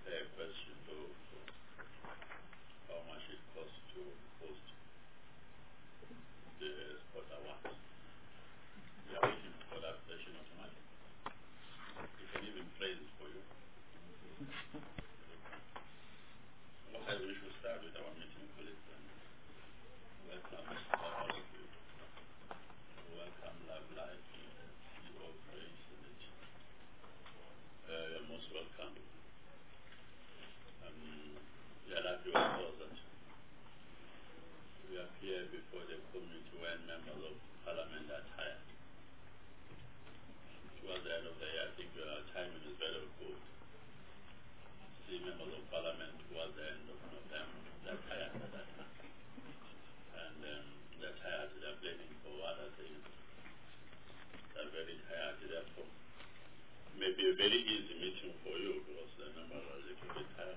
question though for how much it costs to host the Sport Awards. We are waiting for that session automatically. We can even phrase it for you. Okay, we should start with our meeting, colleagues, and welcome all of you. Welcome Love Life, CEO of Grace, and you're most welcome. Yeah, like you all know that we appear before the community when members of Parliament are tired. Towards the end of the year, I think our timing is very good. See members of Parliament towards the end of November, they're tired at that time. And they're tired, they're planning for other things. They're very tired, therefore. Maybe a very easy meeting for you because the members are a little bit tired.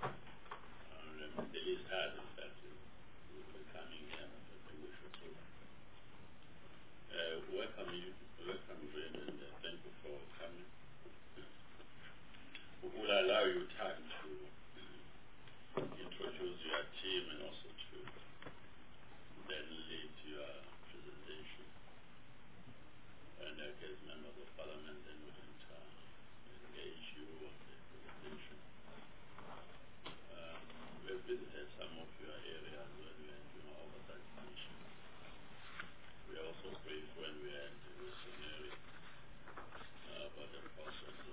The least tired, in fact, will be coming here, and I think we should do that. Welcome you, and thank you for coming. We will allow you time to introduce your team and also to then lead your presentation. And I guess members of Parliament then would engage you on the presentation. We have visited some of your areas when we were in our oversight function. We are also brief when we are in the Western area about the process of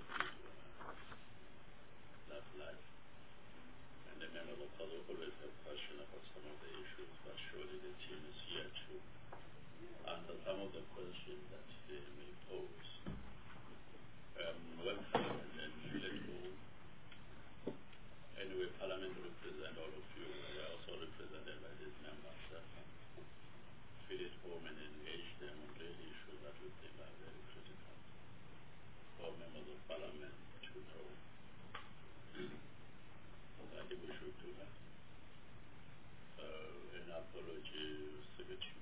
Love Life. And the members of Parliament always have questions about some of the issues, but surely the team is here to answer some of the questions that they may pose. Welcome, and then feel at home. Anyway, Parliament represent all of you. We are also represented by these members. Feel at home and engage them on the issues that we think are very critical for members of Parliament to know. I think we should do that. An apology, secretary.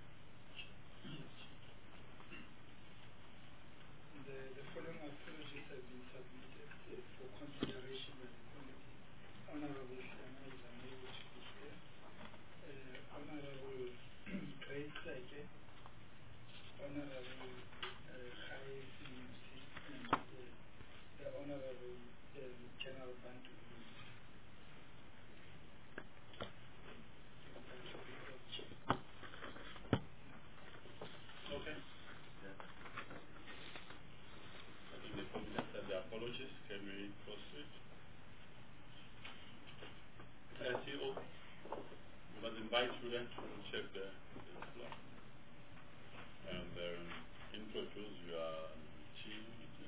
The following apologies have been submitted for consideration by the committee. Honorable Fiona is unable to be here. Honorable Grace Sake, Honorable Khai Sinusi, and the Honorable General Bantu. Okay. I think the committee has said the apologies. Can we proceed? CEO, we must invite you then to check the floor and introduce your team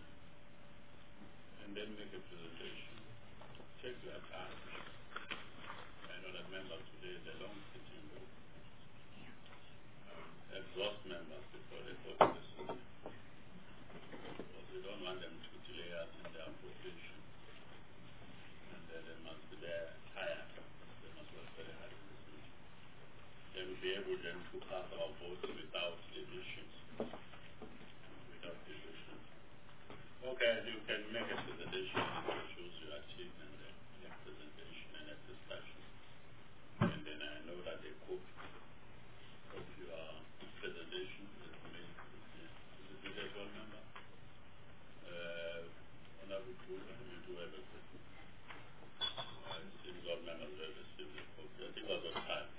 and then make a presentation. Check your time. I know that members today is a long sitting room. Exhaust members before they go to the sitting. Because we don't want them to delay us in their appropriation. And they must be there tired. They must work very hard in this meeting. Then we'll be able then to cast our votes without divisions. Okay, you can make a presentation and choose your achievement and a presentation and a discussion. And then I know that the copy of your presentation is made. Is it a one member? Honorable Pool, you do everything. Since all members have received the copy, I think it was on time.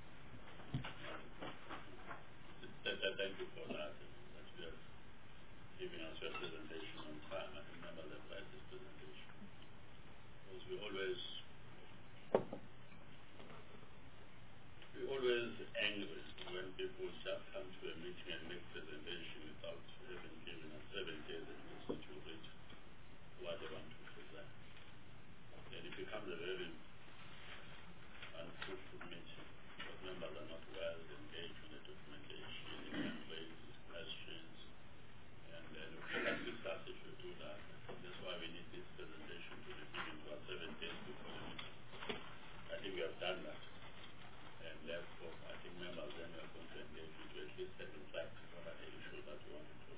Thank you for that. That you have given us your presentation on time. I think members have read this presentation. Because we always angry when people just come to a meeting and make presentation without even giving us 7 days at least to read what they want to present. And it becomes a very unfruitful meeting because members are not well engaged with the documentation, they can raise questions, and then we can discuss if you do that. That's why we need this presentation to be given to us 7 days before the meeting. I think we have done that. And therefore, I think members then are going to engage with you at least set in fact what are the issues that you want to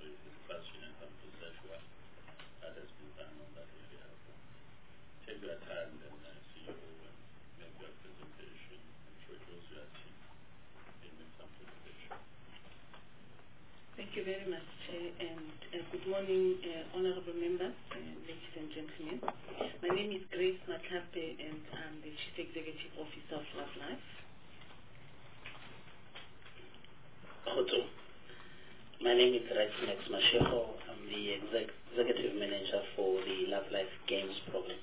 Chair, and good morning, honorable members, ladies and gentlemen. My name is Grace Makape, and I'm the Chief Executive Officer of Love Life. My name is Max Mashego. I'm the Executive Manager for the Love Life Games program.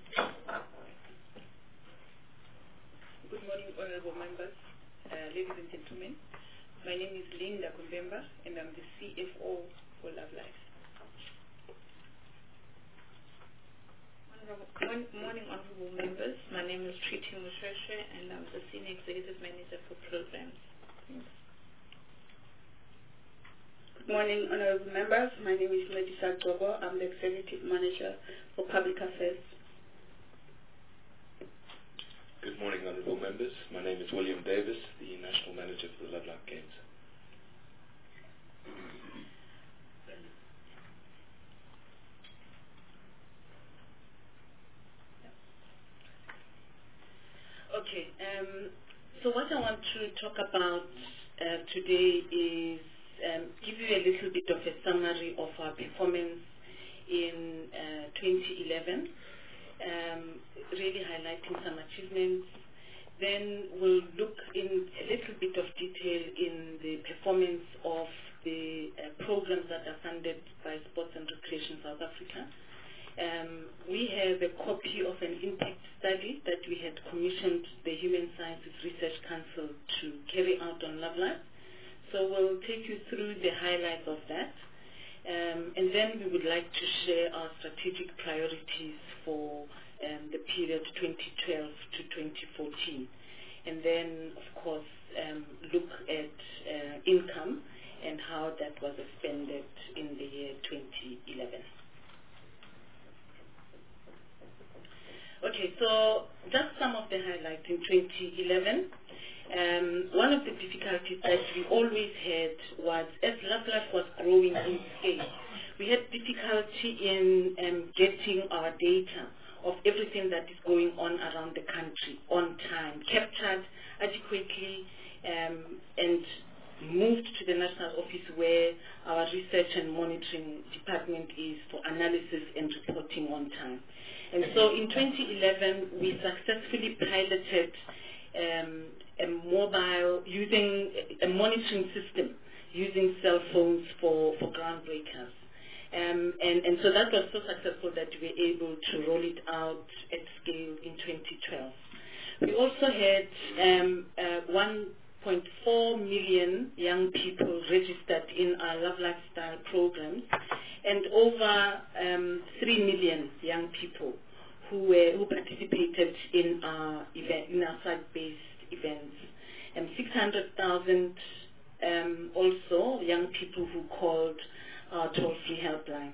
Good morning, honorable members, ladies and gentlemen. My name is Linda Kumbemba, and I'm the CFO for Love Life. Good morning, honorable members. My name is Triti Musheshe, and I'm the Senior Executive Manager for Programs. Thanks. Good morning, honorable members. My name is Medisa Gogo. I'm the Executive Manager for Public Affairs. Good morning, honorable members. My name is William Davis, the National Manager for the Love Life Games. Okay, so what I want to talk about today is give you a little bit of a summary of our performance in 2011, really highlighting some achievements. Then we'll look in a little bit of detail in the performance of the programs that are funded by Sports and Recreation South Africa. We have a copy of an impact study that we had commissioned the Human Sciences Research Council to carry out on Love Life. So we'll take you through the highlights of that. And then we would like to share our strategic priorities for the period 2012 to 2014. And then, of course, look at income and how that was expended in the year 2011. Okay, so just some of the highlights in 2011. One of the difficulties that we always had was, as Love Life was growing in scale, we had difficulty in getting our data of everything that is going on around the country on time, captured adequately, and moved to the national office where our research and monitoring department is for analysis and reporting on time. And so in 2011, we successfully piloted a mobile, using a monitoring system, using cell phones for groundbreakers. And so that was so successful that we were able to roll it out at scale in 2012. We also had 1.4 million young people registered in our Love Lifestyle programs, and over 3 million young people who participated in our event, in our site-based events, and 600,000 also young people who called our toll-free helpline.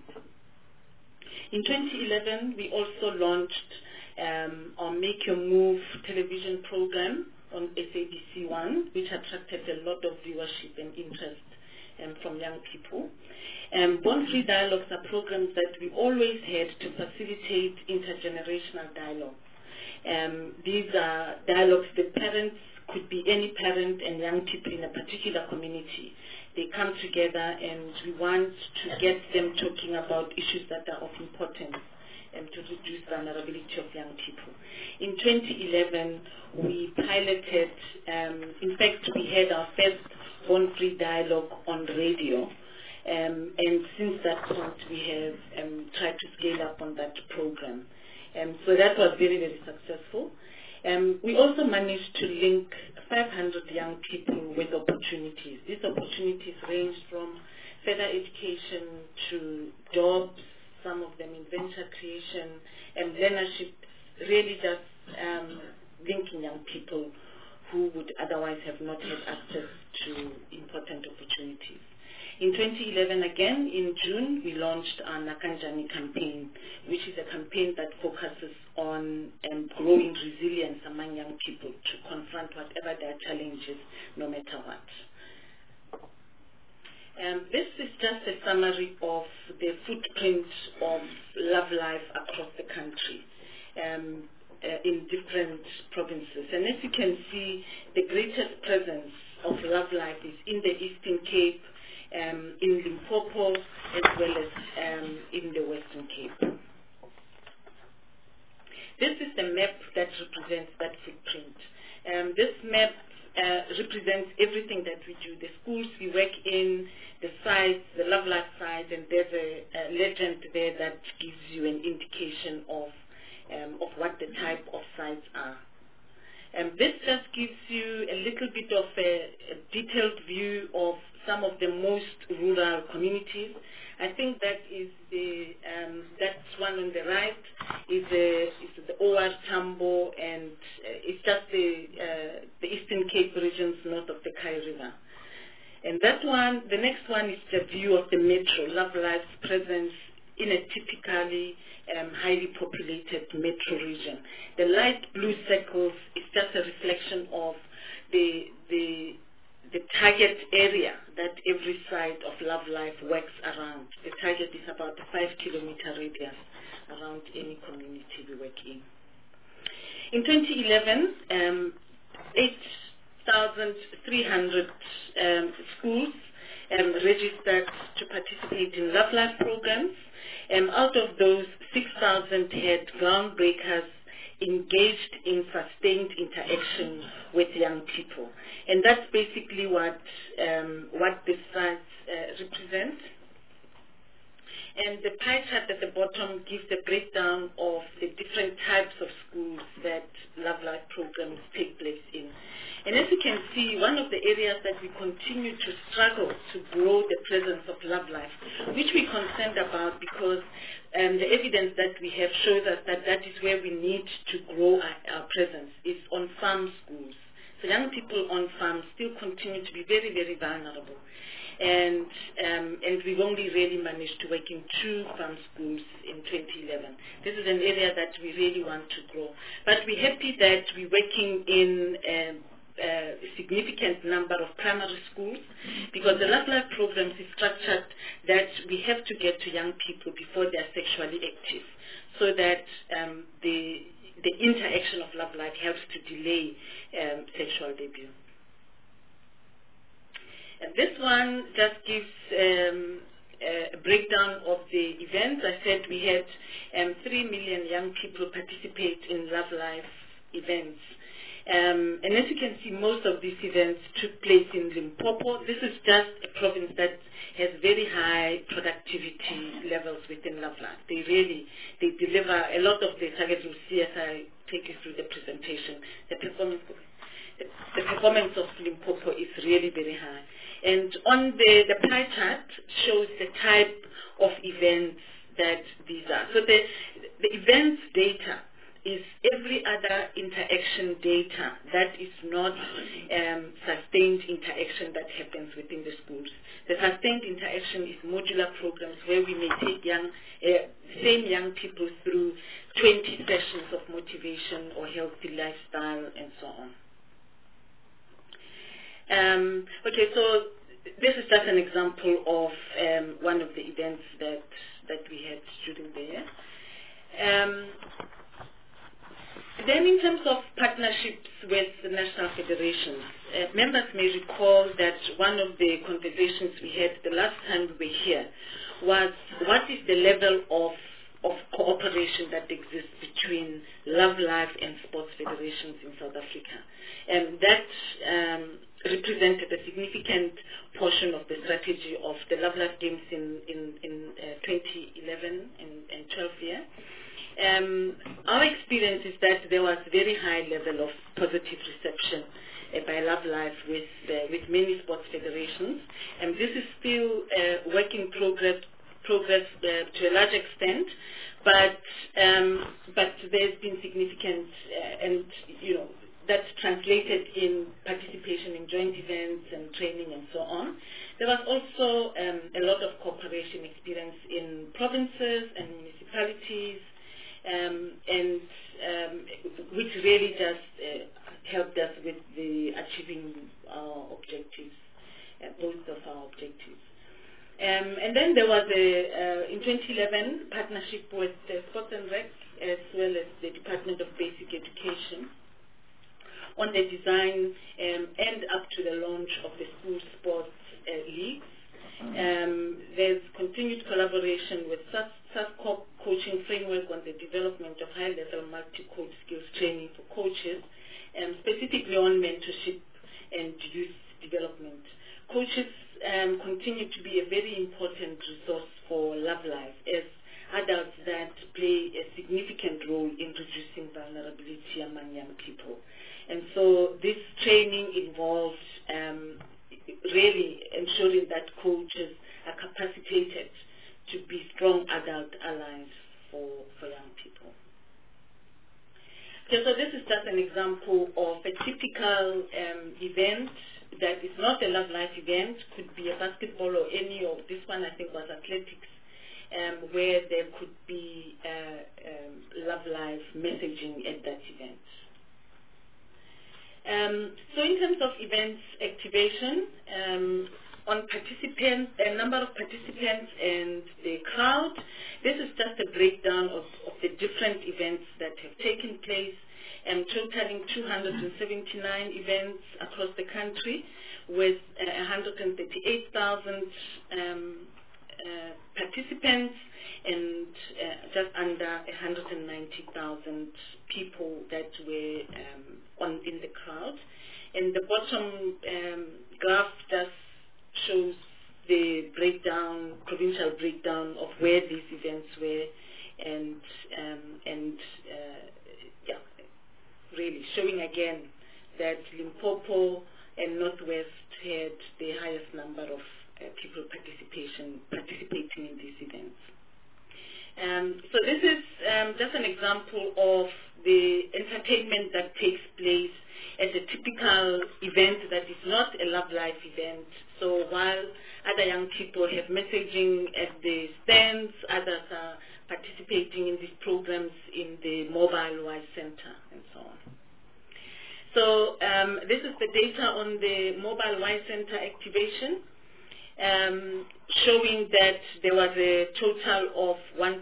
In 2011, we also launched our Make Your Move television program on SABC1, which attracted a lot of viewership and interest from young people. Bond-Free Dialogues are programs that we always had to facilitate intergenerational dialogue. These are dialogues that parents, could be any parent and young people in a particular community. They come together and we want to get them talking about issues that are of importance and to reduce vulnerability of young people. In 2011, we piloted, in fact, we had our first Bond-Free Dialogue on radio. And since that point, we have tried to scale up on that program. So that was very, very successful. We also managed to link 500 young people with opportunities. These opportunities ranged from further education to jobs, some of them in venture creation and learnership, really just linking young people who would otherwise have not had access to important opportunities. In 2011, again, in June, we launched our Nakanjani campaign, which is a campaign that focuses on growing resilience among young people to confront whatever their challenges, no matter what. This is just a summary of the footprint of Love Life across the country in different provinces. And as you can see, the greatest presence of Love Life is in the Eastern Cape, in Limpopo as well as in the Western Cape. This is the map that represents that footprint. This map represents everything that we do, the schools we work in, the sites, the Love Life sites, and there's a legend there that gives you an indication of what the type of sites are. This just gives you a little bit of a detailed view of some of the most rural communities. I think that is that one on the right is the OR Tambo, and it's just the Eastern Cape regions north of the Kai River. And that one, the next one is the view of the metro, Love Life's presence in a typically highly populated metro region. The light blue circles is just a reflection of the target area that every site of Love Life works around. The target is about a 5-kilometer radius around any community we work in. In 2011, 8,300 schools registered to participate in Love Life programs. Out of those, 6,000 had groundbreakers engaged in sustained interaction with young people. And that's basically what the sites represent. And the pie chart at the bottom gives a breakdown of the different types of schools that Love Life programs take place in. And as you can see, one of the areas that we continue to struggle to grow the presence of Love Life, which we're concerned about because the evidence that we have shows us that that is where we need to grow our presence, is on farm schools. So young people on farms still continue to be very, very vulnerable. And we've only really managed to work in 2 farm schools in 2011. This is an area that we really want to grow. But we're happy that we're working in a significant number of primary schools, because the Love Life programs is structured that we have to get to young people before they are sexually active, so that the interaction of Love Life helps to delay sexual debut. And this one just gives a breakdown of the events. I said we had 3 million young people participate in Love Life events. And as you can see, most of these events took place in Limpopo. This is just a province that has very high productivity levels within Love Life. They deliver a lot of the targets. You'll see as I take you through the presentation. The performance of Limpopo is really very high. And on the pie chart shows the type of events that these are. So the events data is every other interaction data that is not sustained interaction that happens within the schools. The sustained interaction is modular programs where we may take same young people through 20 sessions of motivation or healthy lifestyle and so on. Okay, so this is just an example of one of the events that we had during the year. Then in terms of partnerships with the national federations, members may recall that one of the conversations we had the last time we were here was what is the level of cooperation that exists between Love Life and sports federations in South Africa. And that represented a significant portion of the strategy of the Love Life Games in 2011 and 12 year. Our experience is that there was very high level of positive reception by Love Life with many sports federations, and this is still work in progress to a large extent, but there's been significant and that's translated in participation in joint events and training and so on. There was also a lot of cooperation experience in provinces and municipalities, which really just helped us with the achieving our objectives, both of our objectives. And then there was in 2011 partnership with Sports and Rec as well as the Department of Basic Education on the design and up to the launch of the school sports leagues. There's continued collaboration with SASCOP coaching framework on the development of high-level multi-coach skills training for coaches, specifically on mentorship and youth development. Coaches continue to be a very important resource for Love Life as adults that play a significant role in reducing vulnerability among young people. And so this training involves really ensuring that coaches are capacitated to be strong adult allies for young people. Okay, so this is just an example of a typical event that is not a Love Life event, could be a basketball or any of this one I think was athletics, where there could be Love Life messaging at that event. So in terms of events activation, on participants, the number of participants and the crowd, this is just a breakdown of the different events that have taken place, totaling 279 events across the country with 138,000 participants and just under 190,000 people that were in the crowd. And the bottom graph just shows the breakdown, provincial breakdown of where these events were, and really showing again that Limpopo and Northwest had the highest number of people participating in these events. So this is just an example of the entertainment that takes place as a typical event that is not a Love Life event. So while other young people have messaging at the stands, others are participating in these programs in the Mobile Wise Center and so on. So this is the data on the Mobile Wise Center activation, showing that there was a total of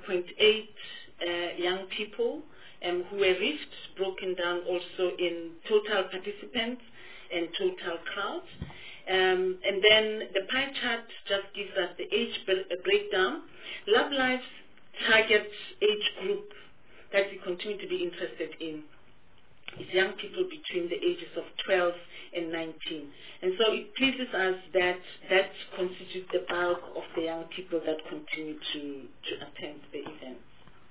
1.8 young people who were reached, broken down also in total participants and total crowd. And then the pie chart just gives us the age breakdown. Love Life's target age group that we continue to be interested in is young people between the ages of 12 and 19. And so it pleases us that constitutes the bulk of the young people that continue to attend the events.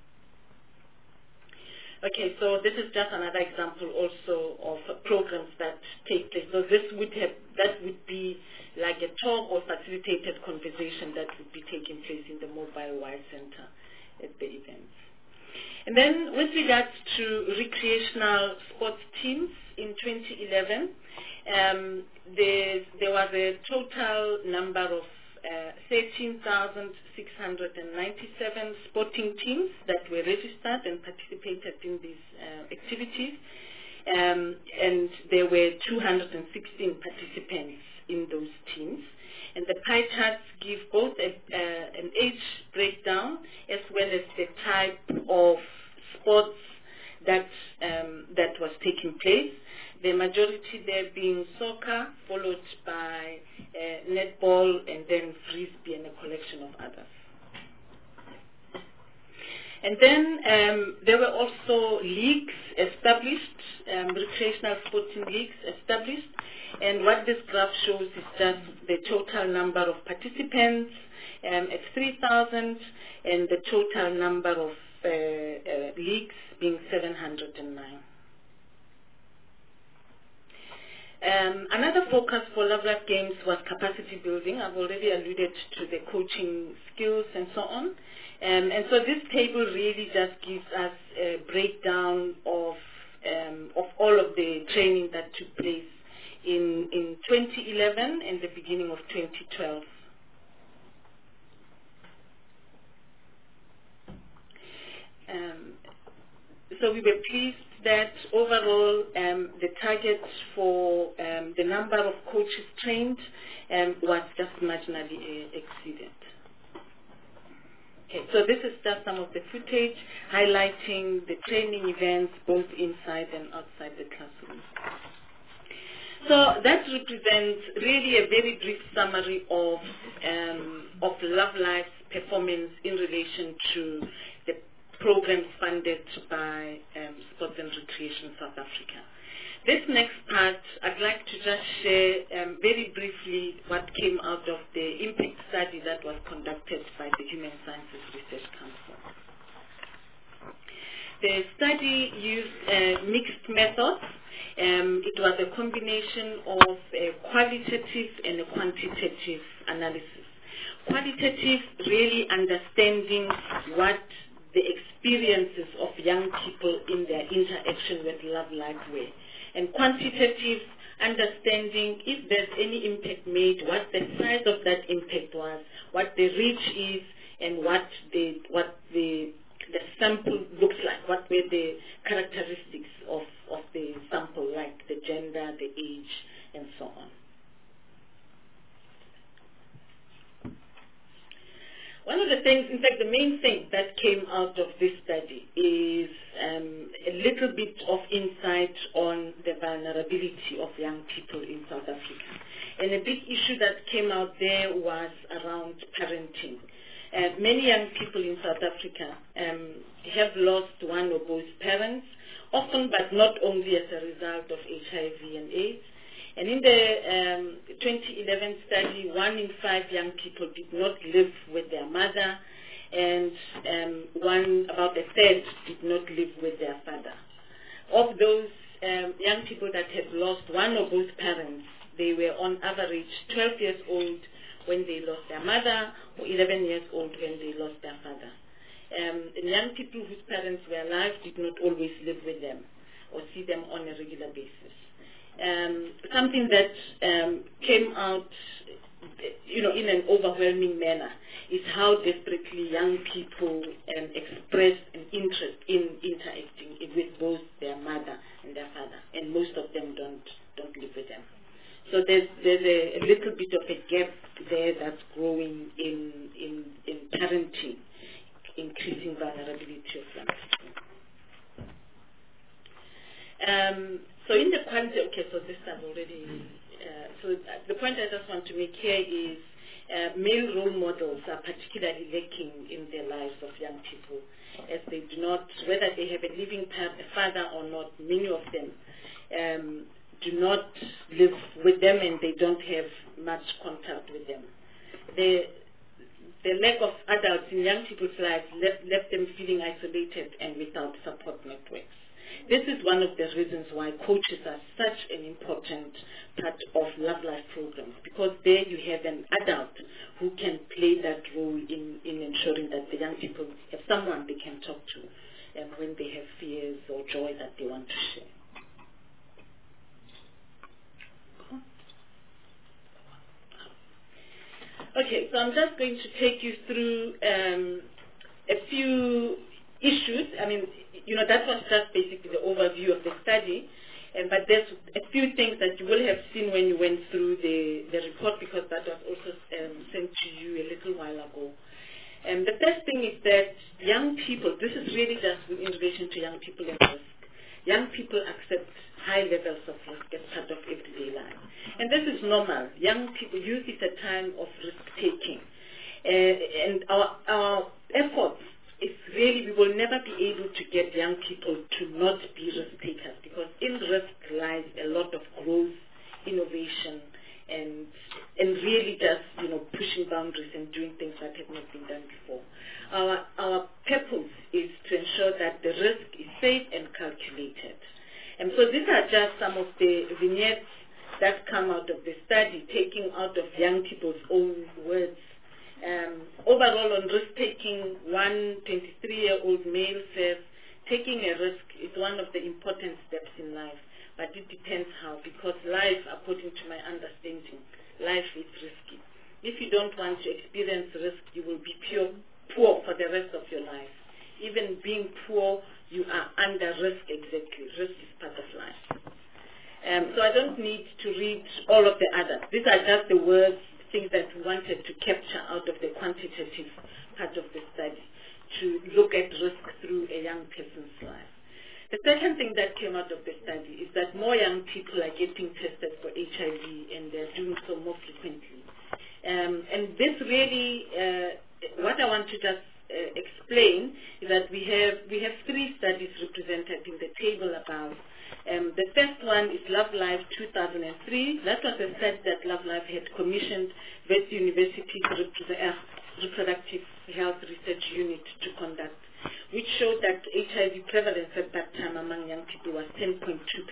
Okay, so this is just another example also of programs that take place. So that would be like a talk or facilitated conversation that would be taking place in the Mobile Wise Center at the events. And then with regards to recreational sports teams in 2011, there was a total number of 13,697 sporting teams that were registered and participated in these activities, and there were 216 participants in those teams. And the pie charts give both an age breakdown as well as the type of sports that was taking place. The majority there being soccer, followed by netball, and then frisbee and a collection of others. And then there were also leagues established, recreational sporting leagues established. And what this graph shows is just the total number of participants at 3,000 and the total number of leagues being 709. Another focus for Love Life Games was capacity building. I've already alluded to the coaching skills and so on. And so this table really just gives us a breakdown of all of the training that took place in 2011 and the beginning of 2012. So we were pleased that overall the target for the number of coaches trained was just marginally exceeded. Okay, so this is just some of the footage highlighting the training events both inside and outside the classroom. So that represents really a very brief summary of Love Life's performance in relation to the programs funded by Sports and Recreation South Africa. This next part, I'd like to just share very briefly what came out of the impact study that was conducted by the Human Sciences Research Council. The study used mixed methods. It was a combination of a qualitative and a quantitative analysis. Qualitative, really understanding what the experiences of young people in their interaction with Love Life were. And quantitative, understanding if there's any impact made, what the size of that impact was, what the reach is, and what the sample looks like, what were the characteristics of the sample, like the gender, the age, and so on. One of the things, in fact, the main thing that came out of this study is a little bit of insight on the vulnerability of young people in South Africa. And a big issue that came out there was around parenting. Many young people in South Africa have lost one or both parents, often but not only as a result of HIV and AIDS. And in the 2011 study, 1 in 5 young people did not live with their mother, and about a third did not live with their father. Of those young people that had lost one or both parents, they were on average 12 years old when they lost their mother, or 11 years old when they lost their father. And young people whose parents were alive did not always live with them or see them on a regular basis. Something that came out, in an overwhelming manner is how desperately young people express an interest in interacting with both their mother and their father, and most of them don't live with them. So there's a little bit of a gap there that's growing in parenting, increasing vulnerability of young people. So in the context, so this I've already, the point I just want to make here is male role models are particularly lacking in the lives of young people, as they do not, whether they have a living father or not, many of them do not live with them, and they don't have much contact with them. The lack of adults in young people's lives left them feeling isolated and without support networks. This is one of the reasons why coaches are such an important part of Love Life programs, because there you have an adult who can play that role in ensuring that the young people have someone they can talk to when they have fears or joy that they want to share. Okay, so I'm just going to take you through a few issues. I mean, that was just basically the overview of the study, but there's a few things that you will have seen when you went through the report, because that was also sent to you a little while ago. The first thing is that young people, this is really just in relation to young people and risk. Young people accept high levels of risk as part of everyday life. And this is normal. Young people, youth is a time of risk-taking. And our efforts is really, we will never be able to get young people to not be risk-takers, because in risk lies a lot of growth, innovation, and really just, pushing boundaries and doing things that have not been done before. Our purpose is to ensure that the risk is safe and calculated. And so these are just some of the vignettes that come out of the study, taking out of young people's own words. Overall, on risk-taking, one 23-year-old male says, taking a risk is one of the important steps in life, but it depends how, because life, according to my understanding, life is risky. If you don't want to experience risk, you will be poor for the rest of your life. Even being poor, you are under risk exactly. Risk is part of life. So I don't need to read all of the others. These are just the words, things that we wanted to capture out of the quantitative part of the study, to look at risk through a young person's life. The second thing that came out of the study is that more young people are getting tested for HIV, and they're doing so more frequently. And this really, what I want to just explain is that we have 3 studies represented in the table above. The first one is Love Life 2003. That was a study that Love Life had commissioned Wits University's Reproductive Health Research Unit to conduct, which showed that HIV prevalence at that time among young people was 10.2%.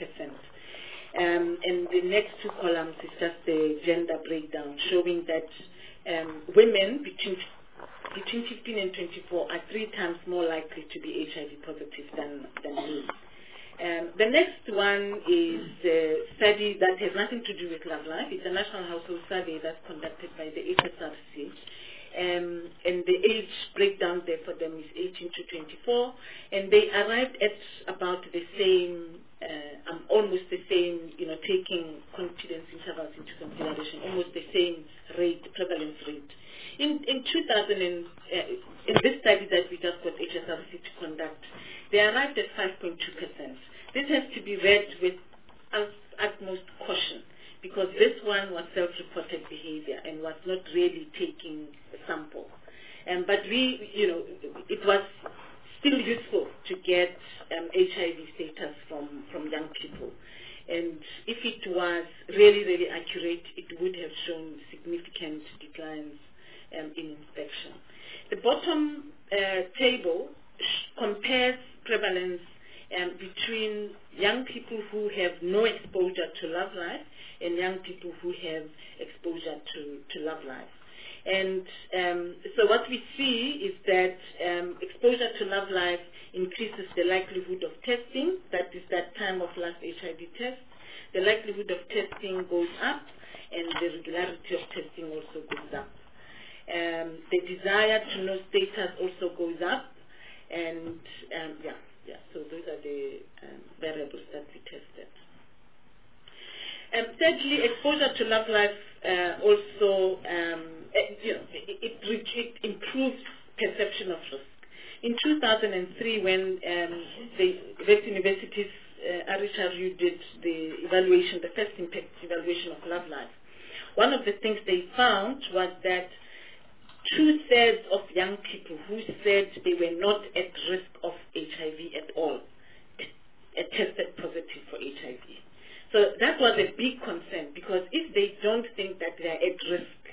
And the next 2 columns is just the gender breakdown, showing that women between 15 and 24 are 3 times more likely to be HIV positive than men. The next one is a study that has nothing to do with Love Life. It's a national household survey that's conducted by the HSRC. And the age breakdown there for them is 18 to 24. And they arrived at about the same, almost the same, taking confidence intervals into consideration, almost the same rate, prevalence rate. In 2000, in this study that we just got HSRC to conduct, they arrived at 5.2%. This has to be read with utmost caution, because this one was self-reported behavior and was not really taking a sample. But it was still useful to get HIV status from young people. And if it was really, really accurate, it would have shown significant declines in infection. The bottom table compares prevalence between young people who have no exposure to Love Life and young people who have exposure to Love Life. And so what we see is that exposure to Love Life increases the likelihood of testing, that is that time of last HIV test. The likelihood of testing goes up, and the regularity of testing also goes up. The desire to know status also goes up, and so those are the variables that we tested. Thirdly, exposure to Love Life also, it improves perception of risk. In 2003, when the Wits University's RHRU did the evaluation, the first impact evaluation of Love Life, one of the things they found was that 2/3 of young people who said they were not at risk of HIV at all tested positive for HIV. So that was a big concern, because if they don't think that they are at risk,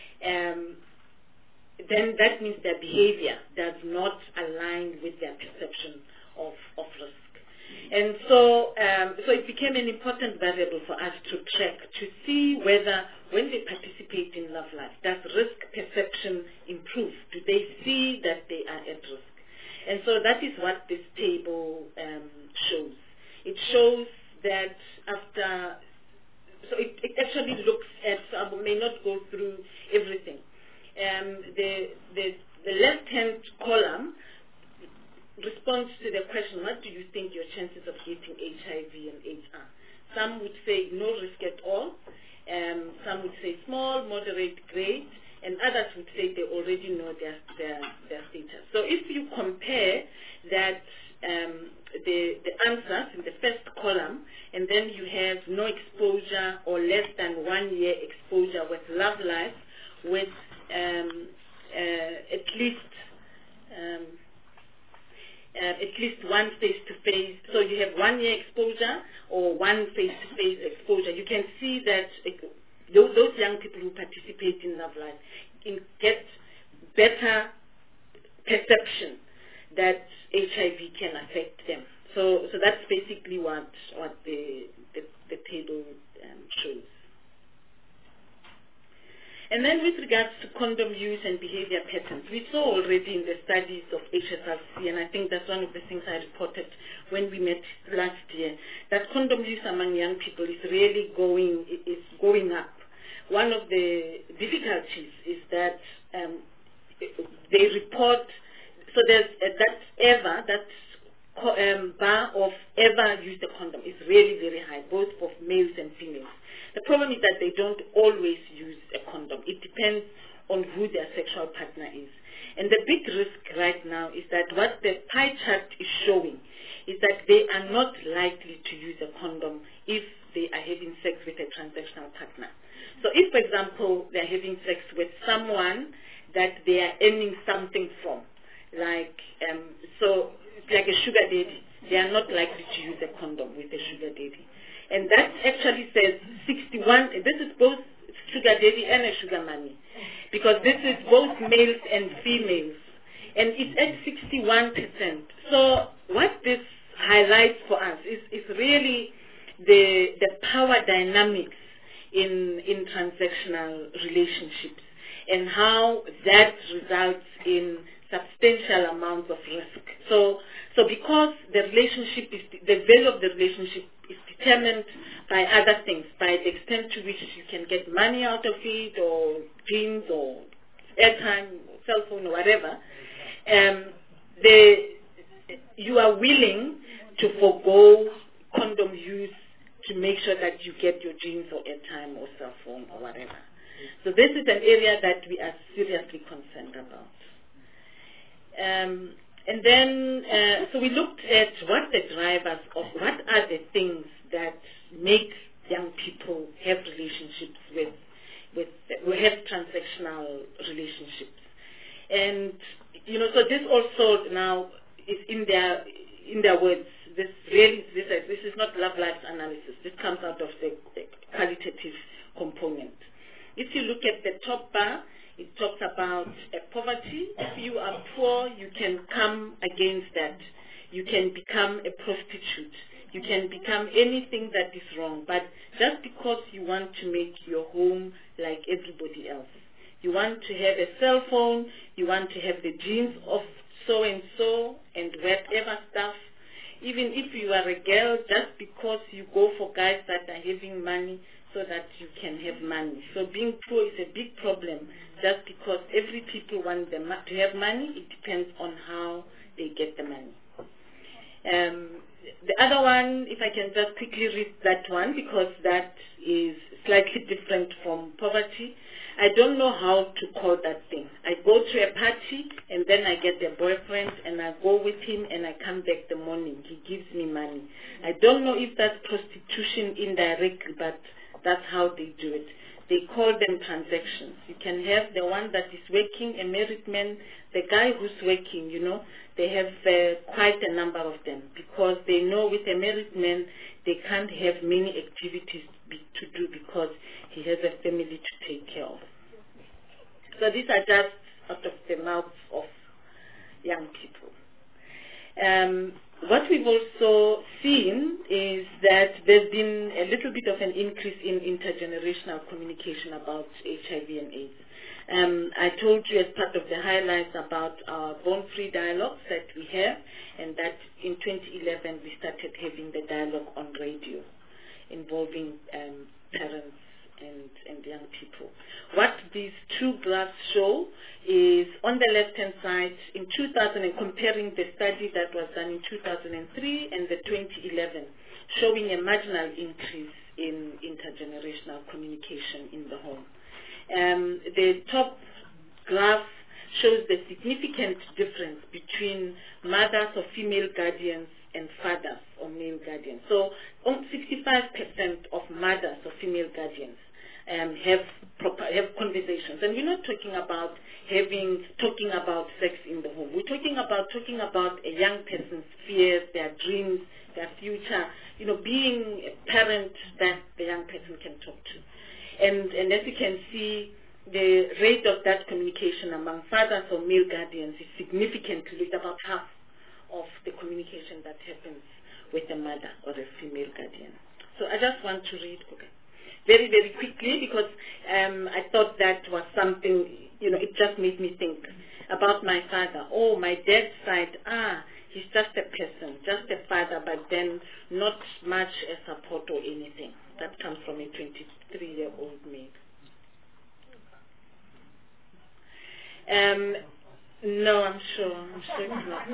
then that means their behavior does not align with their perception of risk. And so it became an important variable for us to track, to see whether when they participate in Love Life, does risk perception improve? Do they see that they are at risk? And so that is what this table shows. It shows that after, so it actually looks at, so I may not go through everything. The left-hand column responds to the question, what do you think your chances of getting HIV and AIDS are? Some would say no risk at all. Some would say small, moderate, great, and others would say they already know their status. So if you compare that, the answers in the first column, and then you have no exposure or less than 1 year exposure with Love Life, with at least one face-to-face. So you have 1 year exposure or one face-to-face exposure. You can see that those young people who participate in Love Life get better perception that HIV can affect them. So that's basically what the table shows. And then with regards to condom use and behavior patterns, we saw already in the studies of HSRC, and I think that's one of the things I reported when we met last year, that condom use among young people is really going up. One of the difficulties is that they report, so there's that bar of ever use the condom is really very high, both for males and females. The problem is that they don't always use a condom. It depends on who their sexual partner is. And the big risk right now is that what the pie chart is showing is that they are not likely to use a condom if they are having sex with a transactional partner. So if, for example, they are having sex with someone that they are earning something from, like, so it's like a sugar daddy, they are not likely to use a condom with a sugar daddy. And that actually says 61, this is both sugar daddy and a sugar mommy, because this is both males and females, and it's at 61%. So what this highlights for us is really the power dynamics in transactional relationships, and how that results in substantial amounts of risk. So because the relationship the value of the relationship is determined by other things, by the extent to which you can get money out of it, or dreams, or airtime, or cell phone, or whatever, you are willing to forego condom use to make sure that you get your dreams or airtime or cell phone or whatever. So this is an area that we are seriously concerned about. And then, so we looked at what the drivers of, what are the things that make young people have relationships have transactional relationships. And, so this also now is in their words. This is not Love Life's analysis. This comes out of the qualitative component. If you look at the top bar, it talks about poverty. If you are poor, you can come against that. You can become a prostitute. You can become anything that is wrong. But just because you want to make your home like everybody else, you want to have a cell phone, you want to have the genes of so-and-so and whatever stuff, even if you are a girl, just because you go for guys that are having money so that you can have money. So being poor is a big problem. Just because every people want to have money, it depends on how they get the money. The other one, if I can just quickly read that one, because that is slightly different from poverty. I don't know how to call that thing. I go to a party and then I get a boyfriend and I go with him and I come back the morning. He gives me money. I don't know if that's prostitution indirectly, but that's how they do it. They call them transactions. You can have the one that is working, a married man, the guy who's working, they have quite a number of them, because they know with a married man they can't have many activities to do because he has a family to take care of. So these are just out of the mouths of young people. What we've also seen is that there's been a little bit of an increase in intergenerational communication about HIV and AIDS. I told you as part of the highlights about our Born-Free dialogues that we have, and that in 2011 we started having the dialogue on radio involving parents and young people. What these two graphs show is, on the left-hand side, in 2000, and comparing the study that was done in 2003 and the 2011, showing a marginal increase in intergenerational communication in the home. The top graph shows the significant difference between mothers or female guardians and fathers or male guardians. So 65% of mothers or female guardians have conversations, and we're not talking about talking about sex in the home. We're talking about a young person's fears, their dreams, their future. Being a parent that the young person can talk to, and as you can see, the rate of that communication among fathers or male guardians is significantly about half of the communication that happens with a mother or a female guardian. So I just want to read very, very quickly, because I thought that was something, it just made me think about my father. Oh, my dad's side, he's just a person, just a father, but then not much a support or anything. That comes from a 23-year-old male. No, I'm sure it's not.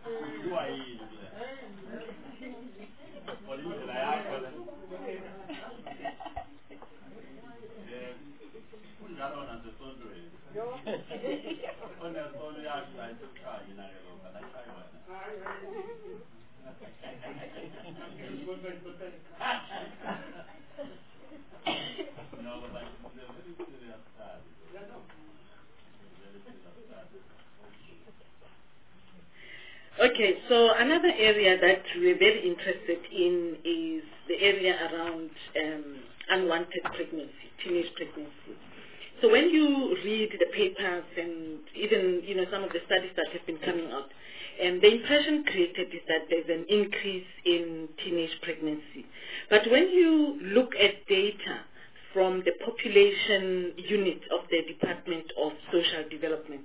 Okay, so another area that we're very interested in is the area around unwanted pregnancy, teenage pregnancy. So when you read the papers and even some of the studies that have been coming out, the impression created is that there's an increase in teenage pregnancy. But when you look at data from the population unit of the Department of Social Development,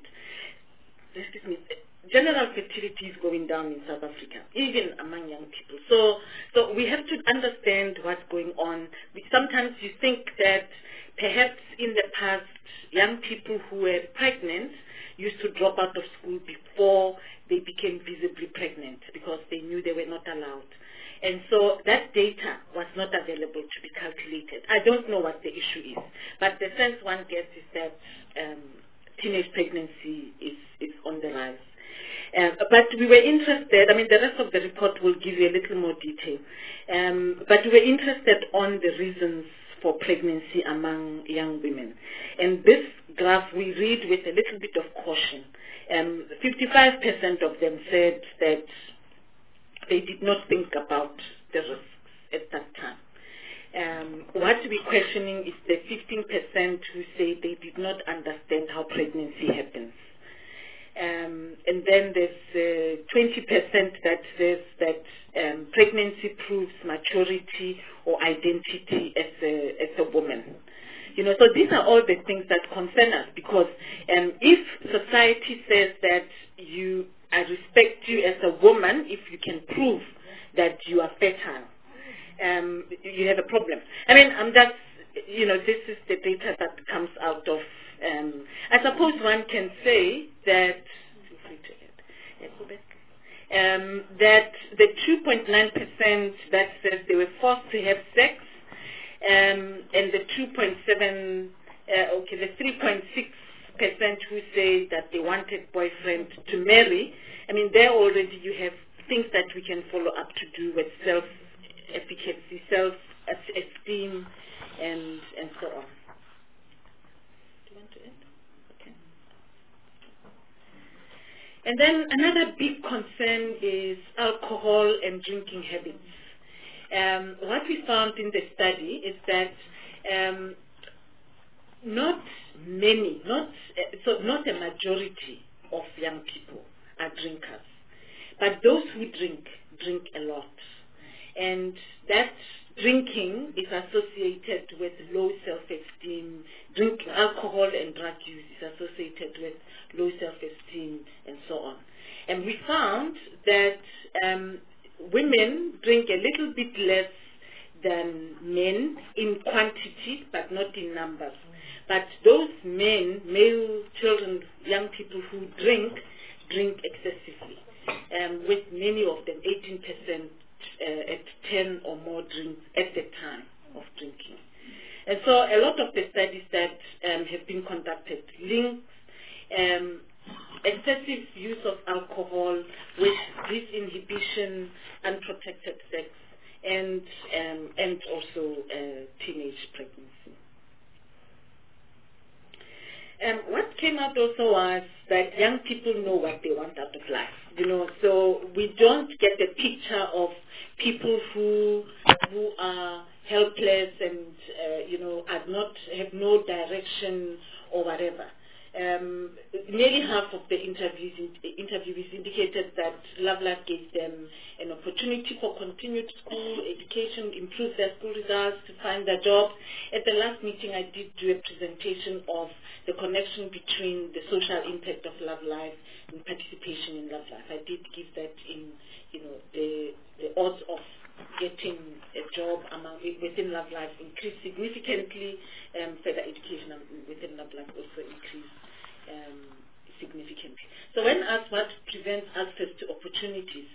general fertility is going down in South Africa, even among young people. So we have to understand what's going on. Sometimes you think that perhaps in the past, young people who were pregnant used to drop out of school before they became visibly pregnant because they knew they were not allowed. And so that data was not available to be calculated. I don't know what the issue is, but the sense one gets is that teenage pregnancy is on the rise. But we were interested, the rest of the report will give you a little more detail, but we were interested on the reasons for pregnancy among young women. And this graph we read with a little bit of caution. 55% of them said that they did not think about the risks at that time. What we're questioning is the 15% who say they did not understand how pregnancy happens. And then there's 20% that says that pregnancy proves maturity or identity as a woman. So these are all the things that concern us, because if society says that I respect you as a woman if you can prove that you are fertile, you have a problem. I'm just, this is the data that comes out of, I suppose one can say that, that the 2.9% that says they were forced to have sex, and the 2.7, the 3.6% who say that they wanted boyfriend to marry, there already you have things that we can follow up to do with self-efficacy, self-esteem, and so on. Do you want to end? Okay. And then another big concern is alcohol and drinking habits. What we found in the study is that not a majority of young people are drinkers, but those who drink a lot, and that drinking is associated with low self-esteem. Drinking alcohol and drug use is associated with low self-esteem and so on. And we found that women drink a little bit less than men in quantity, but not in numbers. But those men, male children, young people who drink excessively, with many of them 18% at 10 or more drinks at the time of drinking. And so a lot of the studies that have been conducted link excessive use of alcohol with disinhibition, unprotected sex, and also teenage pregnancy. What came out also was that young people know what they want out of life, so we don't get the picture of people who are helpless and have no direction or whatever. Nearly half of the interviewees indicated that Love Life gave them an opportunity for continued school education, improve their school results, to find their jobs. At the last meeting, I did do a presentation of the connection between the social impact of Love Life and participation in Love Life. I did give that in, the odds of getting a job within Love Life increased significantly. Further education within Love Life also increased significantly. So when asked what prevents access to opportunities,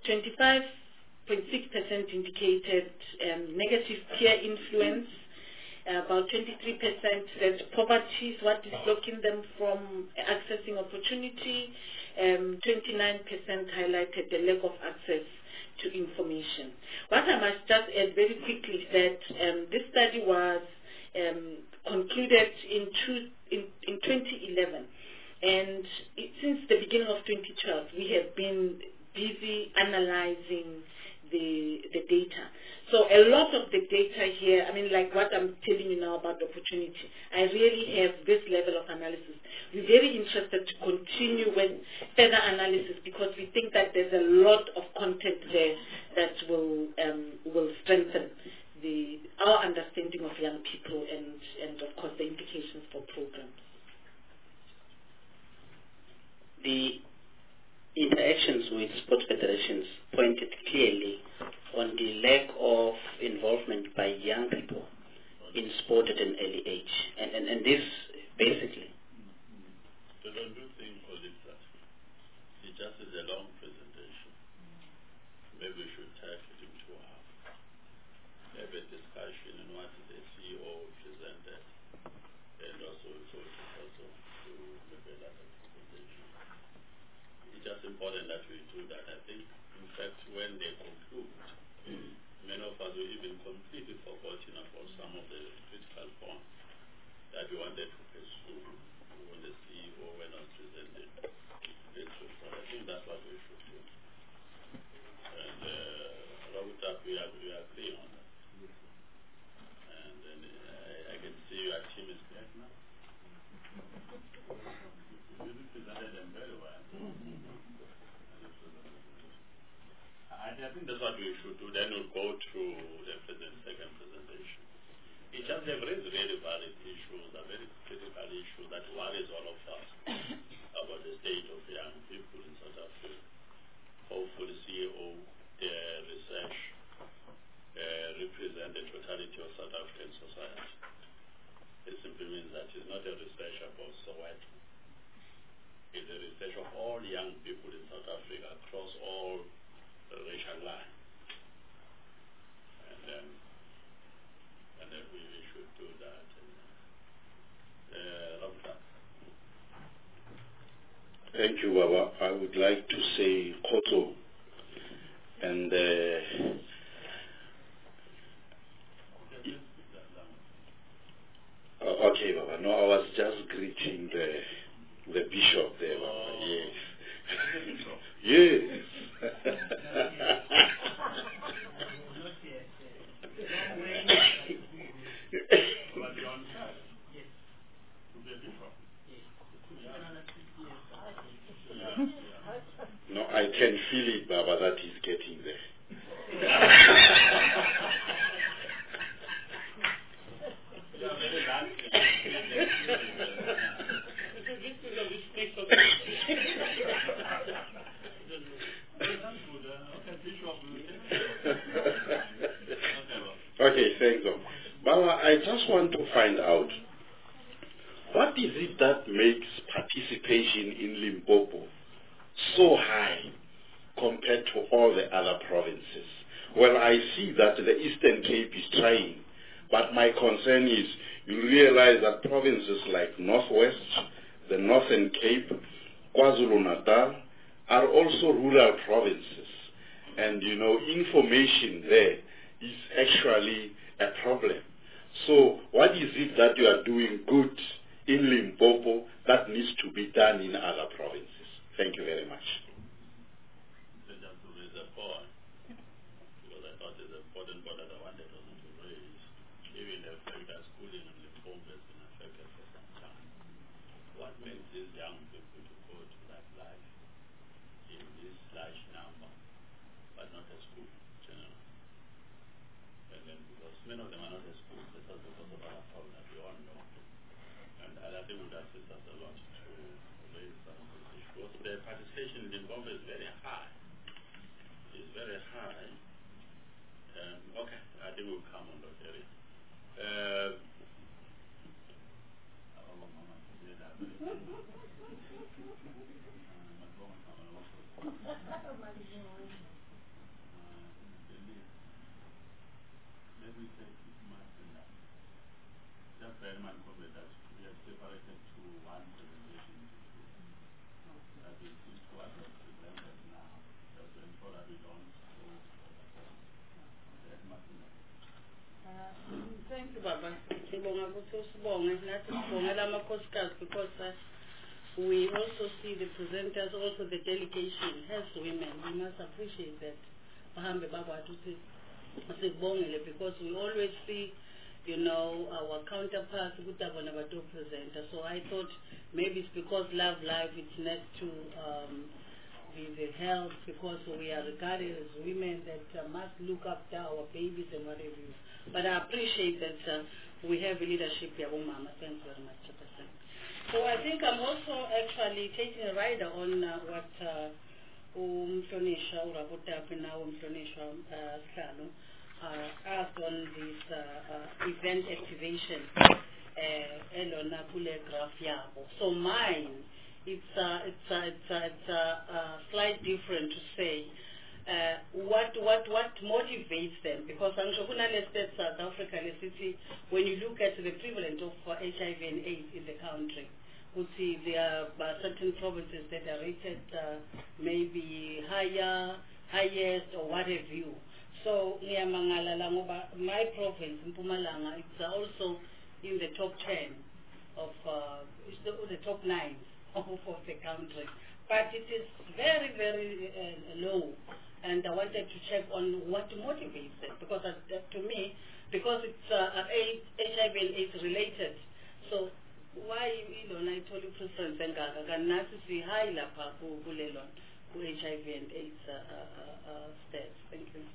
25.6% indicated negative peer influence. About 23% said poverty is what is blocking them from accessing opportunity. 29% highlighted the lack of access to information. What I must just add very quickly is that this study was concluded in 2011, and since the beginning of 2012 we have been busy analyzing the data. So a lot of the data here, I mean, like what I'm telling you now about the opportunity, I really have this level of analysis. We're very interested to continue with further analysis because we think that there's a lot of content there that will strengthen our understanding of young people and of course the implications for programs. The interactions with sports federations pointed clearly on the lack of involvement by young people in sport at an early age. And this basically... So don't do things for this stuff. It just is a long presentation. Maybe we should type it into half. Have a discussion on what the CEO presented and also to maybe another presentation. It's just important that we do that. I think, in fact, when they conclude, many of us will even completely forgotten about some of the critical points that we wanted to pursue when the CEO were not presented. I think that's what we should do. And Robert, we agree on that. And then I can see your team is great now. You presented them very well. I think that's what we should do. Then we'll go to the second presentation. It just have raised very valid issues, a very critical issue that worries all of us about the state of young people in South Africa. Hopefully, CEO, their research represent the totality of South African society. It simply means that it's not a research about Soweto. It's a research of all young people in South Africa across all racial line, and then we should do that. Thank you, Baba. I would like to say Koto, and okay, Baba. No, I was just greeting the bishop there, Baba. Yes. Yes. No, I can feel it, Baba, that he's getting there. Okay, thanks. Baba, I just want to find out, what is it that makes participation in Limpopo so high compared to all the other provinces? Well, I see that the Eastern Cape is trying, but my concern is you realize that provinces like Northwest, the Northern Cape, KwaZulu-Natal are also rural provinces. And, you know, information there is actually a problem. So what is it that you are doing good in Limpopo that needs to be done in other provinces? Thank you very much. Just to raise a point, because I thought it's an important point that I wanted also to raise, given the fact that schooling in Limpopo has been affected for some time. What makes these young people to go to that life in this large number, but not at school generally? And then because many of them are not at school, that's also because of other problems that we all know. And I think would assist us a lot to raise some of these issues. The participation in Limpopo is very high. It's very high. Okay, I think we'll come on that area. corrected to one presentation to two. That is what was presented now, just to ensure that we don't go overboard. Thank you, Baba. Sibonga ukuthi usibonge nathi sibongela amakhosikazi because we also see the presenters, also the delegation as women. We must appreciate that. Bahambe bakwathi ukuthi sibongele because we always see, you know, our counterparts ukuthi abona bato presenter. So I thought maybe it's because Love Life it's next to the health, because we are regarded as women that must look after our babies and whatever. But I appreciate that we have a leadership here, Mama. Thanks very much, Chairperson. So I think I'm also actually taking a rider on what Mhlonisha Urabutapi now Mhlonisha Slano asked on this event activation elona kule graph yabo. So mine it's slight different to say what motivates them, because I'm sure South Africa city, when you look at the prevalence of HIV and AIDS in the country, we see there are certain provinces that are rated maybe highest or what have you. So my province, Mpumalanga, it's also in the top 10 of the top 9 of the country, but it is very, very low. And I wanted to check on what motivates it, because to me, because it's HIV and AIDS related. So why, I told you preference and not to see high lapa kulelon HIV and AIDS stats. Thank you.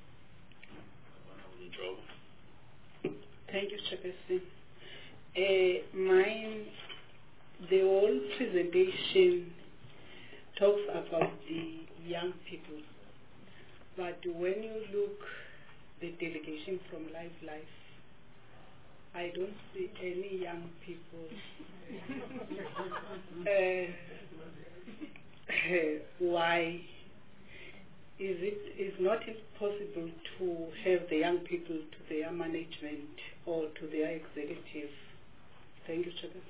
Thank you, Chairperson. Mine, the whole presentation talks about the young people. But when you look the delegation from Life, I don't see any young people. Why is not possible to have the young people to their management or to their executive? Thank you, Chairman.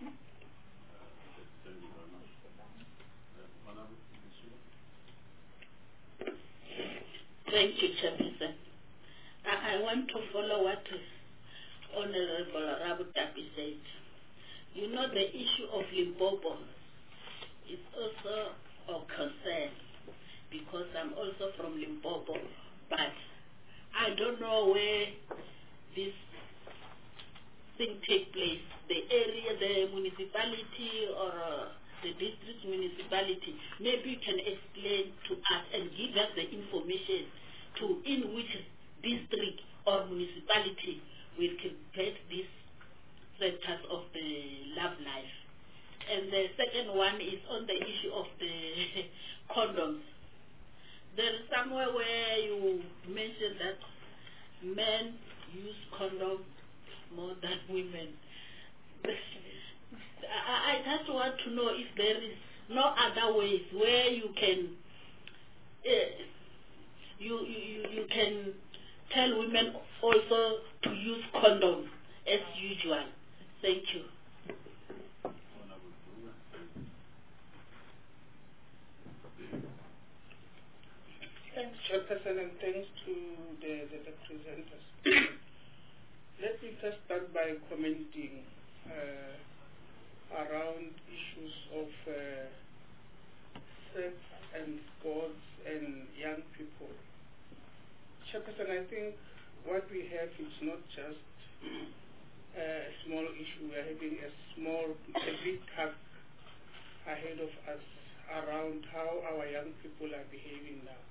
Thank you, Chairperson. I want to follow what Honorable Rabutapi said. You know, the issue of Limpopo is also of concern, because I'm also from Limpopo, but I don't know where this thing takes place. The area, the municipality or the district municipality, maybe you can explain to us and give us the information to in which district or municipality we can get these centers of the Love Life. And the second one is on the issue of the condoms. There is somewhere where you mentioned that men use condoms more than women. I just want to know if there is no other ways where you can you can tell women also to use condoms as usual. Thank you. Thanks, Chairperson, and thanks to the presenters. Let me first start by commenting around issues of sex and sports and young people. Chairperson, I think what we have is not just a small issue. We are having a big task ahead of us around how our young people are behaving now.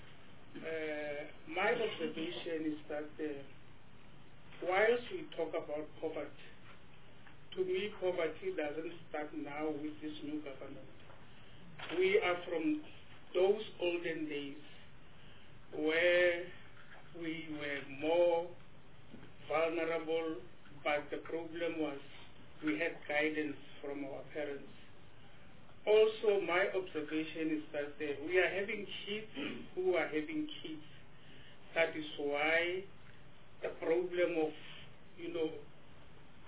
My observation is that whilst we talk about poverty, to me poverty doesn't start now with this new government. We are from those olden days where we were more vulnerable, but the problem was we had guidance from our parents. Also, my observation is that we are having kids who are having kids. That is why the problem of,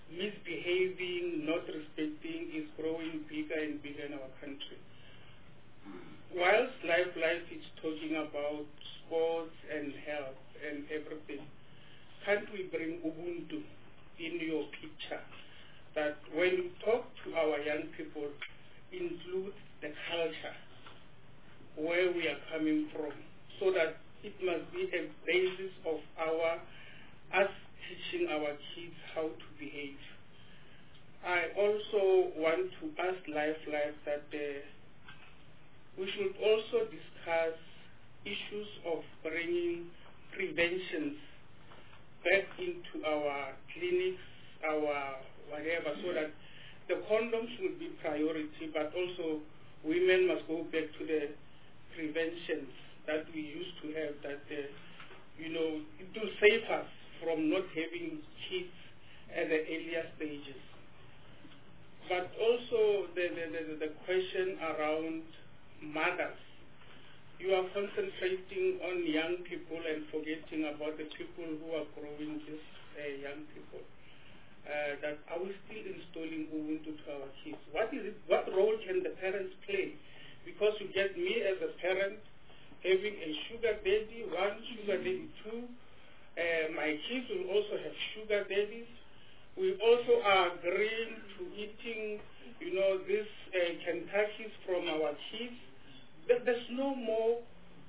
misbehaving, not respecting is growing bigger and bigger in our country. Whilst Life is talking about sports and health and everything, can't we bring Ubuntu in your picture? That when you talk to our young people, include the culture, where we are coming from, so that it must be a basis of us teaching our kids how to behave. I also want to ask Life that we should also discuss issues of bringing preventions back into our clinics, our whatever, so that the condoms will be priority, but also women must go back to the preventions that we used to have, that it will save us from not having kids at the earlier stages. But also the question around mothers. You are concentrating on young people and forgetting about the people who are growing these young people. That are we still installing Ubuntu to our kids? What role can the parents play? Because you get me as a parent having a sugar daddy 1, sugar daddy 2. My kids will also have sugar daddies. We also are agreeing to eating, these Kentuckys from our kids. There's no more,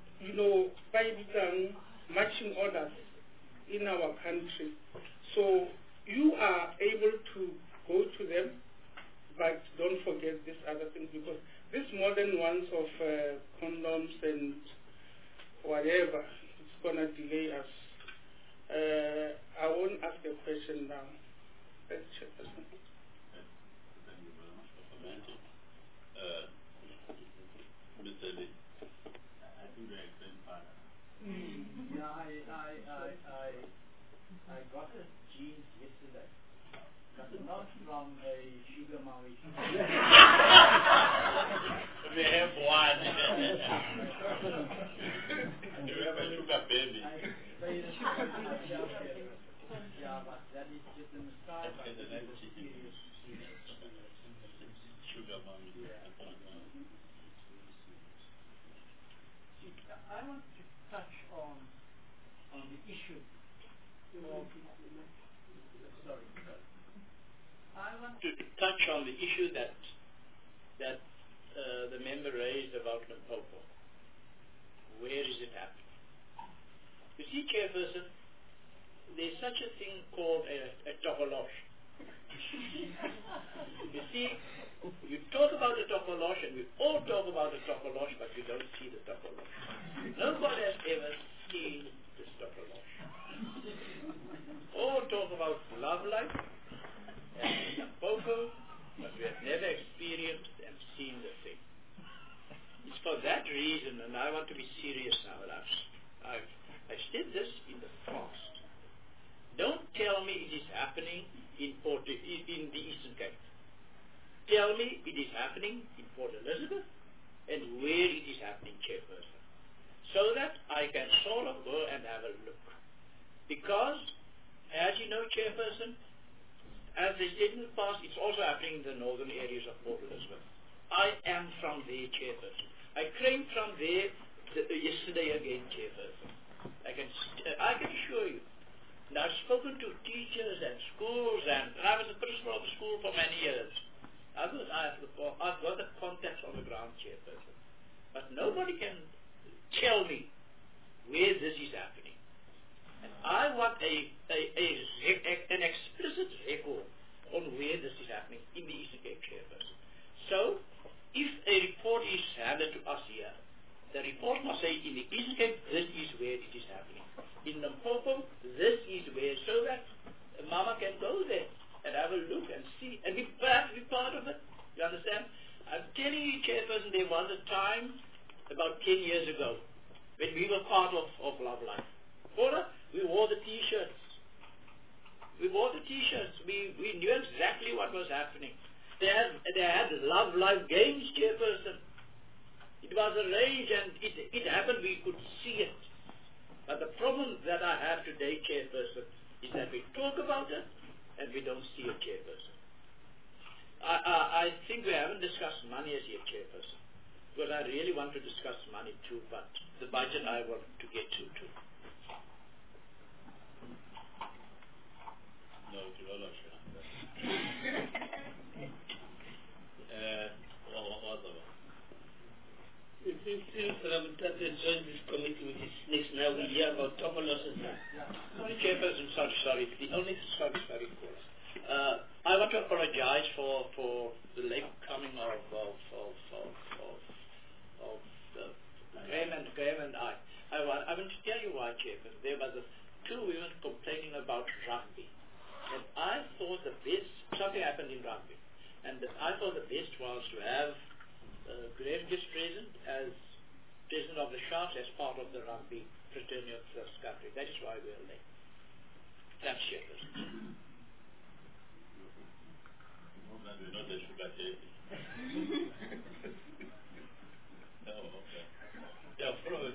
matching orders in our country. So you are able to go to them, but don't forget these other things, because these modern ones of condoms and whatever, it's going to delay us. I won't ask a question now. Let's check this one. Thank you very much for commenting. Mr. Lee, I think you explained further. Yeah, I got a jeans yesterday, but not from a sugar mommy. We have one. You have a sugar baby. Yeah, but that is just a mistake. Sugar mommy. I want to touch on the issue of, sorry. I want to touch on the issue that the member raised about Limpopo. Where is it happening? You see, Chairperson, there's such a thing called a tokolosh. You see, you talk about the tokolosh, and we all talk about the tokolosh, but you don't see the tokolosh. Nobody has ever seen this tokolosh. All talk about love life and Limpopo, but we have never experienced and seen the thing. It's for that reason, and I want to be serious now, and I've said this in the past. Don't tell me it is happening in the Eastern Cape. Tell me it is happening in Port Elizabeth and where it is happening, Chairperson, so that I can sort of go and have a look. Because, as you know, Chairperson, as they said in the past, it's also happening in the northern areas of Port Elizabeth. I am from there, Chairperson. I came from there yesterday again, Chairperson. I can assure you. And I've spoken to teachers and schools, and I was the principal of the school for many years. I've got the contacts on the ground, Chairperson. But nobody can tell me where this is happening. And I want an explicit record on where this is happening in the Eastern Cape, Chairperson. So, if a report is handed to us here, the report must say in the Eastern Cape, this is where it is happening. In Limpopo, this is where, so that Mama can go there and have a look and see, and perhaps be part of it. You understand? I'm telling you, Chairperson, there was a time about 10 years ago when we were part of Love Life. We wore the T-shirts. We knew exactly what was happening. They had Love Life games, Chairperson. It was arranged and it happened, we could see it. But the problem that I have today, Chairperson, is that we talk about it and we don't see a chairperson. I think we haven't discussed money as yet, chairperson, because I really want to discuss money too, but the budget I want to get to too. No, Since Rabutata joined this committee with his next, now we hear about Topolos's. Chairperson, sorry. The only sorry. I want to apologize for the late coming of Graham and I. I want to tell you why, Chairperson. There was two women complaining about rugby, and I thought something happened in rugby, and I thought the best was to have Graham just present as president of the Sharks as part of the rugby fraternity of this country. That is why we are late. Thanks, Chairperson. We're not the sugar daddy. Oh, okay. Yeah, probably.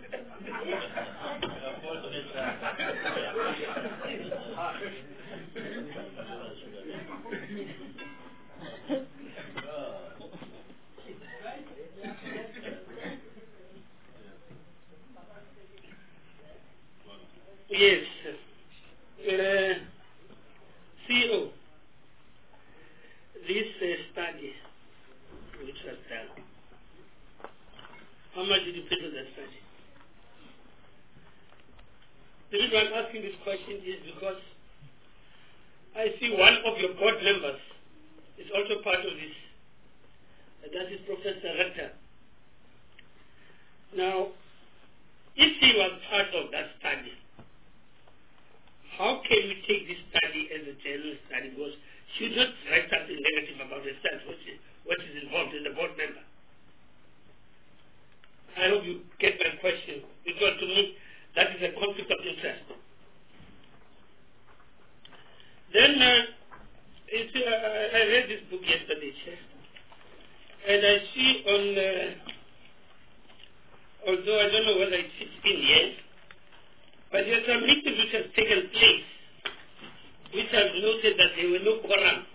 Yes. CEO, this study which was done, how much did you pay to that study? The reason I'm asking this question is because I see one of your board members is also part of this, and that is Professor Rector. Now, if he was part of that study, how can we take this study as a general study? Because she should not write something negative about herself, what is involved in the board member. I hope you get my question, because to me, that is a conflict of interest. Then, I read this book yesterday, Chair, and I see although I don't know whether it's 16 years, but there's some meetings which has taken place, which have noted that there were no quorum.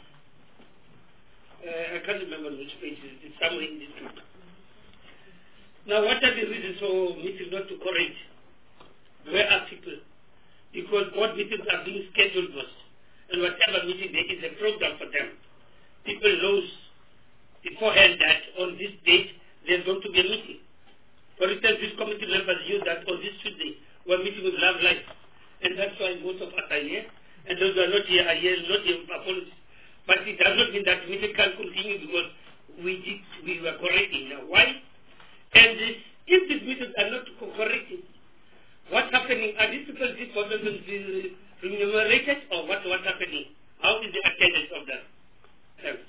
I can't remember which page it is. It's somewhere in this book. Now, what are the reasons for meetings not to correct? Where are people? Because board meetings are being scheduled most, and whatever meeting there is a program for them. People know beforehand that on this date there's going to be a meeting. For instance, these committee members knew that on this Tuesday we're meeting with Love Life, and that's why most of us are here, and those who are not here are here, not here with apologies. But it does not mean that meeting can continue because we were correcting. Now, why? And if these meetings are not corrected, what's happening? Are these people remunerated, or what's happening? How is the attendance of that? Thanks.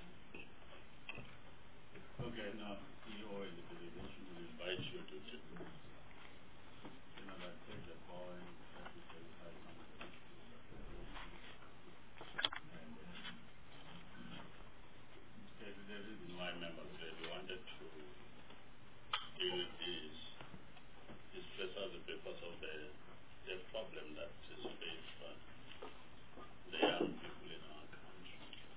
Okay, now CEO in the delegation will invite you to take the point that we can find on the reason why members said we wanted to deal with this is precisely because of the problem that is faced by the young people in our country.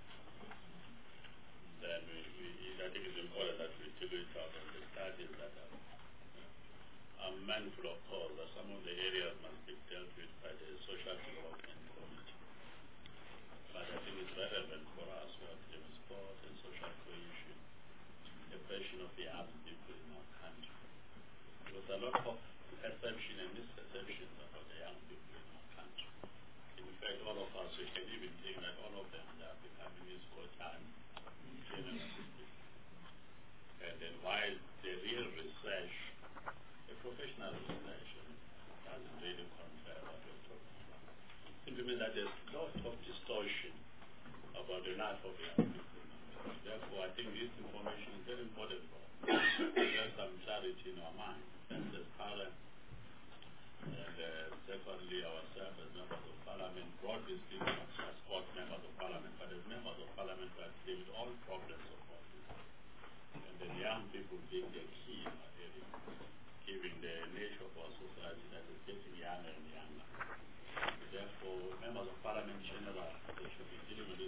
Then I think it's important that we take it out of the studies that are mindful, of course, that some of the areas must be dealt with by the Social Development Committee. But I think it's relevant for us to have the sport and social cohesion, the question of the young people in our country. There's a lot of perception and misperceptions about the young people in our country. In fact, all of us, we can even think that all of them are becoming this full time, generally speaking. And then while the real research, the professional research, doesn't really compare what we're talking about. It means that there's a lot of distortion about the life of young people. Therefore, I think this information is very important for us. There's some clarity in our mind. That's the parent. And secondly, ourselves as members of parliament, broadly speaking, as sport members of parliament, but as members of parliament, we have dealt with all problems of politics. And then young people being the key in our area, given the nature of our society that is getting younger and younger. Therefore, members of parliament in general, they should be dealing with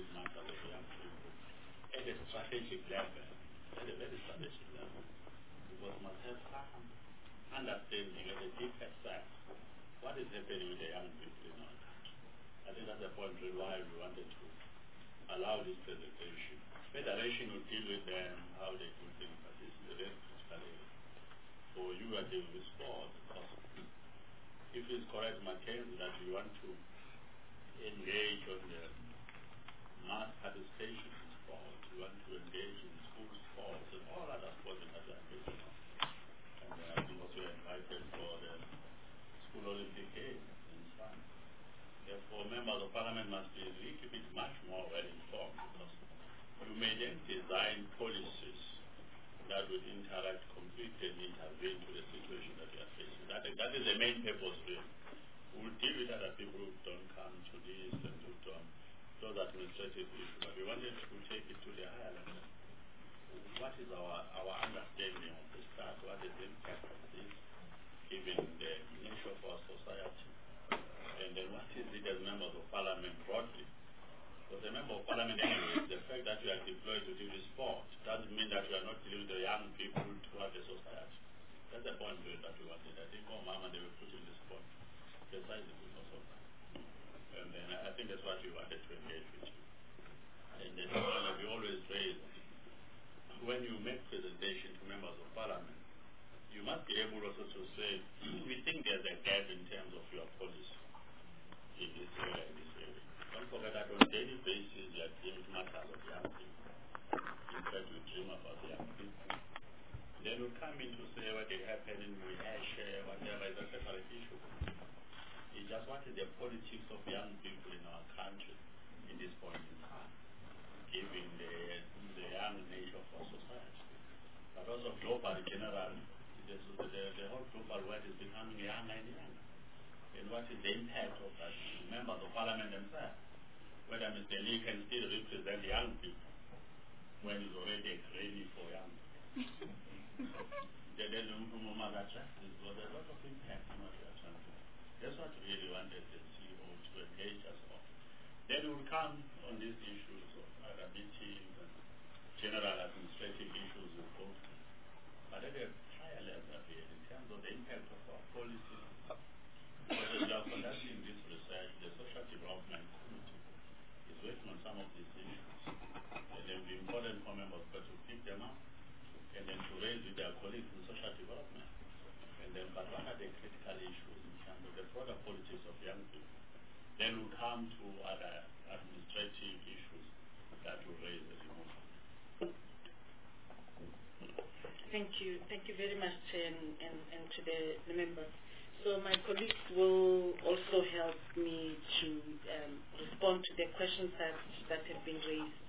strategic level, at a very strategic level, because we must have some understanding at a deeper sense what is happening with the young people in our country. I think that's the point why we wanted to allow this presentation. Federation will deal with them, how they do things, but this is a very critical area. For you are dealing with sport, because if it's correct, Mackenzie, that you want to engage on the mass participation in sport, you want to engage in school sports and all other sports that are facing on. And I think also you're invited for the School Olympic Games in France. Therefore, members of parliament must be a little bit much more well informed, because you may then design policies that would interact completely and intervene to the situation that we are facing. That is the main purpose here. We'll deal with other people who don't come to this and to those administrative issues, but we wanted to take it to the higher level. What is our understanding of the start? What is the impact of this, given the nature of our society? And then what is it as members of parliament broadly? Because a member of parliament anyway, the fact that you are deployed to deal with sport doesn't mean that you are not dealing with the young people throughout the society. That's the point that we wanted. I think Mama, they were putting this point precisely because of that. And then I think that's what we wanted to engage with you. And then we always raise, when you make presentation to members of parliament, you must be able also to say, we think there's a gap in terms of your policy in this area, in this area. Don't forget that on a daily basis, you are dealing with matters of young people. In fact, we dream about the young people. Then we come in to say what is happening, we share whatever is a separate issue. It's just what is the politics of young people in our country in this point in time, given the young nature of our society. But also globally, generally, the whole global world is becoming younger and younger. And what is the impact of that? Members of parliament themselves, whether Mr. Lee can still represent young people when he's already a trainee for young people. There's a lot of impact in what we are trying to do. That's what we really wanted the CEO to engage us on. Then we will come on these issues of other meetings and general administrative issues with both. But at a higher level here, in terms of the impact of our policies, because we are conducting this research, the Social Development Committee is working on some of these issues. And it will be important for members to pick them up and then to raise with their colleagues in social development. And then, but what are the critical issues in terms of the broader politics of young people? Then we'll come to other administrative issues that will raise as we move on. Thank you. Thank you very much, and to the members. So my colleagues will also help me to respond to the questions that have been raised.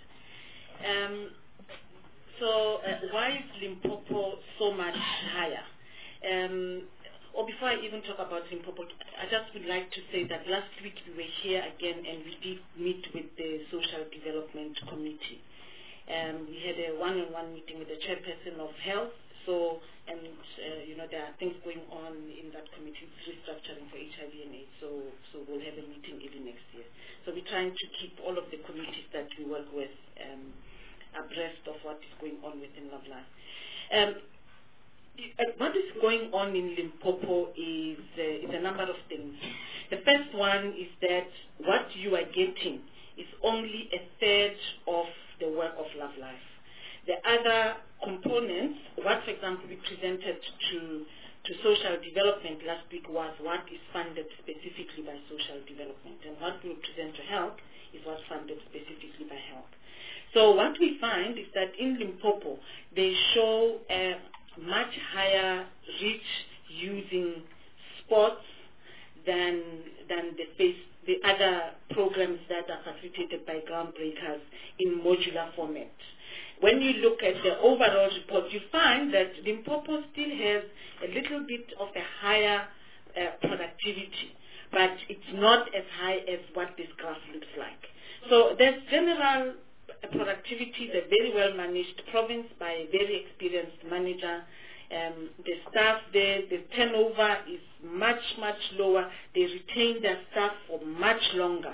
So why is Limpopo so much higher? Or before I even talk about Limpopo, I just would like to say that last week we were here again and we did meet with the Social Development Committee. We had a one-on-one meeting with the chairperson of health. So, and there are things going on in that committee, restructuring for HIV and AIDS. So we'll have a meeting early next year. So we're trying to keep all of the committees that we work with abreast of what is going on within LoveLife. What is going on in Limpopo is a number of things. The first one is that what you are getting is only a third of the work of LoveLife. The other components, what, for example, we presented to social development last week was what is funded specifically by social development. And what we present to health is what's funded specifically by health. So what we find is that in Limpopo, they show a much higher reach using sports than the other programs that are facilitated by Groundbreakers in modular format. When you look at the overall report, you find that Limpopo still has a little bit of a higher productivity, but it's not as high as what this graph looks like. So there's general productivity, the very well managed province by a very experienced manager. The staff there, the turnover is much, much lower. They retain their staff for much longer.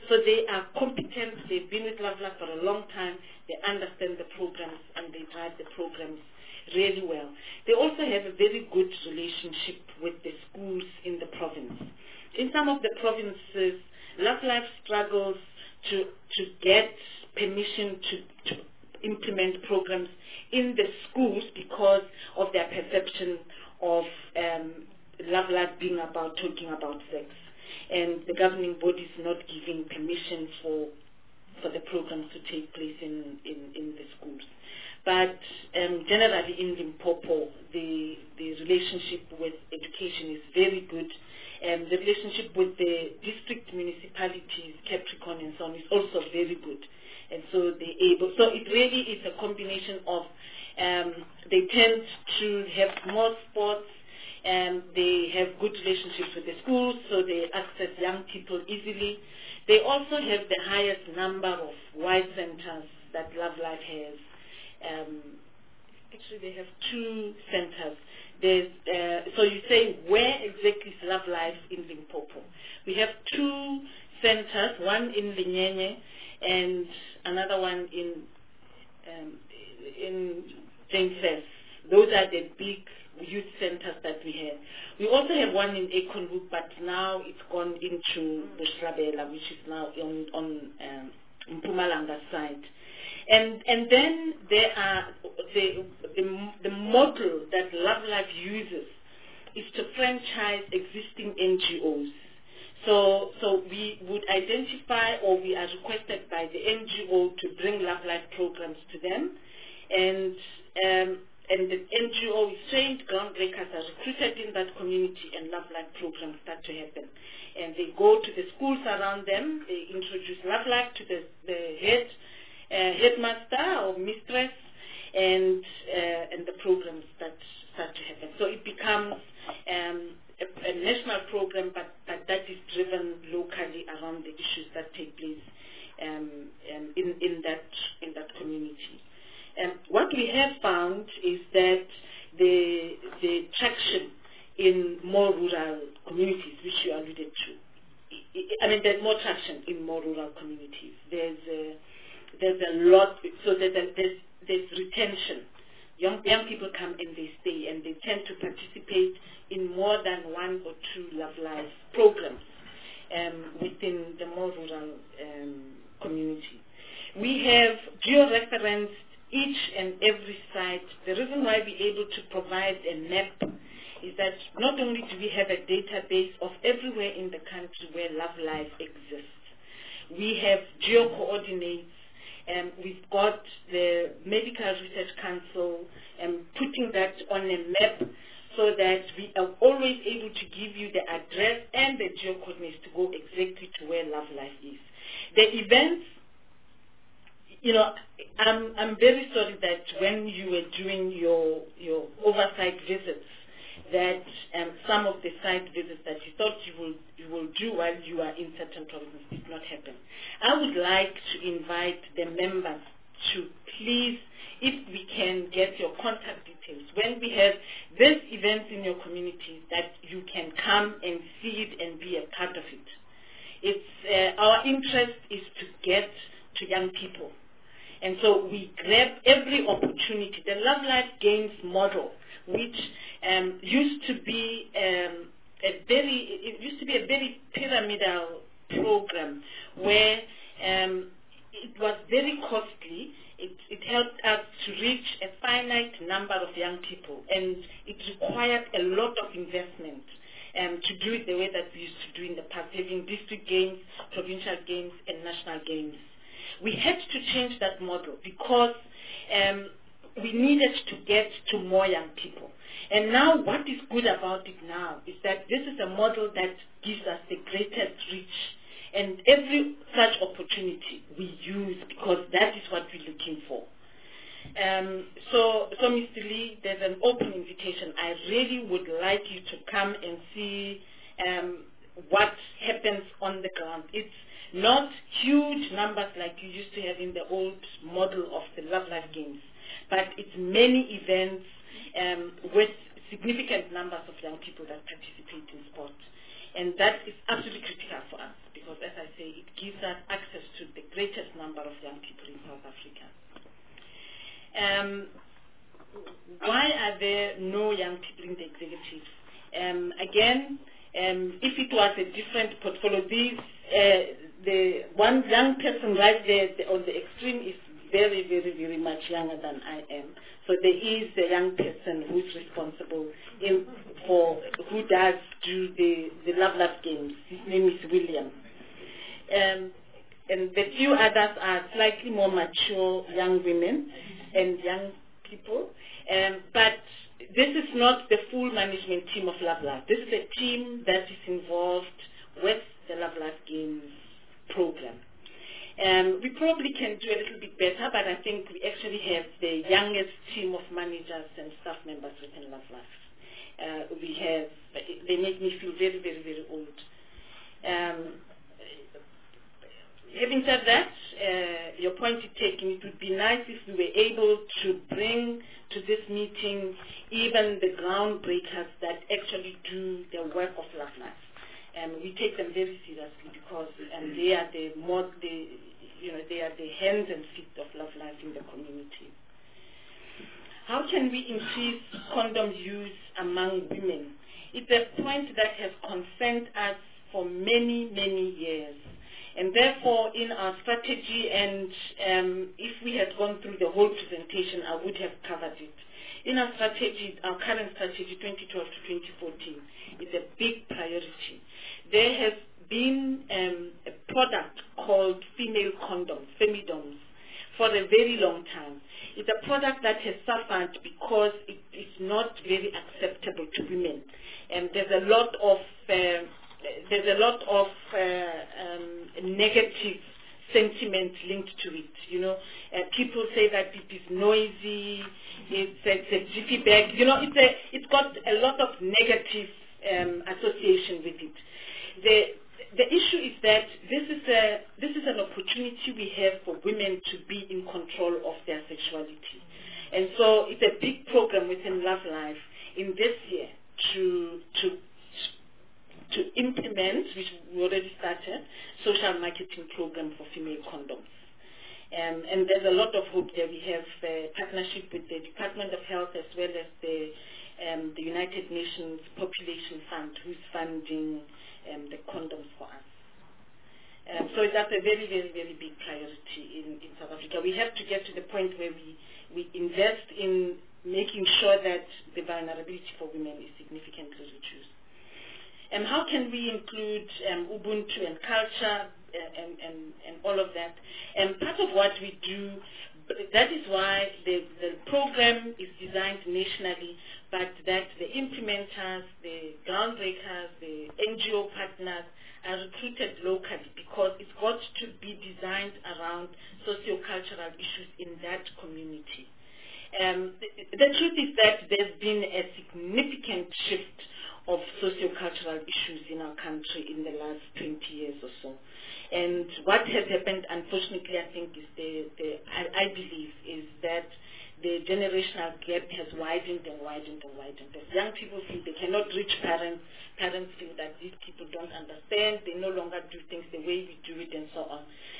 So they are competent, they've been with Love Life for a long time, they understand the programs and they drive the programs really well. They also have a very good relationship with the schools in the province. In some of the provinces, Love Life struggles to get permission to implement programs in the schools because of their perception of Love Life being about talking about sex. And the governing body is not giving permission for the programs to take place in the schools. But generally in Limpopo, the relationship with education is very good. The relationship with the district municipalities, Capricorn and so on, is also very good. And so so it really is a combination of, they tend to have more sports, they have good relationships with the schools, so they access young people easily. They also have the highest number of wide centers that Love Life has. Actually, they have 2 centers. There's, so you say, where exactly is Love Life in Limpopo? We have 2 centers, one in Linyenye and another one in James Fest. Those are the big youth centers that we have. We also have one in Ekonhoek, but now it's gone into Bushrabela, which is now on Mpumalanga side. And then there are the model that Love Life uses is to franchise existing NGOs. So we would identify, or we are requested by the NGO to bring Love Life programs to them, and the NGO is trained, groundbreakers are recruited in that community, and Love Life programs start to happen. And they go to the schools around them, they introduce Love Life to the headmaster or mistress, and the programs that start to happen. So it becomes a national program, but that is driven locally around the issues that take place in that community. What we have found is that the traction in more rural communities, which you alluded to, I mean, there's more traction in more rural communities. There's a lot, so there's retention. Young people come and they stay, and they tend to participate in more than 1 or 2 Love Life programs within the more rural community. We have geo-referenced each and every site. The reason why we're able to provide a map is that not only do we have a database of everywhere in the country where Love Life exists, we have geo-coordinates. We've got the Medical Research Council putting that on a map so that we are always able to give you the address and the geo-coordinates to go exactly to where Love Life is. The events, I'm very sorry that when you were doing your oversight visits, that some of the site visits that you thought you will do while you are in certain provinces did not happen. I would like to invite the members to please, if we can get your contact details, when we have these events in your community, that you can come and see it and be a part of it. It's our interest is to get to young people. And so we grab every opportunity. The Love Life Games model, which used to be a very pyramidal program where it was very costly. It helped us to reach a finite number of young people, and it required a lot of investment to do it the way that we used to do in the past, having district games, provincial games, and national games. We had to change that model because we needed to get to more young people. And now what is good about it now is that this is a model that gives us the greatest reach. And every such opportunity we use because that is what we're looking for. So Mr. Lee, there's an open invitation. I really would like you to come and see what happens on the ground. It's not huge numbers like you used to have in the old model of the Love Life Games, but it's many events with significant numbers of young people that participate in sport. And that is absolutely critical for us because, as I say, it gives gives us access to the greatest number of young people in South Africa. Why are there no young people in the executive? Again, if it was a different portfolio, the one young person right there on the extreme is very, very, very much younger than I am. So there is a young person who's responsible who does do the Love games. His name is William. And the few others are slightly more mature young women and young people. But this is not the full management team of Love. This is a team that is involved with the Love Games program. We probably can do a little bit better, but I think we actually have the youngest team of managers and staff members within Love Life. They make me feel very, very, very old. Having said that, your point is taken. It would be nice if we were able to bring to this meeting even the groundbreakers that actually do the work of Love Life. We take them very seriously because they are they are the hands and feet of Love Life in the community. How can we increase condom use among women? It's a point that has concerned us for many, many years. And therefore, in our strategy, and if we had gone through the whole presentation, I would have covered it. In our strategy, our current strategy, 2012 to 2014, is a big priority. There has been a product called female condoms, femidoms, for a very long time. It's a product that has suffered because it is not very acceptable to women. And there's a lot of negative sentiment linked to it. People say that it is noisy, it's a jiffy bag. It's got a lot of negative association with it. The issue is that this is an opportunity we have for women to be in control of their sexuality. And so it's a big program within Love Life in this year to implement, which we already started, social marketing program for female condoms. And there's a lot of hope there. We have a partnership with the Department of Health as well as the United Nations Population Fund, who's funding the condoms for us. So that's a very, very, very big priority in South Africa. We have to get to the point where we invest in making sure that the vulnerability for women is significantly reduced. How can we include Ubuntu and culture and all of that? Part of what we do, that is why the program is designed nationally, but that the implementers, the groundbreakers, the NGO partners are recruited locally because it's got to be designed around socio-cultural issues in that community. The truth is that there's been a significant shift of socio-cultural issues in our country in the last 20 years or so. And what has happened, unfortunately, I think, is I believe, is that the generational gap has widened and widened and widened. As young people feel they cannot reach parents, parents feel that these people don't understand, they no longer do things the way we do it, and so on.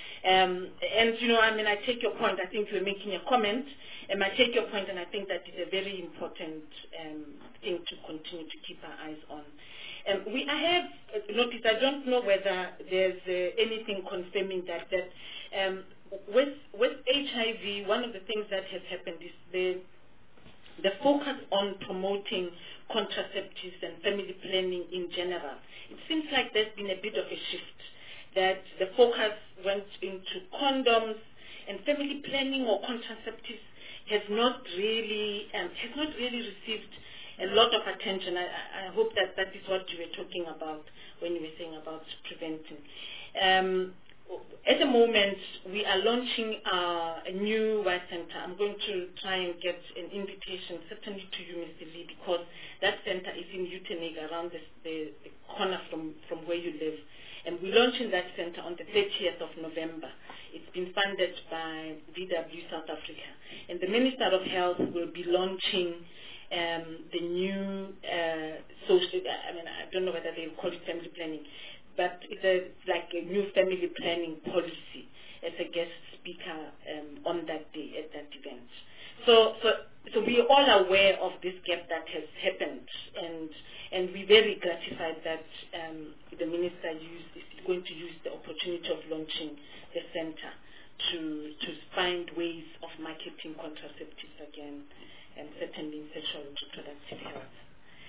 I take your point. I think you're making a comment, and I take your point, and I think that is a very important thing to continue to keep our eyes on. I have noticed, I don't know whether there's anything confirming that with HIV, one of the things that has happened is the focus on promoting contraceptives and family planning in general. It seems like there's been a bit of a shift, that the focus went into condoms and family planning or contraceptives has not really received a lot of attention. I hope that is what you were talking about when you were saying about preventing. At the moment, we are launching a new Y center. I'm going to try and get an invitation, certainly to you, Mr. Lee, because that center is in Uitenhage, around the corner from where you live. And we're launching that center on the 30th of November. It's been funded by VW South Africa. And the Minister of Health will be launching the new social, I don't know whether they call it family planning, but it's like a new family planning policy as a guest speaker on that day at that event. So we are all aware of this gap that has happened, and we're very gratified that the minister is going to use the opportunity of launching the center to find ways of marketing contraceptives again, and certainly in sexual and reproductive health.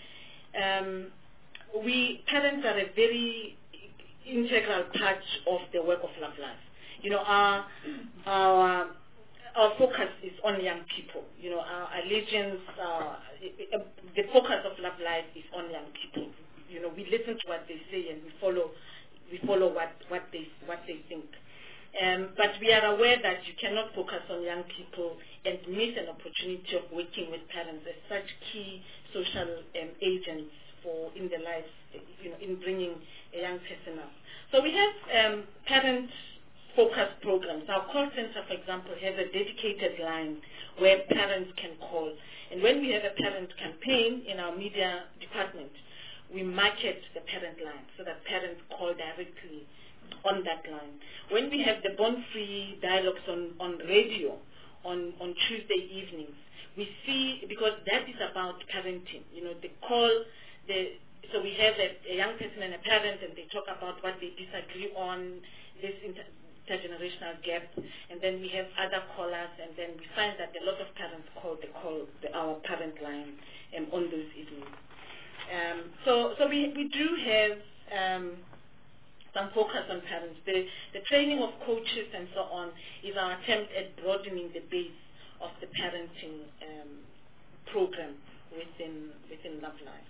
Parents are a very integral part of the work of Love Life. You know, our focus is on young people. You know, our allegiance, the focus of Love Life is on young people. You know, we listen to what they say and we follow what they think. But we are aware that you cannot focus on young people and miss an opportunity of working with parents as such key social agents in their lives, you know, in bringing a young person up. So we have parent-focused programs. Our call center, for example, has a dedicated line where parents can call. And when we have a parent campaign in our media department, we market the parent line so that parents call directly on that line. When we have the Born-Free dialogues on radio on Tuesday evenings, we see, because that is about parenting, you know, so we have a young person and a parent, and they talk about what they disagree on, this intergenerational gap, and then we have other callers, and then we find that a lot of parents call our parent line on those evenings. So we do have some focus on parents. The training of coaches and so on is our attempt at broadening the base of the parenting program within Love Life.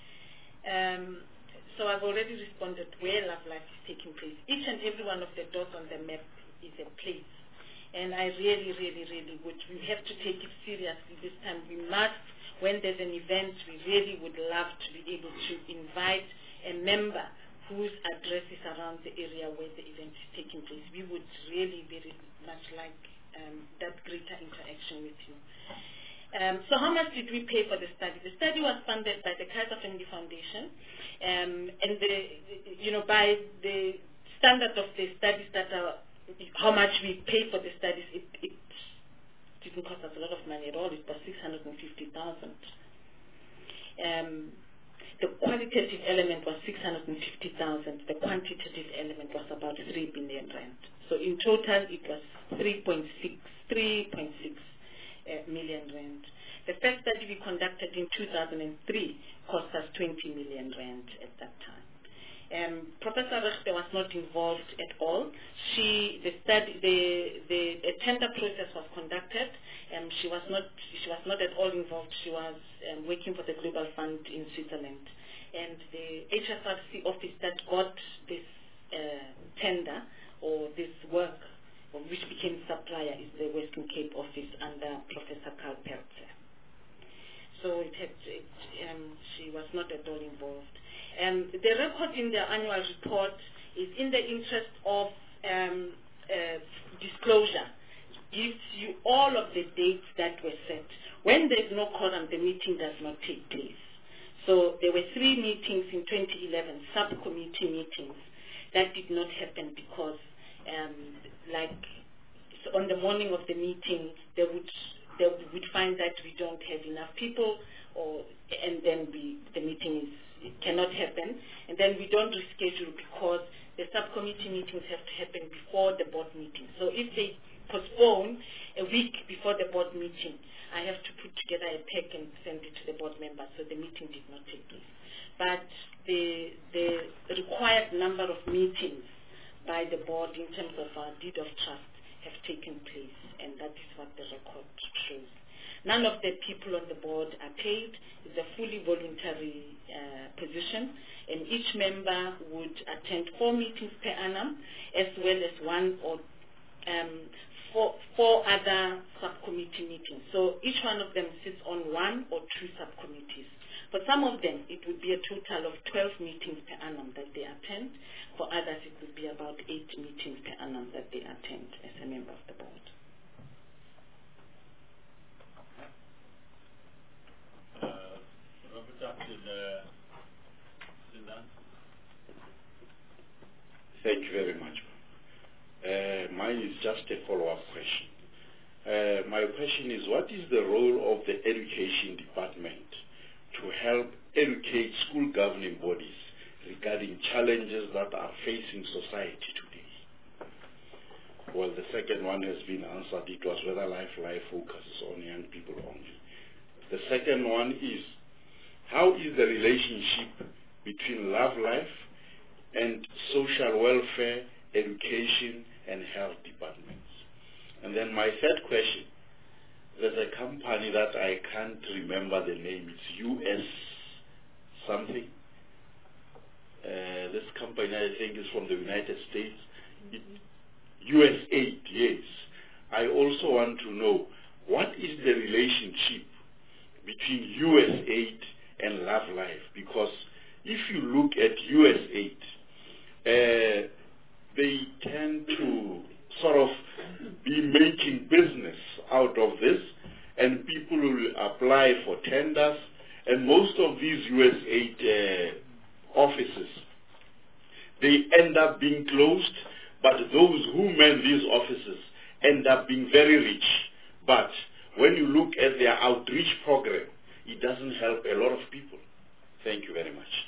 So I've already responded where Love Life is taking place. Each and every one of the dots on the map is a place. And I really we have to take it seriously this time. We must, when there's an event, we really would love to be able to invite a member whose address is around the area where the event is taking place. We would really very much like that greater interaction with you. So how much did we pay for the study? The study was funded by the Kaiser Family Foundation, and by the standard of the studies that are, how much we pay for the studies, it didn't cost us a lot of money at all. It was 650,000. The qualitative element was 650,000. The quantitative element was about 3 billion rand. So in total, it was 3.6 million rand. The first study we conducted in 2003 cost us 20 million rand at that time. Professor Rechte was not involved at all. The tender process was conducted. She was not at all involved. She was working for the Global Fund in Switzerland. And the HSRC office that got this tender or this work, which became supplier, is the Western Cape office under Professor Karl Peltzer. So she was not at all involved. The record in the annual report is in the interest of disclosure. Gives you all of the dates that were set. When there's no quorum, the meeting does not take place. So there were 3 meetings in 2011, subcommittee meetings, that did not happen because so on the morning of the meeting, they would find that we don't have enough people, and then the meeting cannot happen, and then we don't reschedule because the subcommittee meetings have to happen before the board meeting. So if they postpone a week before the board meeting, I have to put together a pack and send it to the board members, so the meeting did not take place. But the required number of meetings by the board in terms of our deed of trust have taken place, and that is what the record shows. None of the people on the board are paid. It's a fully voluntary position, and each member would attend 4 meetings per annum, as well as 1 or 4 other subcommittee meetings. So each one of them sits on 1 or 2 subcommittees. For some of them, it would be a total of 12 meetings per annum that they attend. For others, it would be about 8 meetings per annum that they attend as a member of the board. Thank you very much. Mine is just a follow-up question. My question is, what is the role of the education department to help educate school governing bodies regarding challenges that are facing society today? Well, the second one has been answered. It was whether Life focuses on young people only. The second one is, how is the relationship between Love Life and social welfare, education, and health departments? And then my third question, there's a company that I can't remember the name. It's US something. This company, I think, is from the United States. USAID, yes. I also want to know, what is the relationship between USAID and Love Life? Because if you look at USAID, they tend to sort of be making business out of this, and people will apply for tenders, and most of these USAID offices, they end up being closed, but those who man these offices end up being very rich. But when you look at their outreach program, it doesn't help a lot of people. Thank you very much.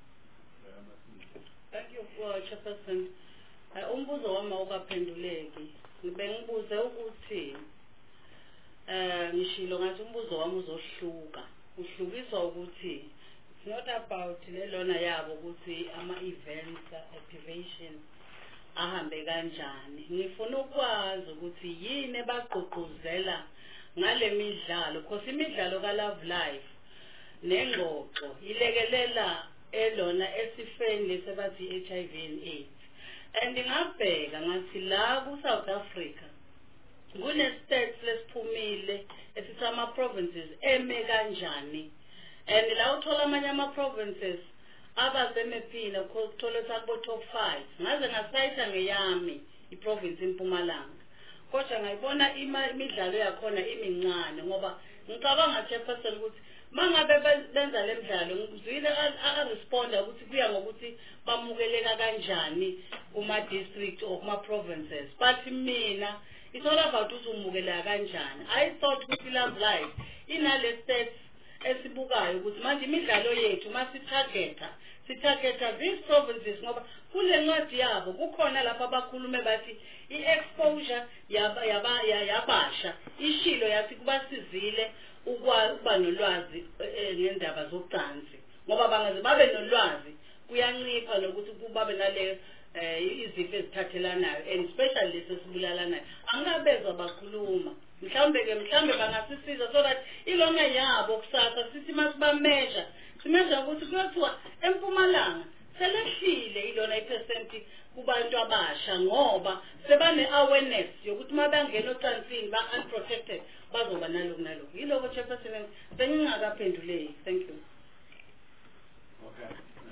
Thank you, Chairperson. Umbuzo wami awukaphenduleki. Bengibuze ukuthi ngishilo ngathi umbuzo wami uzohluka. Uhlukiswa ukuthi it's not about lelona yabo ukuthi ama-events, activation ahambe kanjani. Ngifuna ukwazi ukuthi yini ebagqugquzela ngale midlalo, because imidlalo ka-Love Life nengxoxo ilekelela elona esifeni lesebathi HIV and AIDS. And ngingabheka ngathi la ku-South Africa kune-states lesiphumile esithi ama-provinces eme kanjani, and la uthola amanye ama-provinces abasemephina ukuthola sakubo-top 5. Ngaze ngasayitha ngeyami iprovince impumalanga, kodwa ngayibona imidlalo yakhona imincane, ngoba ngicabanga Chairperson ukuthi mangabe benza lemidlalo ngizwile a-responda ukuthi kuya ngokuthi bamukeleka kanjani kuma-district or kuma-provinces. But mina, it's all about uzumukeleka kanjani. I thought ukuthi Love Life inale states esibukayo ukuthi manje imidlalo yethu masithargeta these provinces, ngoba kule ncwadi yabo kukhona lapha abakhulume bathi i-exposure yabasha ishilo yathi kubasizile ukuba nolwazi ngendaba zocansi, ngoba bangaze babe nolwazi kuyancipha nokuthi kubabe nale izifo ezithathelanayo, and especially lesi sibulalanayo. Angabezwa bakhuluma, mhlawumbe bangasisiza so that ilona yabo kusasa sithi masibamesha simesha ukuthi kuyothiwa empumalanga selehlile ilona iphesenti kubantu abasha, ngoba sebane-awareness yokuthi uma bangena ocansini ba-unprotected bazoba naloku naloku. Yiloko Chairperson bengingakaphenduleki. Thank you. Okay.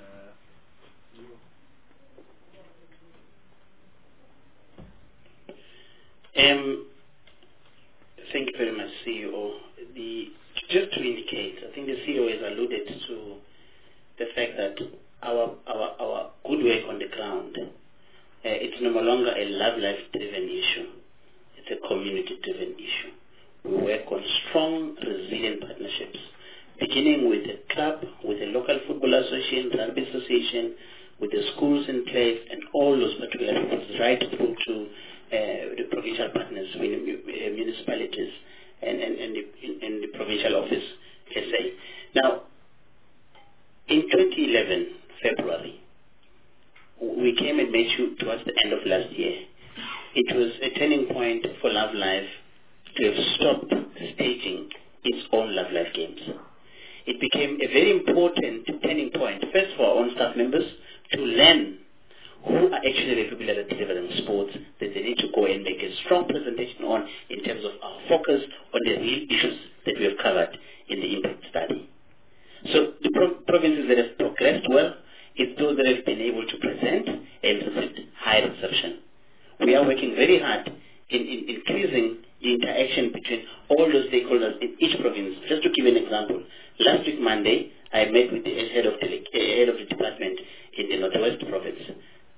Thank you very much, CEO. Just to indicate, I think the CEO has alluded to the fact that our good work on the ground, it's no longer a Love Life-driven issue. It's a community-driven issue. We work on strong, resilient partnerships, beginning with the club, with the local football association, rugby association, with the schools in place, and all those particular people, right through to the provincial partners, municipalities, and the provincial office, SA. Now, in 2011, February, we came and met you towards the end of last year. It was a turning point for Love Life to have stopped staging its own Love Life games. It became a very important turning point, first for our own staff members, to learn who are actually the people that are delivering sports that they need to go and make a strong presentation on in terms of our focus on the real issues that we have covered in the impact study. So the provinces that have progressed well, it's those that have been able to present and received high reception. We are working very hard in increasing the interaction between all those stakeholders in each province. Just to give you an example, last week Monday, I met with the head of the department in the Northwest province.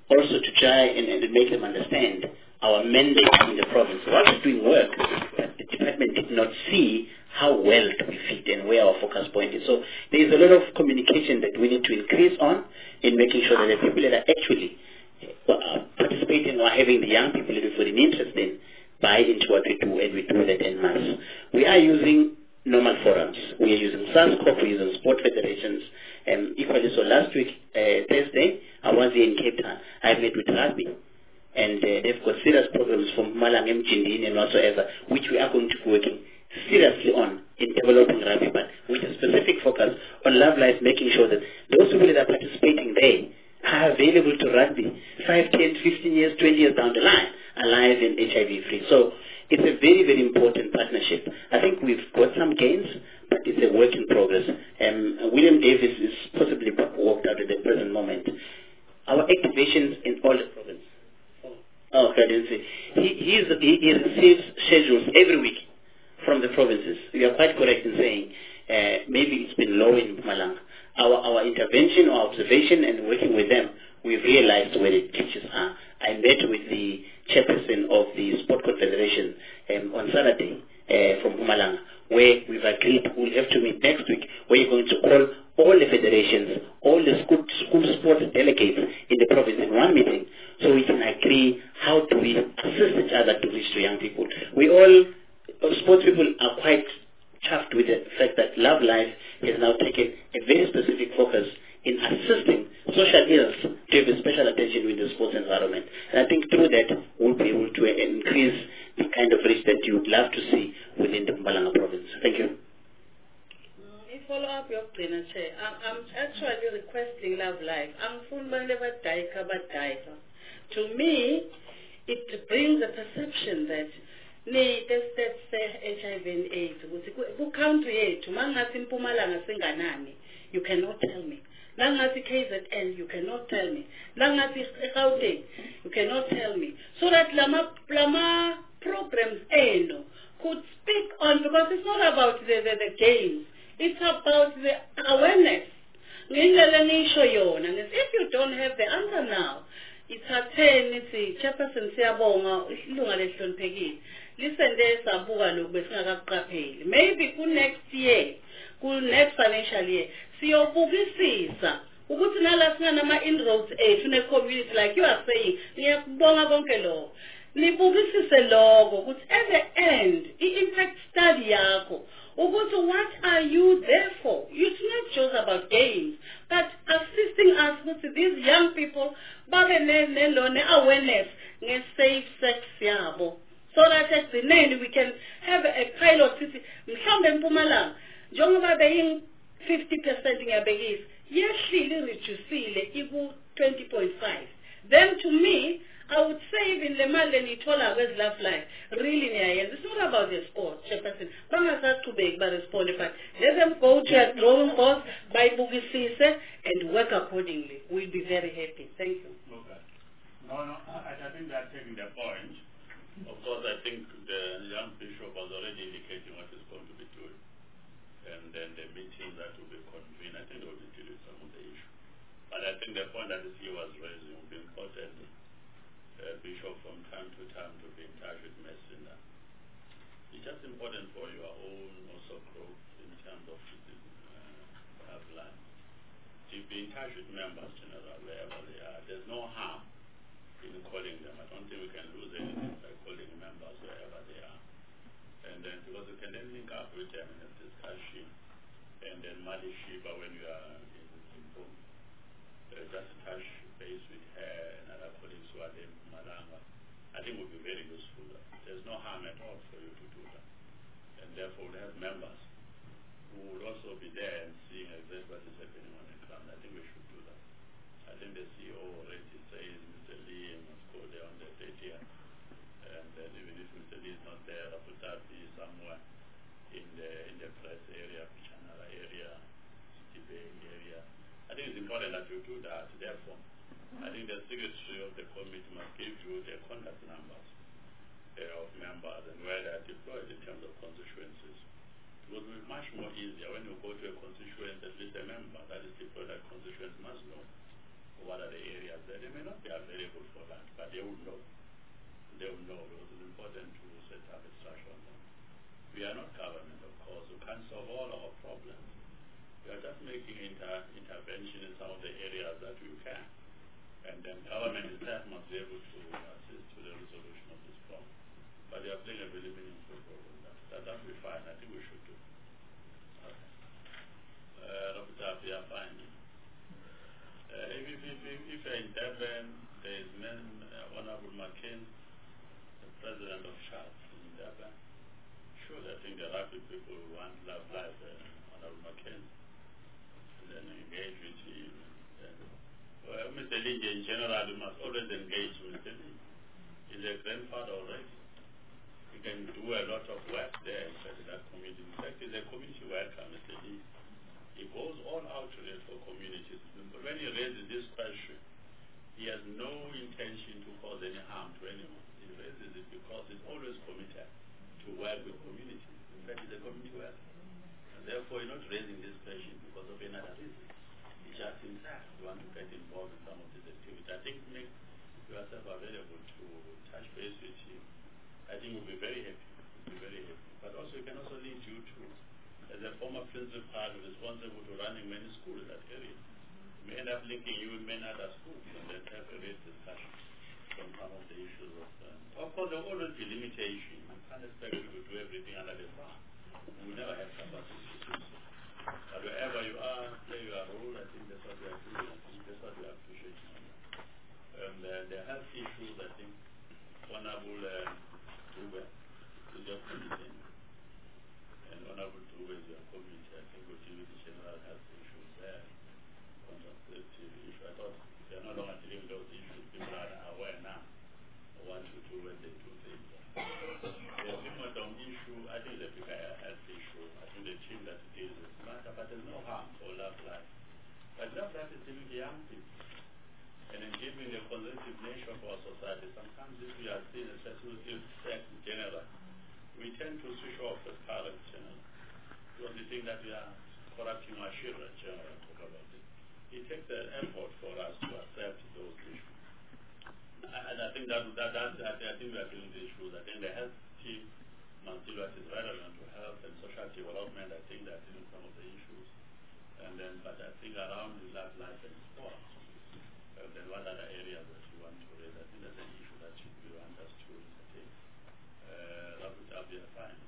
also to try and make them understand our mandate in the province. We are doing work, but the department did not see how well do we fit and where our focus point is. So there is a lot of communication that we need to increase on in making sure that the people that are actually participating or having the young people with an interest in buy into what we do, and we do that en masse. We are using normal forums. We are using SASCOP, we're using sport federations. Equally, so last week, Thursday, I was here in Cape Town. I met with rugby. And they've got serious programs from Malang, Mjindini, and whatsoever, which we are going to be working seriously on in developing rugby, but with a specific focus on Love Life, making sure that those people that are participating there are available to rugby 5, 10, 15 years, 20 years down the line, alive and HIV-free. So it's a very, very important partnership. I think we've got some gains, but it's a work in progress. William Davis is possibly walked out at the present moment. Our activations in all the provinces. Oh, okay, I didn't see. He receives schedules every week from the provinces. You are quite correct in saying maybe it's been low in Mpumalanga. Our intervention or observation and working with them, we've realized where the glitches are. I met with the chairperson of the Sport Confederation on Saturday from Mpumalanga, where we've agreed we'll have to meet next week, where you're going to call all the federations, all the school sports delegates in the province in one meeting, so we can agree how do we assist each other to reach to young people. We all, sports people, are quite chuffed with the fact that Love Life has now taken a very specific focus in assisting social ills to have a special attention with the sports environment. And I think through that, we'll be able to increase the kind of reach that you would love to see within the Mpumalanga province. Thank you. Follow up your trainer chair. I'm actually requesting Love Life. To me, it brings a perception that that's HIV and AIDS. You cannot tell me. KZN, you cannot tell me. You cannot tell me. So that Lama programs could speak on, because it's not about the games. It's about the awareness. And if you don't have the answer now, it's a 10, it's a chairperson siyabonga ilunga lehloniphekile. Listen, there's a buga maybe next year, next financial year, siyobukisisa ukuthi nalasina nama inroads ethu ne community, like you are saying, ngiyakubonga konke lo. Nibukisise lokho ukuthi at the end, i-impact study yakho, what are you there for? It's not just about games, but assisting us with these young people, awareness, safe sex, so that at the end we can have a pilot city. Mhlawumbe Mpumalanga, njengoba being 50% ngiyabekisa, yehlile reducile iku 20.5. Then to me, I would say even the man that you told us Love Life, really, it's not about the sport, Chairperson. Banga has to be able to respond, but let them go to a drawing board, buy boogie season, and work accordingly. We'll be very happy. Thank you. Okay. No, I think they're taking their point. Of course, I think the young bishop was already indicating what is going to be doing. And then the meeting that will be convened, I think they will deal with some of the issue. But I think the point that the CEO was raising will be important. Bishop from time to time to be in touch with Messina. It's just important for your own also growth in terms of life. To be in touch with members generally wherever they are. There's no harm in calling them. I don't think we can lose anything by calling members wherever they are. And then because we can then link up with them in a discussion, and then Mali Shiba when you are in boom, just touch base with her and other colleagues who are there. I think would be very useful. There's no harm at all for you to do that. And therefore we'll have members who will also be there and seeing exactly what is happening on the ground. I think we should do that. I think the CEO already says Mr. Lee must go there on the 30th. And then even if Mr. Lee is not there, Abu Dhabi somewhere in the press area, Chanara area, City area. I think it's important that you do that. Therefore, I think the secretary of the committee must give you the contact numbers of members and where they are deployed in terms of constituencies. It would be much more easier when you go to a constituency, at least a member that is deployed at constituency must know what are the areas there. They may not be available for that, but they will know. They will know. It was important to set up a structure on them. We are not government, of course. We can't solve all our problems. We are just making intervention in some of the areas that we can. And then government itself must be able to assist to the resolution of this problem. But they are playing a very meaningful role in that. That will be fine. I think we should do. Robert, we are fine. If in Durban, there is Honorable McCain, the president of SHAP in Durban. Sure, I think the Rapid people want Love Life, Honorable McCain. Then engage with him. Well, Mr. Lynch, in general, you must always engage with him. He's a grandfather already. He can do a lot of work there inside that community. In fact, he's a community worker, Mr. Lee. He goes all out to it for communities. But when he raises this question, he has no intention to cause any harm to anyone. He raises it because he's always committed to work with communities. In fact, he's a community worker. Therefore, you're not raising this question because of another reason. It's just himself. You want to get involved in some of this activity. I think make yourself available to touch base with him. I think we'll be very happy. We'll be very happy. But also, it can also lead you to, as a former principal responsible to running many schools in that area, you may end up linking you with many other schools and then have a real discussion on some of the issues of course, there will always be limitations. You can't expect you to do everything under the sun. We never have capacity to do so. But wherever you are, play your role. I think that's what we are doing. I think that's what we appreciate. The health issues, I think, Honorable Dube is your committee. And Honorable Dube is your committee. I think we'll deal with the general health issues there. Contraceptive issue. I thought if you're no longer dealing with those issues, people are aware now of what to do when they do things. The Pimadong issue, I think it's a bigger health issue. I think the team that deals with the matter, but there's no harm for Love Life. But Love Life is dealing with young people. And in given the conservative nature of our society, sometimes if we are seen as sensitive sex in general, we tend to switch off as parents generally. Because we think that we are corrupting our children generally, talk about it. It takes an effort for us to accept those issues. And I think I think we are dealing with issues. I think the health team must do what is relevant to health and social development. I think they're dealing with some of the issues. And then, but I think around the Love Life and sport, then what other areas that you want to raise? I think that's an issue that you want us to take. That would be fine.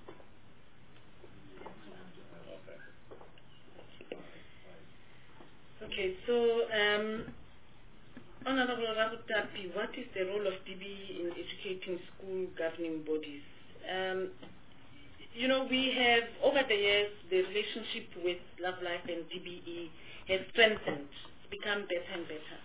Okay, so Honorable Rabutapi, what is the role of DBE in educating school governing bodies? We have, over the years, the relationship with Love Life and DBE has strengthened. It's become better and better.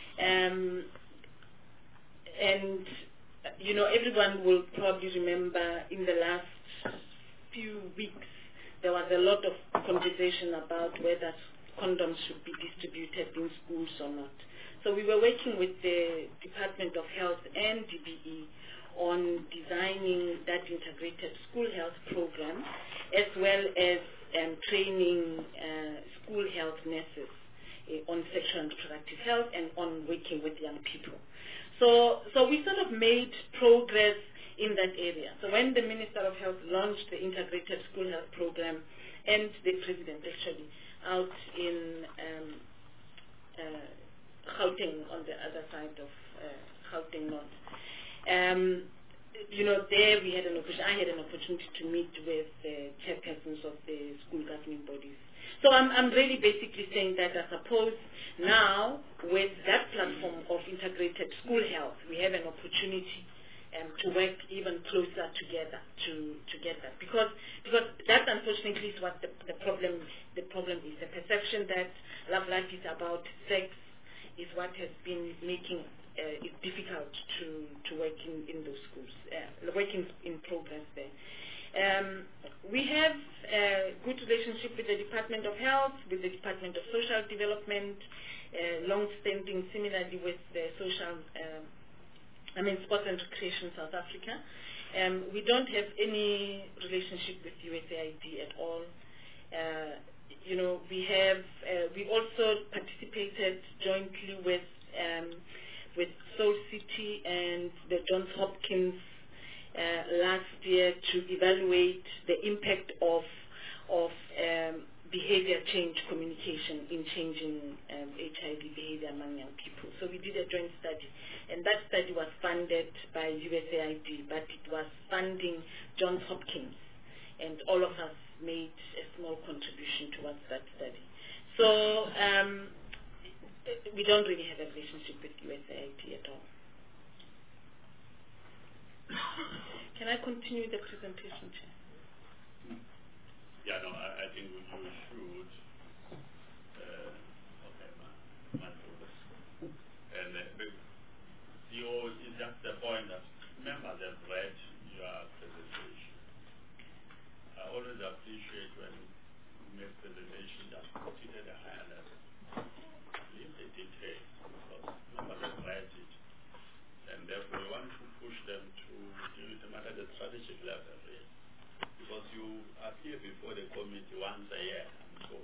Everyone will probably remember in the last few weeks, there was a lot of conversation about whether condoms should be distributed in schools or not. So we were working with the Department of Health and DBE on designing that integrated school health program, as well as training school health nurses on sexual and reproductive health and on working with young people. So we sort of made progress in that area. So when the Minister of Health launched the integrated school health program, and the President actually out in Gauteng, on the other side of Gauteng North, there we had I had an opportunity to meet with the chairpersons of the school governing bodies. So I'm really basically saying that I suppose now with that platform of integrated school health, we have an opportunity to work even closer together to get that. Because that unfortunately is what the problem is. The perception that Love Life is about sex is what has been making it difficult to work in those schools, working in progress there. We have a good relationship with the Department of Health, with the Department of Social Development, long-standing similarly with the Sports and Recreation South Africa. We don't have any relationship with USAID at all. we also participated jointly with Seoul City and the Johns Hopkins last year to evaluate the impact of behavior change communication in changing HIV behavior among young people. So we did a joint study, and that study was funded by USAID, but it was funding Johns Hopkins, and all of us made a small contribution towards that study. So we don't really have a relationship with USAID at all. Can I continue the presentation, Chair? Yeah, no, I think we should. Okay, my progress. And CEO is just the point that members have read your presentation. I always appreciate when you make presentation that put it at a higher level. Leave the details because members have read it. And therefore we want to push them to deal with the matter at the strategic level, really. Because you appear before the committee once a year, and so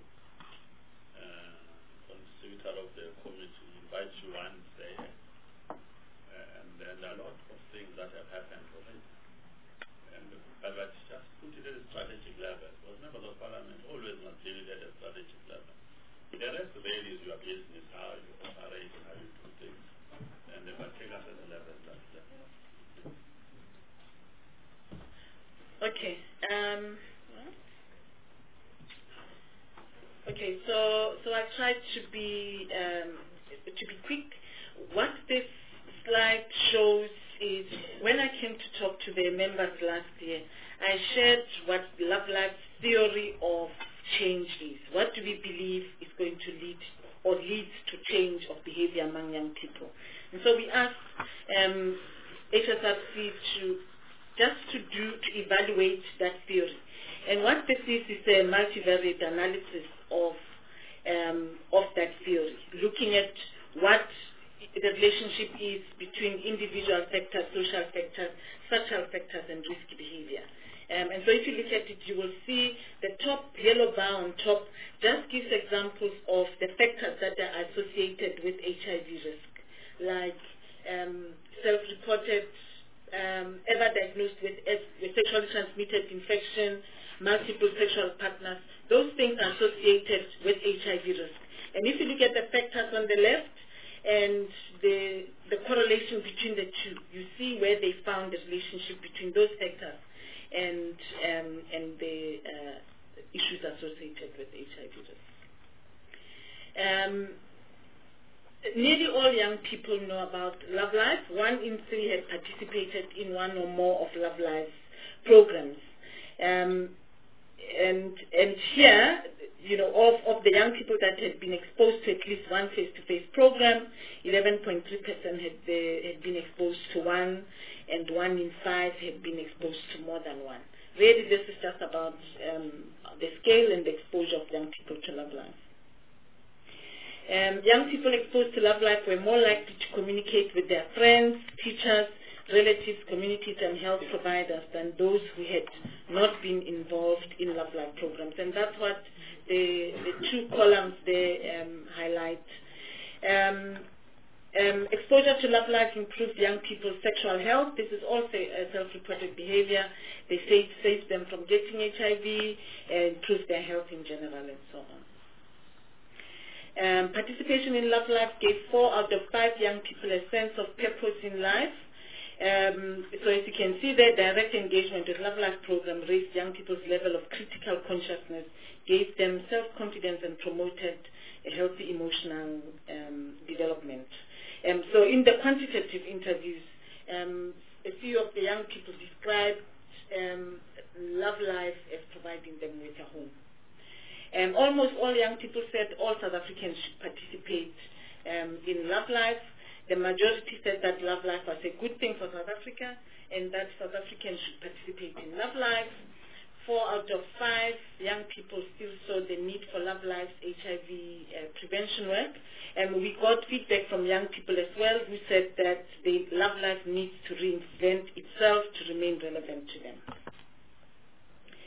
constitutor of the committee invites you once a year, and then there are a lot of things that have happened already. But just put it at a strategic level, because members of parliament always must deal with it at a strategic level. The rest really is your business, how you operate, how you do things, and they must take us at the level that's there. Okay. So I tried to be quick. What this slide shows is when I came to talk to the members last year, I shared what Love Life's theory of change is. What do we believe is going to lead or leads to change of behavior among young people? And so we asked HSRC to evaluate that theory. And what this is a multivariate analysis of that theory, looking at what the relationship is between individual factors, social factors, structural factors, and risky behavior. And so if you look at it, you will see the top yellow bar on top just gives examples of the factors that are associated with HIV risk, like self-reported, ever diagnosed with sexually transmitted infection, multiple sexual partners. Those things are associated with HIV risk. And if you look at the factors on the left and the correlation between the two, you see where they found the relationship between those factors and the issues associated with HIV risk. Nearly all young people know about Love Life. 1 in 3 have participated in one or more of Love Life's programs. And here, of the young people that had been exposed to at least one face-to-face program, 11.3% had been exposed to one, and 1 in 5 had been exposed to more than one. Really, this is just about the scale and the exposure of young people to Love Life. Young people exposed to Love Life were more likely to communicate with their friends, teachers, relatives, communities, and health providers than those who had not been involved in Love Life programs. And that's what the 2 columns there highlight. Exposure to Love Life improved young people's sexual health. This is also a self-reported behavior. They say it saves them from getting HIV, improves their health in general, and so on. Participation in Love Life gave 4 out of 5 young people a sense of purpose in life. So as you can see there, direct engagement with Love Life program raised young people's level of critical consciousness, gave them self-confidence, and promoted a healthy emotional development. So in the quantitative interviews, a few of the young people described Love Life as providing them with a home. Almost all young people said all South Africans should participate in Love Life. The majority said that Love Life was a good thing for South Africa and that South Africans should participate in Love Life. 4 out of 5 young people still saw the need for Love Life's HIV prevention work. And we got feedback from young people as well who said that the Love Life needs to reinvent itself to remain relevant to them.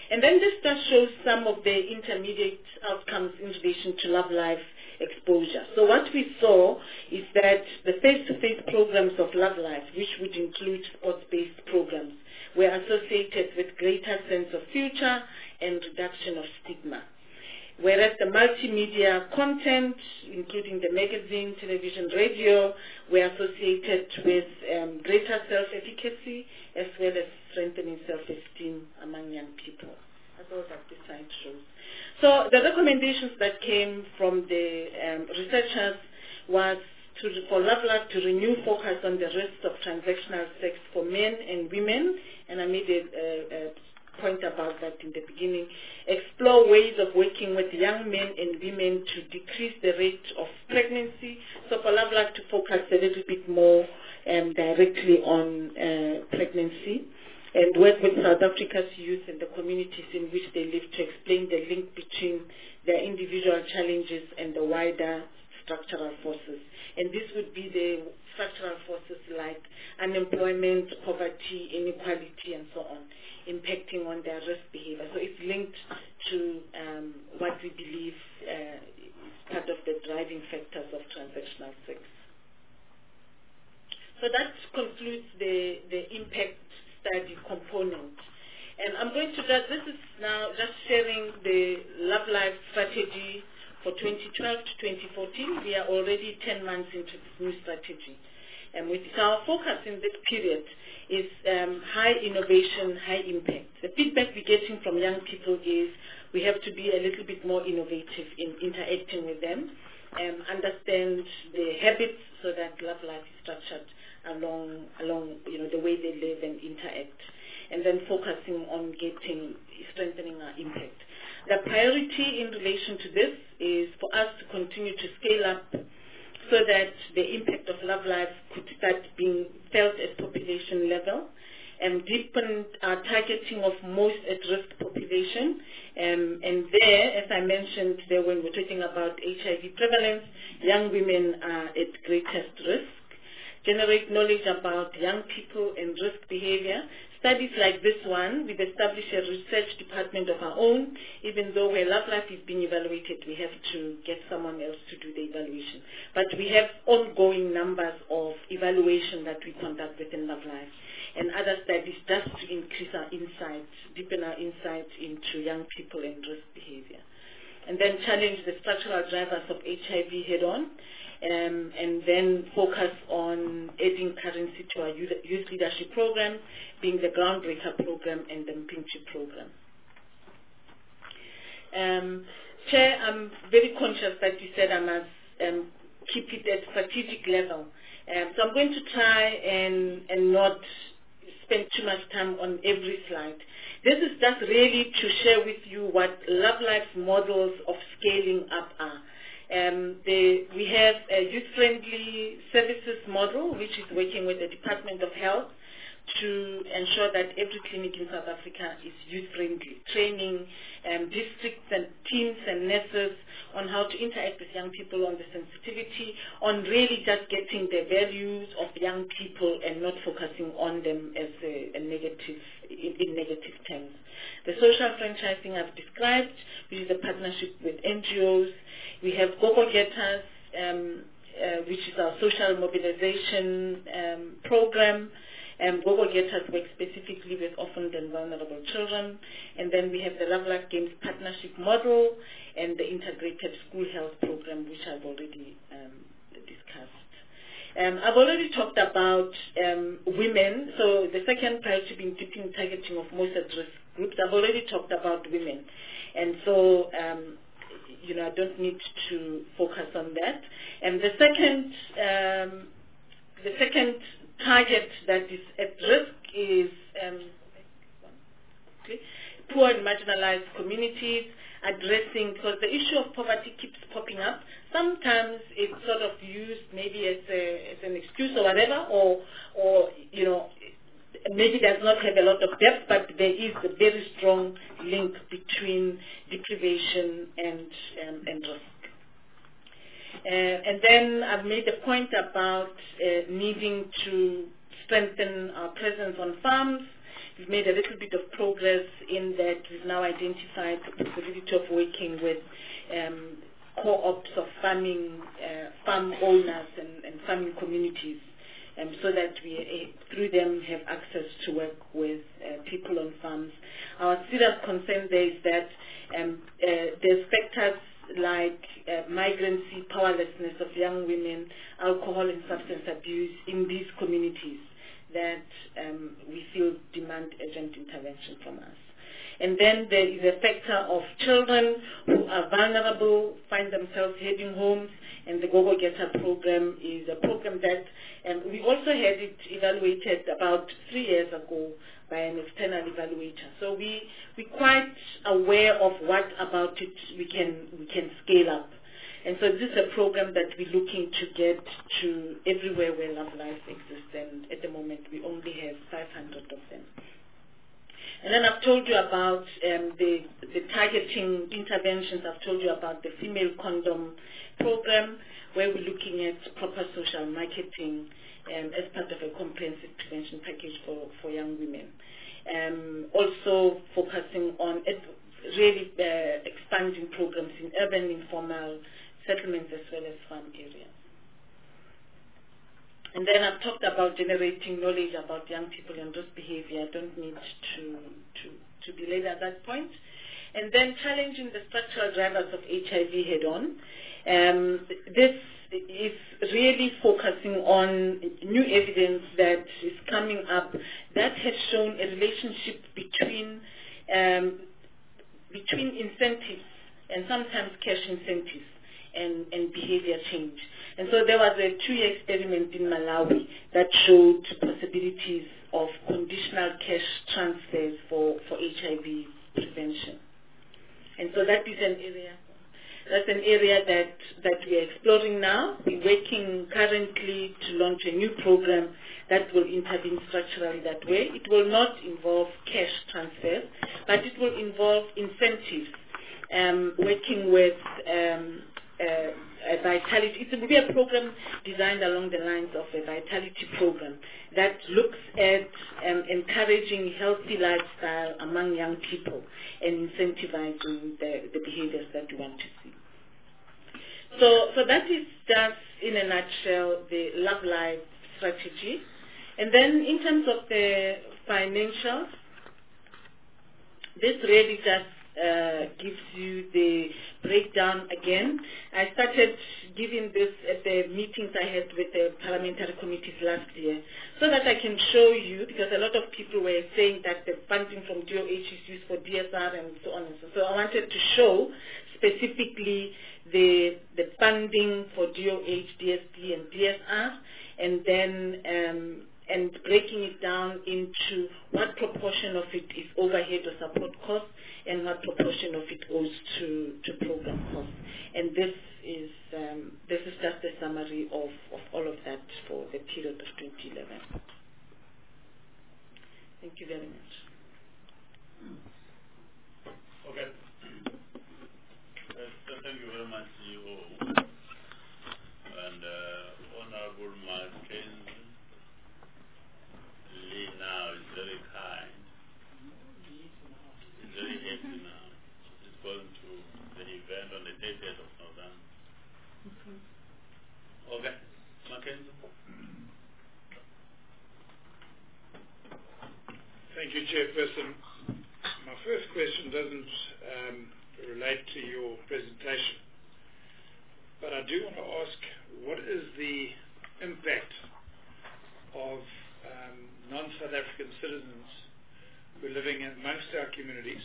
And then this just shows some of the intermediate outcomes in relation to Love Life exposure. So what we saw is that the face-to-face programs of Love Life, which would include sports-based programs, were associated with greater sense of future and reduction of stigma. Whereas the multimedia content, including the magazine, television, radio, were associated with greater self-efficacy as well as strengthening self-esteem among young people. That's all that the slide shows. So the recommendations that came from the researchers was for Love Life to renew focus on the risks of transactional sex for men and women, and I made a point about that in the beginning. Explore ways of working with young men and women to decrease the rate of pregnancy. So for Love Life to focus a little bit more directly on pregnancy, and work with South Africa's youth and the communities in which they live to explain the link between their individual challenges and the wider structural forces. And this would be the structural forces like unemployment, poverty, inequality, and so on, impacting on their risk behavior. So it's linked to what we believe is part of the driving factors of transactional sex. So that concludes the impact study component. And I'm going to this is now just sharing the Love Life strategy for 2012 to 2014. We are already 10 months into this new strategy. And with our focus in this period is high innovation, high impact. The feedback we're getting from young people is we have to be a little bit more innovative in interacting with them, understand the habits so that Love Life is structured along the way they live and interact, and then focusing on strengthening our impact. The priority in relation to this is for us to continue to scale up so that the impact of Love Life could start being felt at population level, and deepen our targeting of most at-risk population. And there, as I mentioned there when we're talking about HIV prevalence, young women are at greatest risk. Generate knowledge about young people and risk behavior. Studies like this one, we've established a research department of our own. Even though where Love Life is being evaluated, we have to get someone else to do the evaluation. But we have ongoing numbers of evaluation that we conduct within Love Life, and other studies just to increase our insight, deepen our insight into young people and risk behavior. And then challenge the structural drivers of HIV head-on, and then focus on adding currency to our youth leadership program, being the Groundbreaker program and the Mpinchi program. Chair, I'm very conscious that you said I must keep it at strategic level. So I'm going to try and not spend too much time on every slide. This is just really to share with you what Love Life's models of scaling up are. We have a youth-friendly services model, which is working with the Department of Health to ensure that every clinic in South Africa is youth-friendly, training districts and teams and nurses on how to interact with young people, on the sensitivity, on really just getting the values of young people and not focusing on them as in negative terms. The social franchising I've described, which is a partnership with NGOs. We have Go-Go-Getters, which is our social mobilization program. Go-Go-Getters work specifically with orphaned and vulnerable children. And then we have the Love Life Games partnership model and the integrated school health program, which I've already discussed. I've already talked about women. So the second priority being deepening targeting of most at-risk groups. I've already talked about women. And so I don't need to focus on that. And the second target that is at risk is poor and marginalized communities, addressing, because the issue of poverty keeps popping up. Sometimes it's sort of used maybe as an excuse or whatever, or maybe does not have a lot of depth, but there is a very strong link between deprivation and risk. And then I've made a point about needing to strengthen our presence on farms, we've made a little bit of progress in that we've now identified the possibility of working with co-ops of farming, farm owners and farming communities, so that we, through them, have access to work with people on farms. Our serious concern there is that there's factors like migrancy, powerlessness of young women, alcohol and substance abuse in these communities that we feel demand urgent intervention from us. And then there is a factor of children who are vulnerable, find themselves heading homes, and the Gogo Getter program is a program that we also had it evaluated about 3 years ago by an external evaluator. So we're quite aware of what about it we can scale up. And so this is a program that we're looking to get to everywhere where Love Life exists, and at the moment we only have 500 of them. And then I've told you about the targeting interventions. I've told you about the female condom program, where we're looking at proper social marketing as part of a comprehensive prevention package for young women. Also focusing on really expanding programs in urban informal settlements as well as farm areas. And then I've talked about generating knowledge about young people and those behavior. I don't need to belabor at that point. And then challenging the structural drivers of HIV head-on. This is really focusing on new evidence that is coming up that has shown a relationship between incentives and sometimes cash incentives and behavior change. And so there was a 2-year experiment in Malawi that showed possibilities of conditional cash transfers for HIV prevention. And so that is an area. That's an area that we are exploring now. We're working currently to launch a new program that will intervene structurally that way. It will not involve cash transfers, but it will involve incentives, working with a vitality. It will be a program designed along the lines of a vitality program that looks at encouraging healthy lifestyle among young people and incentivizing the behaviors that we want to see. So that is just, in a nutshell, the Love Life strategy. And then in terms of the financials, this really just gives you the breakdown again. I started giving this at the meetings I had with the parliamentary committees last year so that I can show you, because a lot of people were saying that the funding from DOH is used for DSR and so on and so on. So I wanted to show specifically the funding for DOH, DSP and DSR, and then and breaking it down into what proportion of it is overhead or support costs and what proportion of it goes to program costs. And this is just a summary of all of that for the period of 2011. Thank you very much. Okay. Thank you very much, CEO. And Honorable Mackenzie Lee now is very kind. He's very happy now. He's going to the event on the 30th of November. Okay. Mackenzie. Thank you, Chairperson. My first question doesn't relate to your presentation, but I do want to ask, what is the impact of non-South African citizens who are living amongst our communities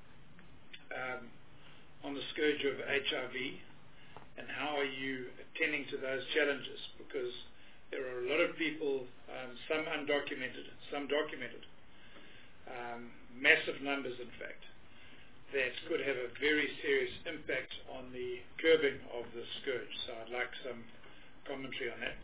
on the scourge of HIV, and how are you attending to those challenges? Because there are a lot of people, some undocumented, some documented, massive numbers in fact, that could have a very serious impact on the curbing of the scourge. So I'd like some commentary on that.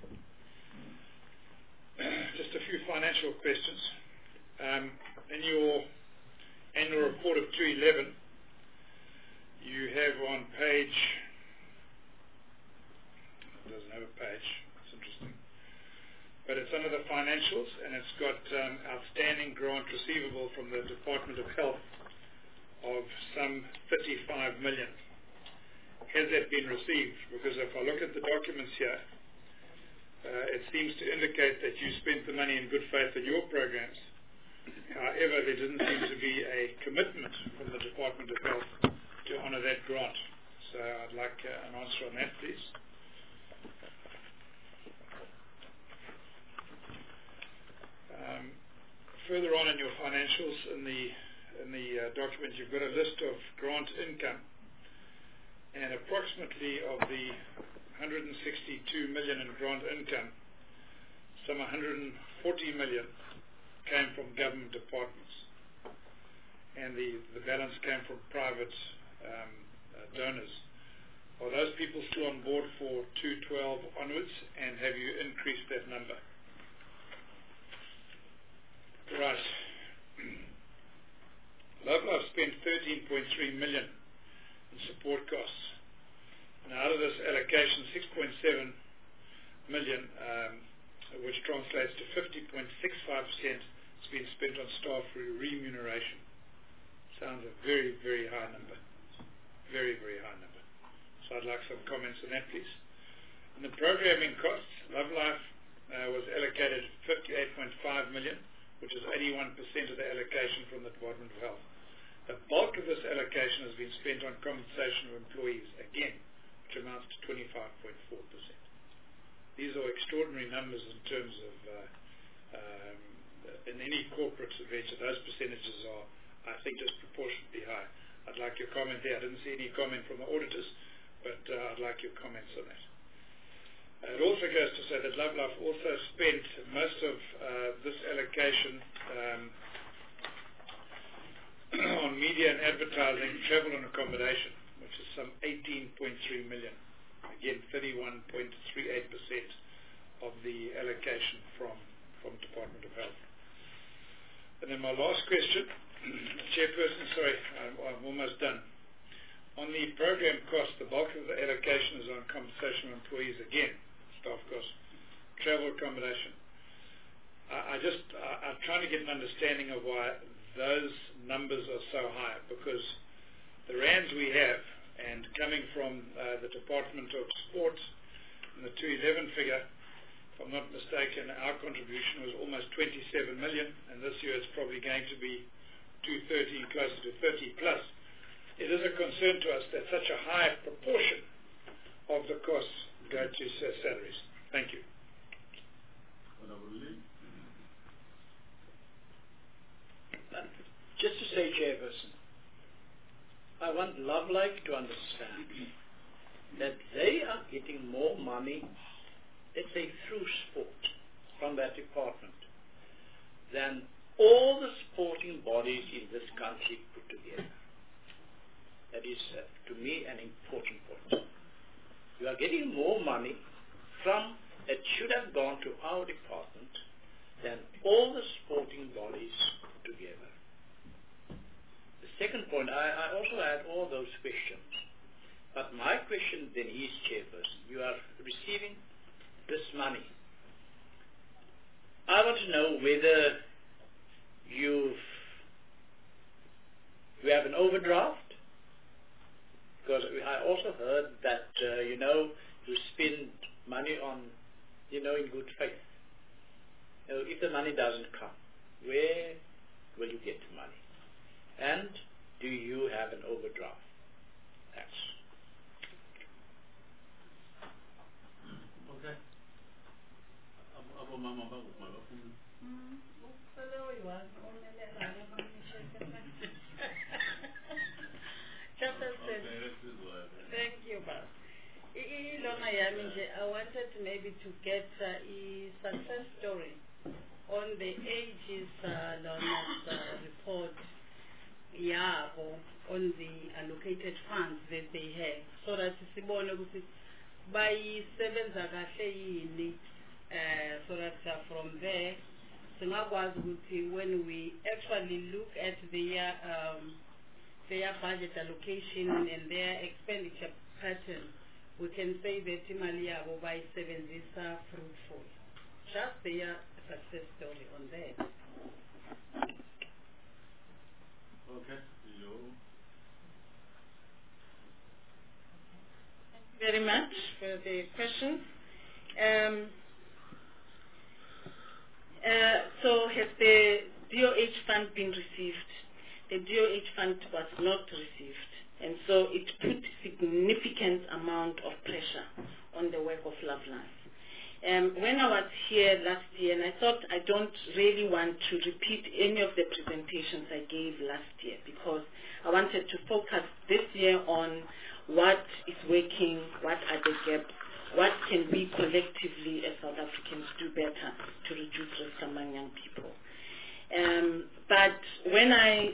Just a few financial questions. In your annual report of 2011, you have on page, it doesn't have a page, that's interesting, but it's under the financials, and it's got outstanding grant receivable from the Department of Health of some 35 million. Has that been received? Because if I look at the documents here, it seems to indicate that you spent the money in good faith in your programs. However, there didn't seem to be a commitment from the Department of Health to honour that grant. So I'd like an answer on that, please. Further on in your financials, in the document, you've got a list of grant income, and approximately of the 162 million in grant income, some 140 million came from government departments, and the balance came from private donors. Are those people still on board for 212 onwards, and have you increased that number? Right. Love spent 13.3 million in support costs. And out of this allocation, 6.7 million, which translates to 50.65%, has been spent on staff remuneration. Sounds a very, very high number. Very, very high number. So I'd like some comments on that, please. In the programming costs, Love Life was allocated 58.5 million, which is 81% of the allocation from the Department of Health. The bulk of this allocation has been spent on compensation of employees, again, which amounts to 25.4%. These are extraordinary numbers in terms of, in any corporate venture, those percentages are, I think, disproportionately high. I'd like your comment there. I didn't see any comment from the auditors, but I'd like your comments on that. It also goes to say that Love Life also spent most of this allocation on media and advertising, travel and accommodation, which is some 18.3 million. Again, 31.38% of the allocation from Department of Health. And then my last question, Chairperson, sorry, I'm almost done. On the program cost, the bulk of the allocation is on compensation of employees again. Staff costs, travel accommodation. I'm trying to get an understanding of why those numbers are so high, because the rands we have, and coming from the Department of Sport, and the 211 figure, if I'm not mistaken, our contribution was almost 27 million, and this year it's probably going to be 230, closer to 30 plus. It is a concern to us that such a high proportion of the costs go to salaries. Thank you. Just to say, Chairperson, I want Love Life to understand that they are getting more money, let's say through sport, from that department, than all the sporting bodies in this country put together. That is, to me, an important point. You are getting more money from that should have gone to our department than all the sporting bodies put together. The second point, I also had all those questions. But my question then is, Chairperson, you are receiving this money. I want to know whether you have an overdraft. Because I also heard that, you spend money on, in good faith. If the money doesn't come, where will you get the money? And do you have an overdraft? Thanks. Okay. Thank you, Bob. I wanted maybe to get a success story on the Aegis report on the allocated funds that they have, so that sibone ukuthi bayisebenza kahle yini, so that from there singakwazi ukuthi when we actually look at their budget allocation and their expenditure pattern, we can say that imali yabo bayisebenzisa fruitful. just their success story on that. Okay. Thank you very much for the question. So has the DOH fund been received? The DOH fund was not received, and so it put significant amount of pressure on the work of Loveline. When I was here last year, and I thought I don't really want to repeat any of the presentations I gave last year because I wanted to focus this year on what is working, what are the gaps, what can we collectively as South Africans do better to reduce risk among young people. But when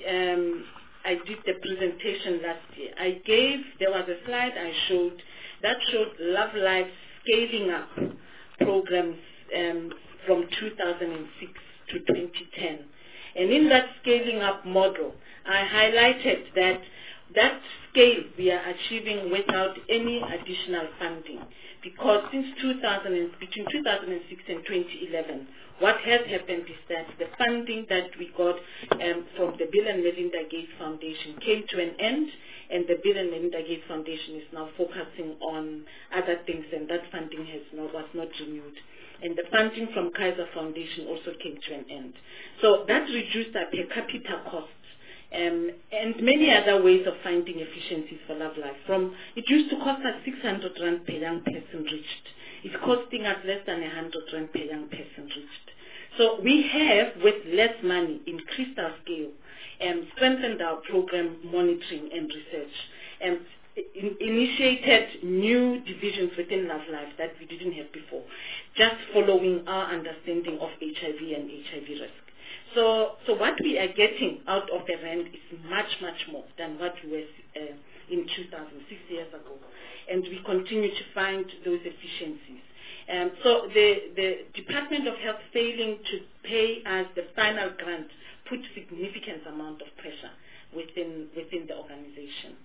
I did the presentation last year, there was a slide I showed that showed Love Life scaling up programs from 2006 to 2010. And in that scaling up model, I highlighted that scale we are achieving without any additional funding. Because since between 2006 and 2011, what has happened is that the funding that we got from the Bill and Melinda Gates Foundation came to an end, and the Bill and Melinda Gates Foundation is now focusing on other things, and that funding was not renewed. And the funding from Kaiser Foundation also came to an end. So that reduced our per capita costs. And many other ways of finding efficiencies for Love Life. It used to cost us 600 rand per young person reached. It's costing us less than 100 rand per young person reached. So we have, with less money, increased our scale, strengthened our program monitoring and research, initiated new divisions within Love Life that we didn't have before, just following our understanding of HIV and HIV risk. So what we are getting out of the rand is much, much more than what we were in 2006 years ago. And we continue to find those efficiencies. So the Department of Health failing to pay us the final grant put significant amount of pressure within the organization.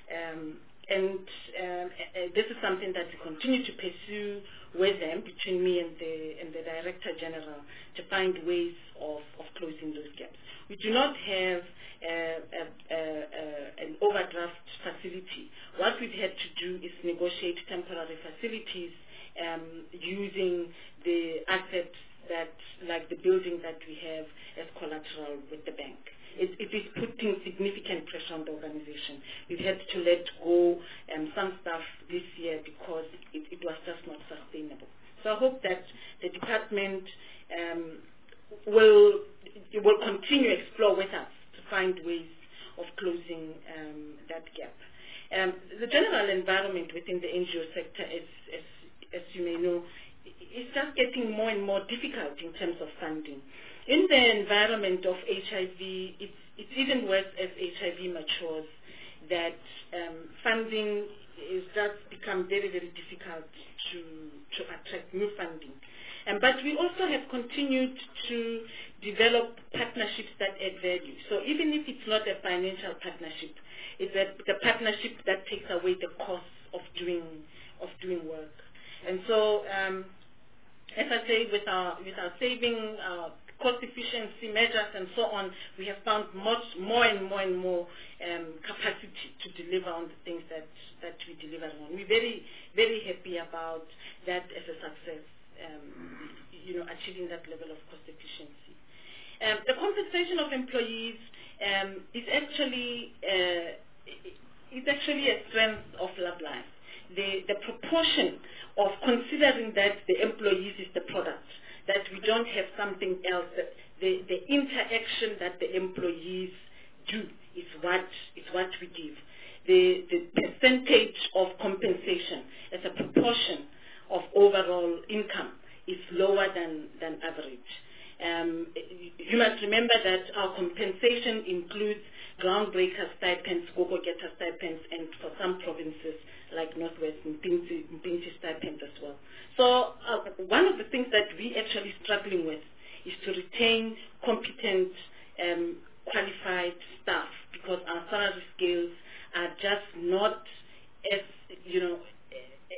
This is something that we continue to pursue with them, between me and the Director General, to find ways of closing those gaps. We do not have an overdraft facility. What we've had to do is negotiate temporary facilities using the assets like the building that we have as collateral with the bank. It is putting significant pressure on the organization. We've had to let go some stuff this year because it was just not sustainable. So I hope that the department will continue to explore with us to find ways of closing that gap. The general environment within the NGO sector, as you may know, is just getting more and more difficult in terms of funding. In the environment of HIV, it's even worse as HIV matures, that funding is just become very, very difficult to attract new funding. But we also have continued to develop partnerships that add value. So even if it's not a financial partnership, it's the partnership that takes away the costs of doing work. And so, as I say, with our saving, cost efficiency measures and so on, we have found more and more capacity to deliver on the things that we deliver on. We're very, very happy about that as a success, achieving that level of cost efficiency. The compensation of employees is actually a strength of Love Life. The proportion of considering that the employees is the product, that we don't have something else, that the interaction that the employees do is what we give. The percentage of compensation as a proportion of overall income is lower than average. You must remember that our compensation includes groundbreaker stipends, go-getter stipends, and for some provinces like Northwest, Mpinti stipends as well. So one of the things that we actually struggling with is to retain competent, qualified staff, because our salary scales are just not as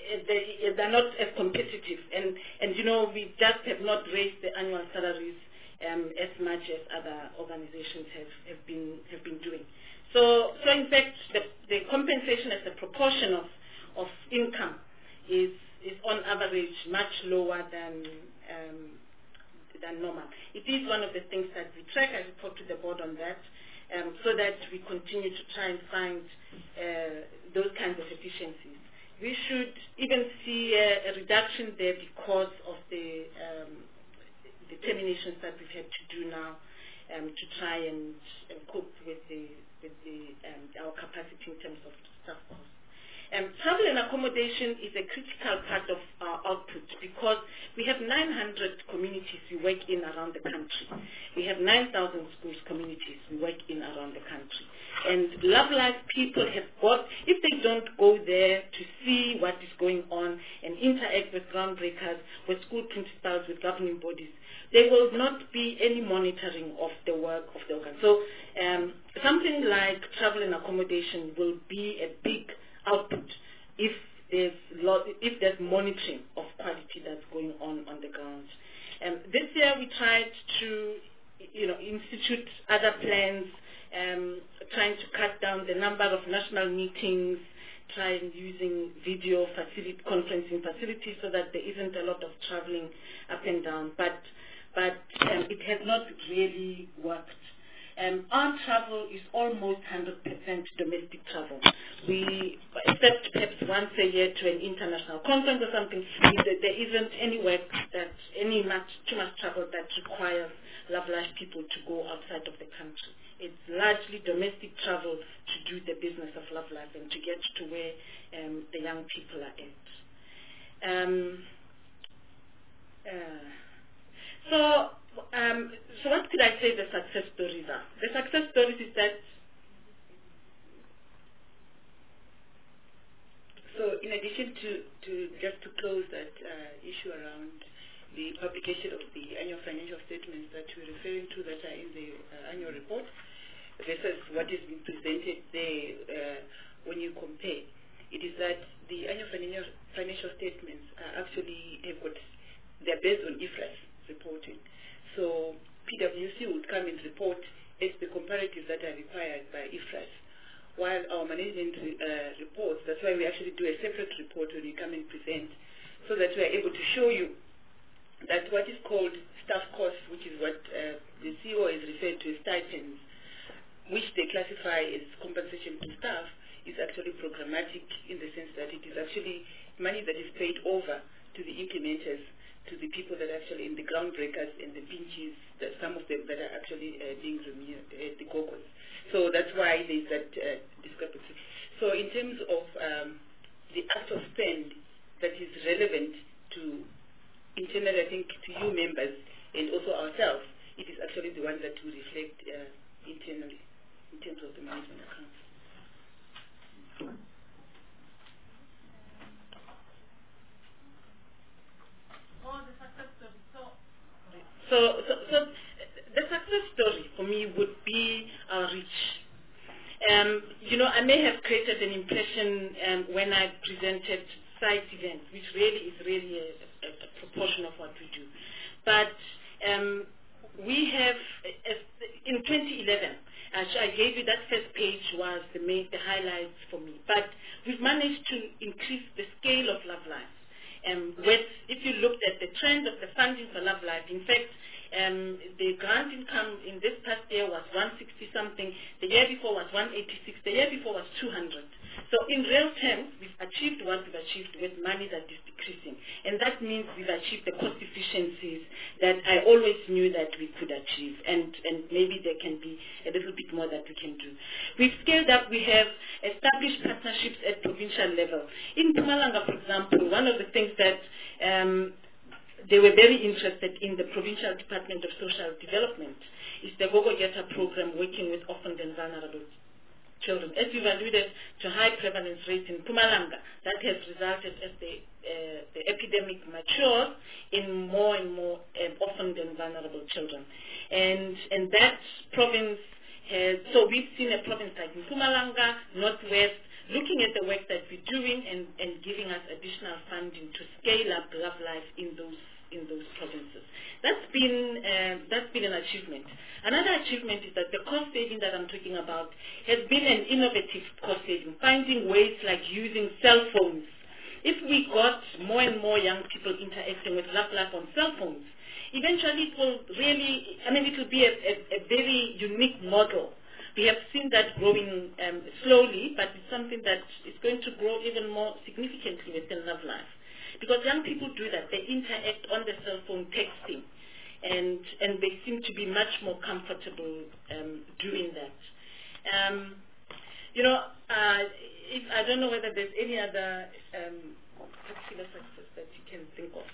they're not as competitive, and we just have not raised the annual salaries as much as other organizations have been doing. So in fact, the compensation as a proportion of income is on average much lower than normal. It is one of the things that we track. I report to the board on that, so that we continue to try and find those kinds of efficiencies. We should even see a reduction there because of the terminations that we've had to do now to try and cope with our capacity in terms of staff costs. Travel and accommodation is a critical part of our output because we have 900 communities we work in around the country. We have 9,000 schools communities we work in around the country. And Love Life people have got, if they don't go there to see what is going on and interact with groundbreakers, with school principals, with governing bodies, there will not be any monitoring of the work of the organ. So something like travel and accommodation will be a big output if there's monitoring of quality that's going on the ground. This year we tried to institute other plans, trying to cut down the number of national meetings, trying using video conferencing facilities so that there isn't a lot of traveling up and down, but it has not really worked. Our travel is almost 100% domestic travel. We, except perhaps once a year to an international conference or something, there isn't any work too much travel that requires Love Life people to go outside of the country. It's largely domestic travel to do the business of Love Life and to get to where the young people are at. So what could I say the success stories are? The success stories is that, so in addition to just to close that issue around the publication of the annual financial statements that we're referring to that are in the annual report versus what is being presented there, when you compare, it is that the annual financial statements are actually they're based on IFRS reporting. So PwC would come and report as the comparatives that are required by IFRS, while our management reports, that's why we actually do a separate report when we come and present, so that we are able to show you that what is called staff costs, which is what the CEO is referred to as stipends, which they classify as compensation to staff, is actually programmatic in the sense that it is actually money that is paid over to the implementers, to the people that are actually in the groundbreakers and the pinches, that some of them that are actually being remunerated, the GOGOs. So that's why there's that discrepancy. So in terms of the actual spend that is relevant to internally, I think, to you members and also ourselves, it is actually the one that we reflect internally in terms of the management accounts. So the success story for me would be our reach. I may have created an impression when I presented site events, which really is a proportion of what we do. But we have, in 2011, I gave you that first page was the highlights for me. But we've managed to increase the scale of Love Life. If you looked at the trend of the funding for Love Life, in fact, the grant income in this past year was 160 something, the year before was 186, the year before was 200. So in real terms, we've achieved what we've achieved with money that is decreasing. And that means we've achieved the cost efficiencies that I always knew that we could achieve. And maybe there can be a little bit more that we can do. We've scaled up. We have established partnerships at provincial level. In Mpumalanga, for example, one of the things that they were very interested in the Provincial Department of Social Development is the Gogo-Geta program working with orphaned and vulnerable children. As you've alluded to high prevalence rates in Mpumalanga, that has resulted as the epidemic matures in more and more orphaned and vulnerable children. And that province has, so we've seen a province like Mpumalanga, Northwest, looking at the work that we're doing and giving us additional funding to scale up Love Life in those provinces. That's been an achievement. Another achievement is that the cost saving that I'm talking about has been an innovative cost saving, finding ways like using cell phones. If we got more and more young people interacting with Love Life on cell phones, eventually it will really, it will be a very unique model. We have seen that growing slowly, but it's something that is going to grow even more significantly within Love Life. Because young people do that. They interact on the cell phone texting, and they seem to be much more comfortable doing that. I don't know whether there's any other particular success that you can think of.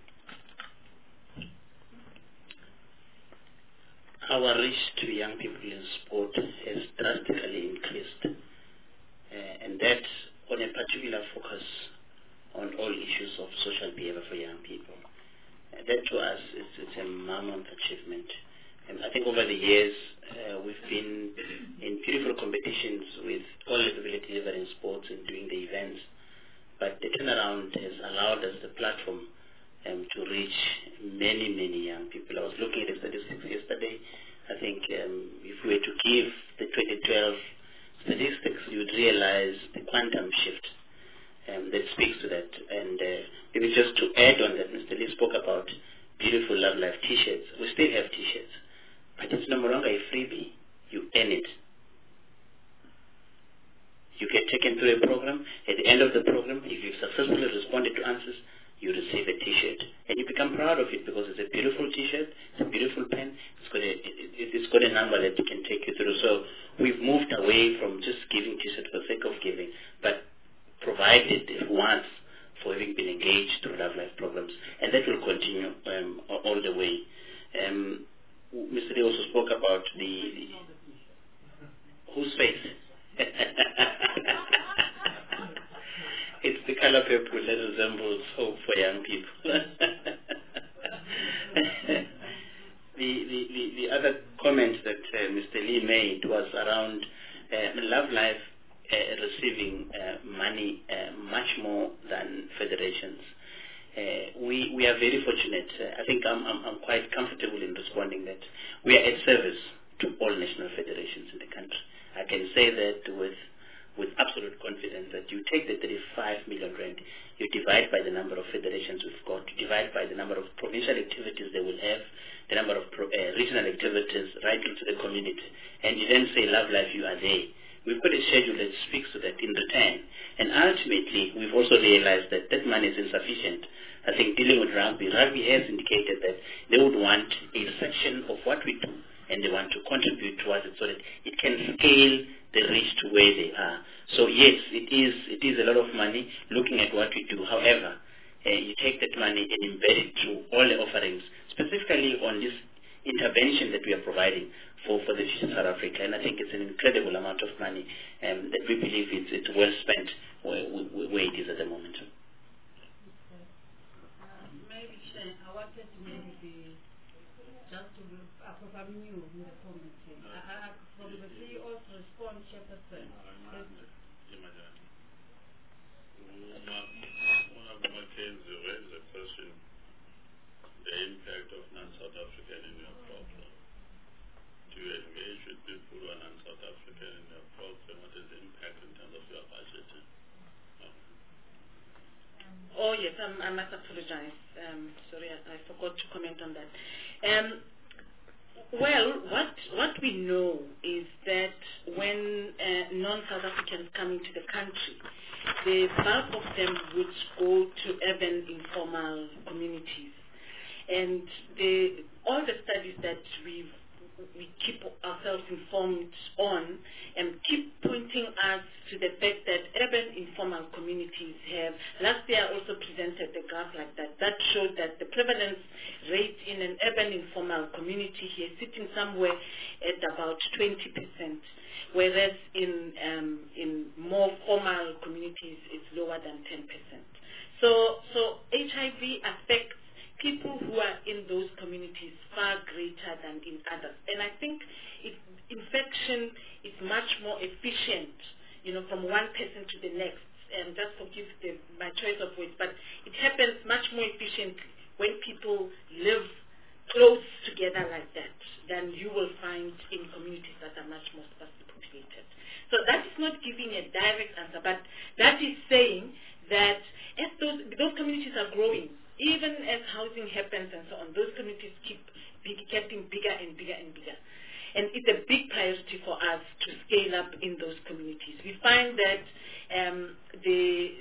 Our reach to young people in sport has drastically increased, and that on a particular focus on all issues of social behavior for young people. That to us it's a mammoth achievement. And I think over the years we've been in beautiful competitions with all capabilities ever in sports and doing the events, but the turnaround has allowed us the platform to reach many, many young people. I was looking at the statistics yesterday. I think if we were to give the 2012 statistics, you would realize the quantum shift that speaks to that. And maybe just to add on that, Mr. Lee spoke about beautiful Love Life T-shirts. We still have T-shirts, but it's no longer a freebie. You earn it. You get taken through a program. At the end of the program, if you've successfully responded to answers, you receive a T-shirt, and you become proud of it because it's a beautiful T-shirt, it's a beautiful pen, it's got a number that can take you through. So we've moved away from just giving T-shirts for the sake of giving, but provided once for having been engaged through Love Life programs, and that will continue all the way. Mr. Lee also spoke about the whose face? It's the color purple that resembles hope for young people. The other comment that Mr. Lee made was around Love Life receiving money much more than federations. We are very fortunate. I think I'm quite comfortable in responding that we are at service to all national federations in the country. I can say that with absolute confidence that you take the 35 million rand, you divide by the number of federations we've got, you divide by the number of provincial activities they will have, the number of regional activities right into the community, and you then say, Love Life, you are there. We've got a schedule that speaks to that in return. And ultimately, we've also realized that that money is insufficient. I think dealing with rugby has indicated that they would want a section of what we do, and they want to contribute towards it so that it can scale the reach to where they are. So yes, it is a lot of money looking at what we do. However, you take that money and embed it through all the offerings, specifically on this intervention that we are providing for the future South Africa. And I think it's an incredible amount of money that we believe it's well spent where it is at the moment. Maybe, I wanted to maybe just to probably new in the comments. From the CEO's response, Chairperson. One of Mackenzie raised the question, the impact of non-South African in your program. Do you engage with people who are non-South African in your program? What is the impact in terms of your budgeting? Oh yes, I must apologize. Sorry, I forgot to comment on that. Well, what we know is that when non-South Africans come into the country, the bulk of them would go to urban informal communities. And all the studies that we keep ourselves informed on keep pointing us to the fact that urban informal communities have, last year I also presented a graph like that showed that the prevalence rate in an urban informal community here is sitting somewhere at about 20%, whereas in more formal communities it's lower than 10%. So HIV affects people who are in those communities far greater than in others. And I think infection is much more efficient, from one person to the next. Just forgive my choice of words, but it happens much more efficiently when people live close together like that than you will find in communities that are much more sparsely populated. So that is not giving a direct answer, but that is saying that as those communities are growing, even as housing happens and so on, those communities keep getting bigger and bigger and bigger. And it's a big priority for us to scale up in those communities. We find that the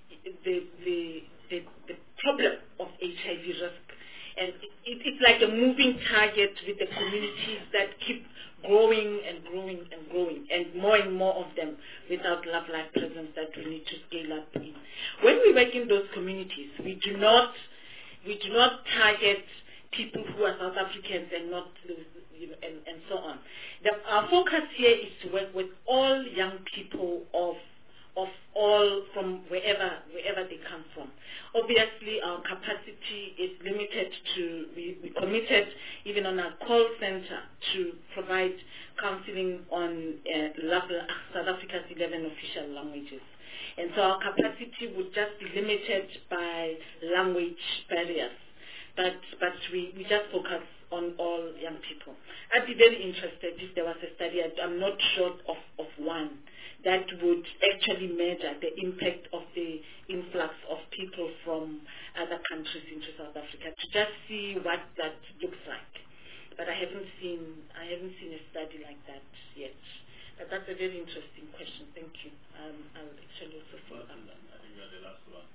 problem of HIV risk, and it's like a moving target with the communities that keep growing and growing and growing, and more of them without Love Life presence that we need to scale up in. When we work in those communities, we do not target people who are South Africans and not and so on. Our focus here is to work with all young people of all from wherever they come from. Obviously, our capacity is limited to, we committed even on our call center to provide counseling on South Africa's 11 official languages. And so our capacity would just be limited by language barriers. But we just focus on all young people. I'd be very interested if there was a study, I'm not short of one, that would actually measure the impact of the influx of people from other countries into South Africa, to just see what that looks like. But I haven't seen a study like that yet. But that's a very interesting question. Thank you. I'll actually also follow up. I think we are the last one.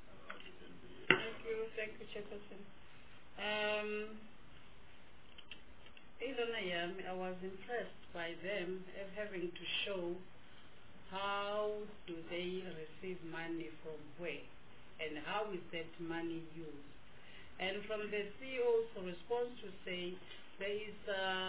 Thank you, Chairperson. I was impressed by them having to show how do they receive money from where and how is that money used. And from the CEO's response to say there is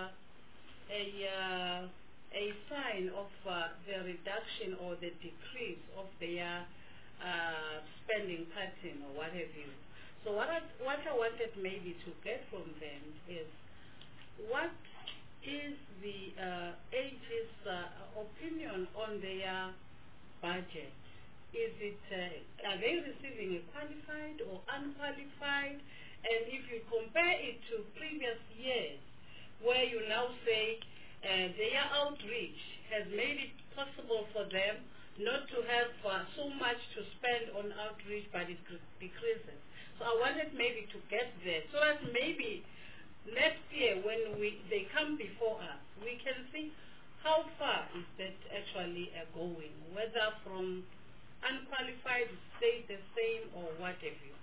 a sign of the reduction or the decrease of their spending pattern or what have you. So what I wanted maybe to get from them is, what is the AG's opinion on their budget? Is it, are they receiving a qualified or unqualified? And if you compare it to previous years, where you now say their outreach has made it possible for them not to have so much to spend on outreach, but it decreases. So I wanted maybe to get there, so that maybe next year when they come before us, we can see how far is that actually going, whether from unqualified stay the same or what have you.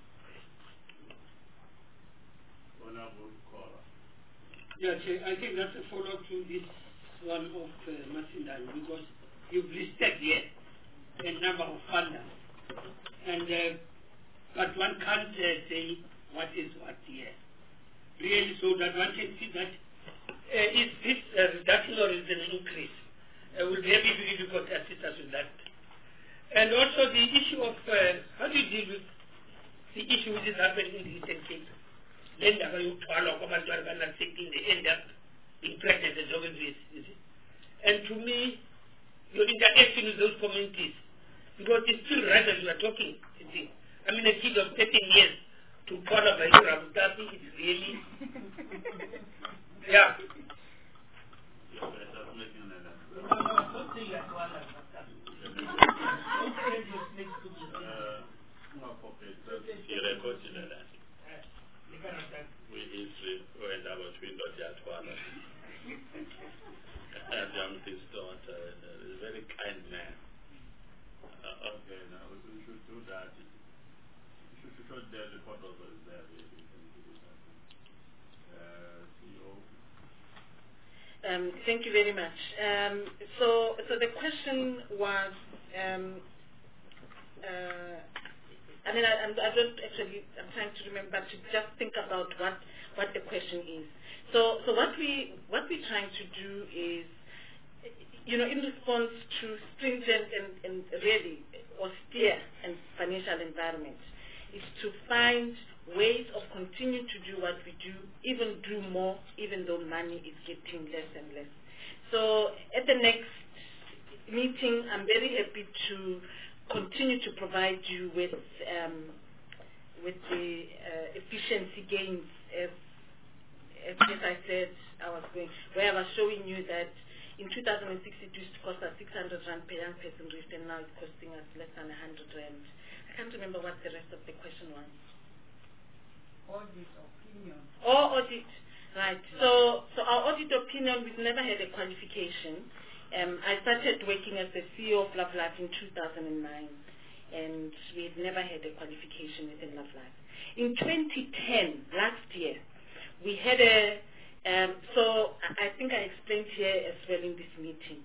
Yes, I think that's a follow-up to this one of Masindani, because you've listed here a number of funders, and but one can't say what is what here. Really, so that one can see that is this a reduction or is it an increase? Will be very difficult to assist us with that. And also the issue of how do you deal with the issue which is happening in the Eastern Cape? Then they end up being pregnant as long as this, is it? And to me, your interaction with those communities, because it's still right as you are talking, you see. I mean, a kid of 13 years to follow by Abu Dhabi is really, yeah. A very kind man. Okay, now we should do that. You should show the report also is there. CEO. Thank you very much. So the question was, I mean, I don't actually, I'm trying to remember to just think about what the question is. So what we're trying to do is, in response to stringent and really austere and financial environment, is to find ways of continuing to do what we do, even do more, even though money is getting less and less. So at the next meeting, I'm very happy to continue to provide you with the efficiency gains as I said I was going, where I was showing you that in 2006 it used to cost us 600 rand per young person reached, and now it's costing us less than 100 rand. I can't remember what the rest of the question was. Audit opinion. Oh, audit. Right. So our audit opinion, we've never had a qualification. I started working as the CEO of Love Life in 2009, and we've never had a qualification within Love Life. In 2010, last year, we had so I think I explained here as well in this meeting.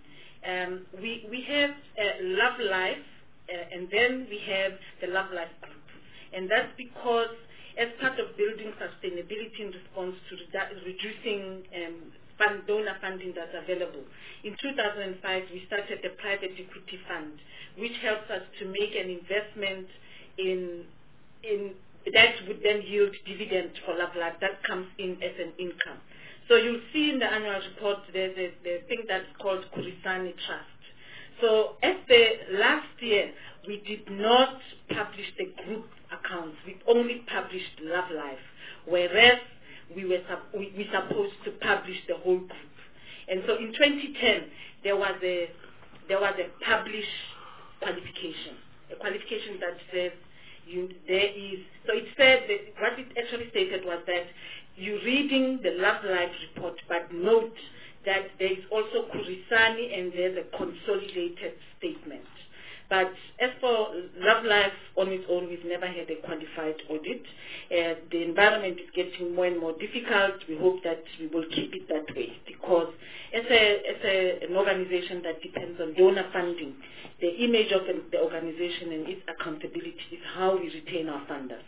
We have Love Life, and then we have the Love Life group. And that's because as part of building sustainability in response to reducing donor funding that's available, in 2005 we started the private equity fund, which helps us to make an investment in that would then yield dividends for Love Life that comes in as an income. So you'll see in the annual report there's the thing that's called Kurisani Trust. So as the last year, we did not publish the group accounts. We only published Love Life, whereas we were supposed to publish the whole group. And so in 2010, there was a published qualification, a qualification that says there is. So it said that what it actually stated was that you're reading the Love Life report, but note that there is also Kurisani and there's a consolidated statement. But as for Love Life on its own, we've never had a qualified audit. The environment is getting more and more difficult. We hope that we will keep it that way, because as an organization that depends on donor funding, the image of the organization and its accountability is how we retain our funders.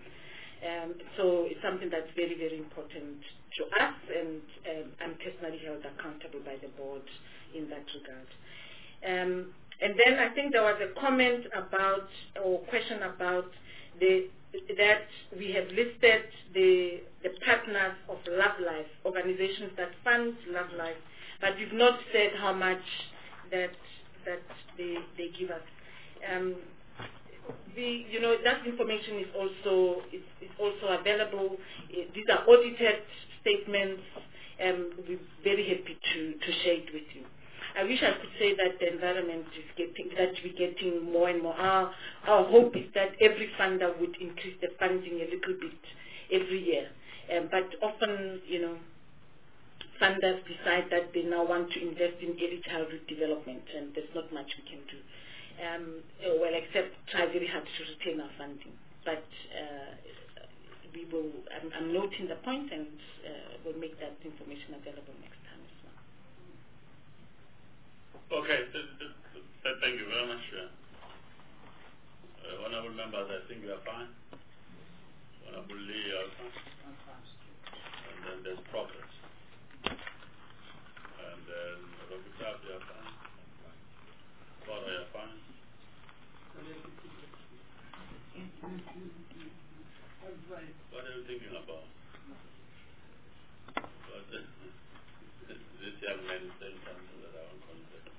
So it's something that's very, very important to us, and I'm personally held accountable by the board in that regard. And then I think there was a comment about, or question about, that we have listed the partners of Love Life, organizations that fund Love Life, but we've not said how much that they give us. That information is also available. These are audited statements, and we're very happy to share it with you. I wish I could say that the environment is we're getting more and more. Our hope is that every funder would increase the funding a little bit every year. But often, funders decide that they now want to invest in early childhood development, and there's not much we can do. Well, except try very hard to retain our funding. But we will. I'm noting the point, and we'll make that information available next time as well. Okay, thank you very much. Honorable members, I think we are fine. Honorable Lee, you are fine. And then there's progress. And then Robert, you are fine. Father, you are fine. What are you thinking about? This young man is saying something that I won't consider.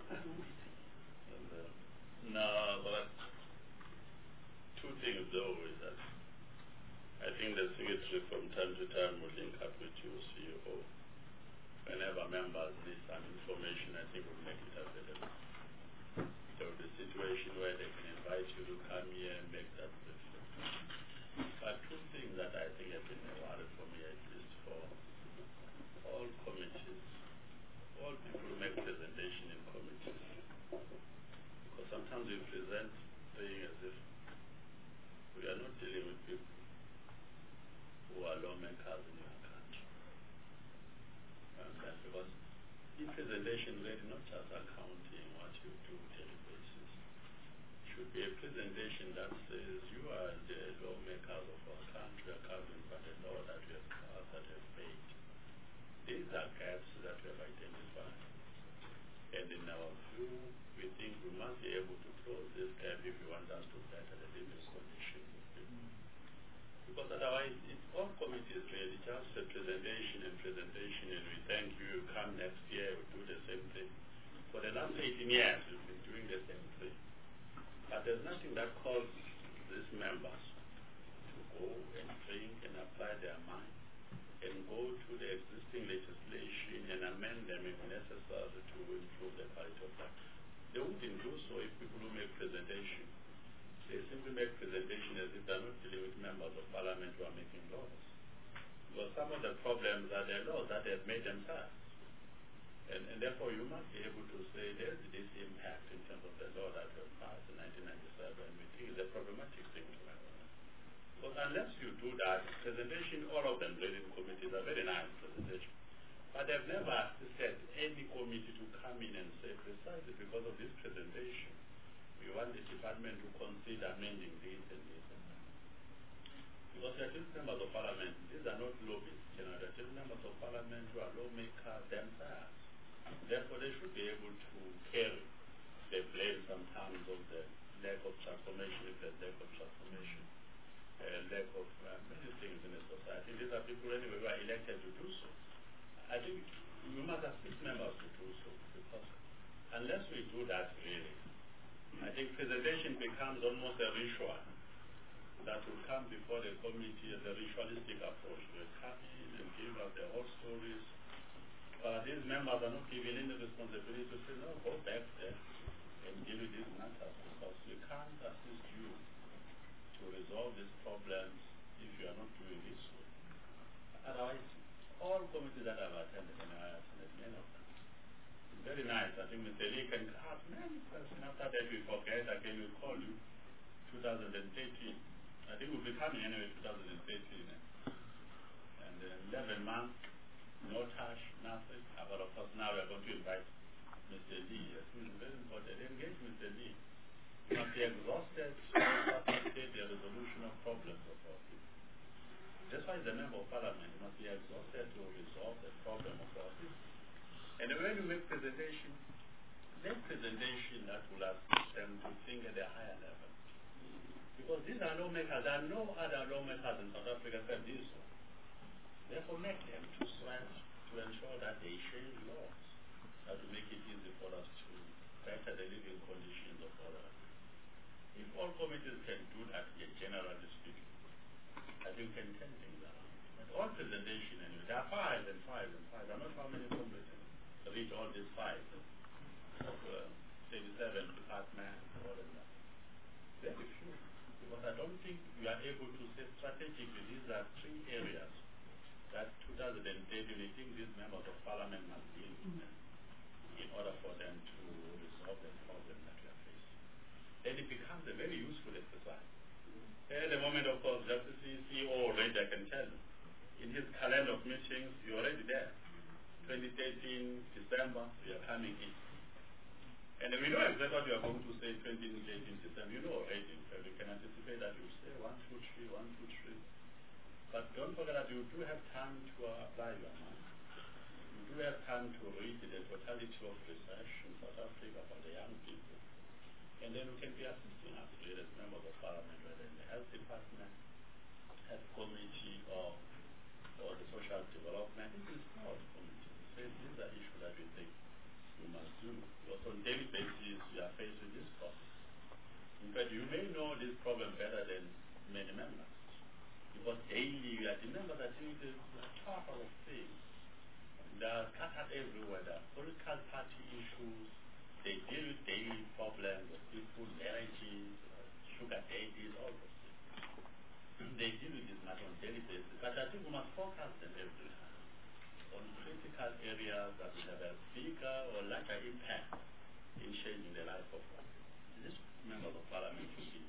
No, but two things though is that I think the secretary from time to time will link up with you, CEO. Whenever members need some information, I think we'll make it available. So the situation where they can invite you to come here and make that decision. But two things that I think have been a worry for me, at least for all committees, all people who make presentation in committees. Because sometimes we present things as if we are not dealing with people who are lawmakers in your country. And that's because in presentation really not just accounting what you do daily basis. It should be a presentation that says you are the lawmakers of our country, accounting for the law that we have passed, that have made. These are gaps that we have identified. And in our view, we think we must be able to close this gap if we want us to better the living conditions of people. Because otherwise, all committees really just a presentation, and we thank you, come next year, we do the same thing. For the last 18 years, we've been doing the same thing. But there's nothing that calls these members to go and think and apply their mind and go to the existing legislation and amend them if necessary to improve the quality of life. They wouldn't do so if people who make presentation. They simply make presentation as if they're not dealing with members of parliament who are making laws. Because some of the problems are the laws that they've made themselves. And therefore you must be able to say there's this impact in terms of the law that was passed in 1997, and we think it's a problematic thing to have. Because unless you do that, presentation, all of them leading committees are very nice presentation. But they've never assisted any committee to come in and say precisely because of this presentation, we want the department to consider amending this and this and that. Because they're just members of parliament. These are not lobbyists, they're just members of parliament who are lawmakers themselves. Therefore, they should be able to carry the blame sometimes of the lack of transformation, if there's lack of transformation, lack of many things in the society. These are people anyway who are elected to do so. I think we must assist members to do so, because unless we do that really, I think presentation becomes almost a ritual that will come before the committee as a ritualistic approach. They come in and give us the whole stories. These members are not given any responsibility to say, no, go back there and deal with these matters, because we can't assist you to resolve these problems if you are not doing this way. Otherwise, all committees that I've attended, and I attended many of them, it's very nice. I think Mr. Lee can ask many questions. After that, we forget again, we'll call you 2013. I think we'll be coming anyway 2013. And 11 months. No touch, nothing. But of course now we are going to invite Mr. Lee. I think it's very important. Engage Mr. Lee. You must be exhausted to facilitate the resolution of problems of our people. That's why he's a member of parliament. He must be exhausted to resolve the problem of our people. And when you make presentation that will assist them to think at a higher level. Because these are lawmakers. There are no other lawmakers in South Africa that do so. Therefore, make them to strive to ensure that they change laws that will make it easy for us to better the living conditions of others. If all committees can do that, generally speaking, I think we can turn things around. But all presentation, anyway, there are 5 and 5 and 5. I don't know how many committees reach all these 5 of 37 departments or all of that. Very few. Because I don't think we are able to say strategically these are 3 areas that 2010 we think these members of parliament must deal with them in order for them to resolve the problem that we are facing. Then it becomes a very useful exercise. At the moment, of course, just the CEO already, I can tell you, in his calendar of meetings, you're already there. 2013, December, we are coming in. And we know exactly what you are going to say 2013, December. You know already, so we can anticipate that you say 1, 2, 3, 1, 2, 3. But don't forget that you do have time to apply your mind. You do have time to read the totality of research in South Africa for the young people. And then we can be assisting us as members of parliament, whether in the health department, health committee, or the social development. It is small committee. These are issues that we think we must do. Because on a daily basis, we are faced with this problem. In fact, you may know this problem better than many members. Because daily we are the members that think there's a total of things. They are scattered everywhere. There are political party issues. They deal with daily problems of people, marriages, sugar daddies, all those things. They deal with this matter on a daily basis. But I think we must focus them every time on critical areas that will have a bigger or larger impact in changing the life of one. This members of parliament should be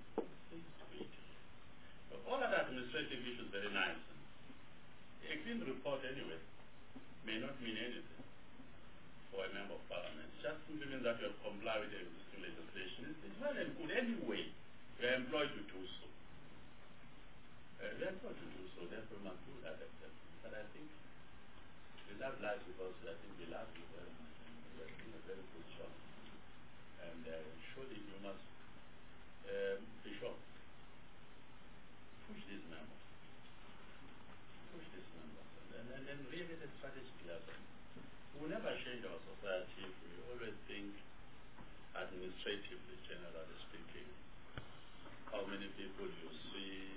all other administrative issues very nice. A clean report anyway may not mean anything for a member of parliament. It just simply means that you have complied with the existing legislation. It's well and good anyway. You are employed to do so. We are employed to do so, therefore we must do that acceptance. But I think we love life because I think we love you very much and we are doing a very good job. And surely you must be sure. Push these members. And then really the strategy clear. We will never change our society if we always think administratively, generally speaking, how many people you see.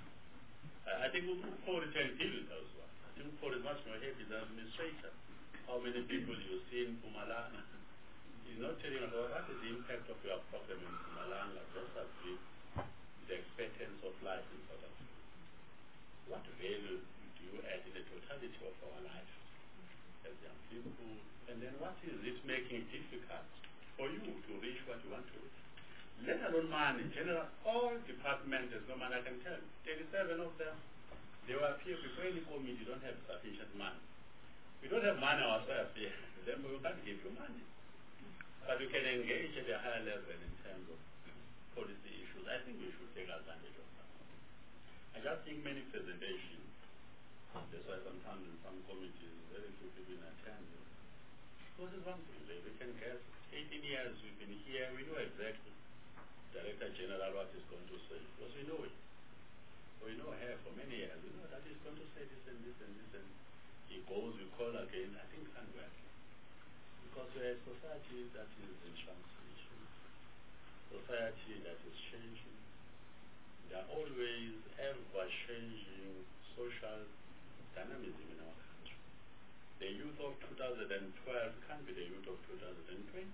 I think Upor can deal with those ones. I think Upor is much more heavy than administrator. How many people you see in Mpumalanga. He's not telling us what is the impact of your problem in Mpumalanga versus the expectancy of life in South Africa. What value do you add in the totality of our life as young people? And then what is it making difficult for you to reach what you want to reach? Let alone money. In general, all departments, there's no money, I can tell you. 37 of them, they were here before any committee, don't have sufficient money. We don't have money ourselves here, therefore we can't give you money. But we can engage at a higher level in terms of policy issues. I think we should take advantage of that. I just think many presentations, that's why sometimes in some committees, very few people attend. Because it's one thing, we can guess 18 years we've been here, we know exactly Director General what is going to say, because we know it. We know her for many years, we know that he's going to say this and this and this, and he goes, we call again, I think it can't work. Because we're a society that is in transition, society that is changing. There are always ever-changing social dynamism in our country. The youth of 2012 can't be the youth of 2020.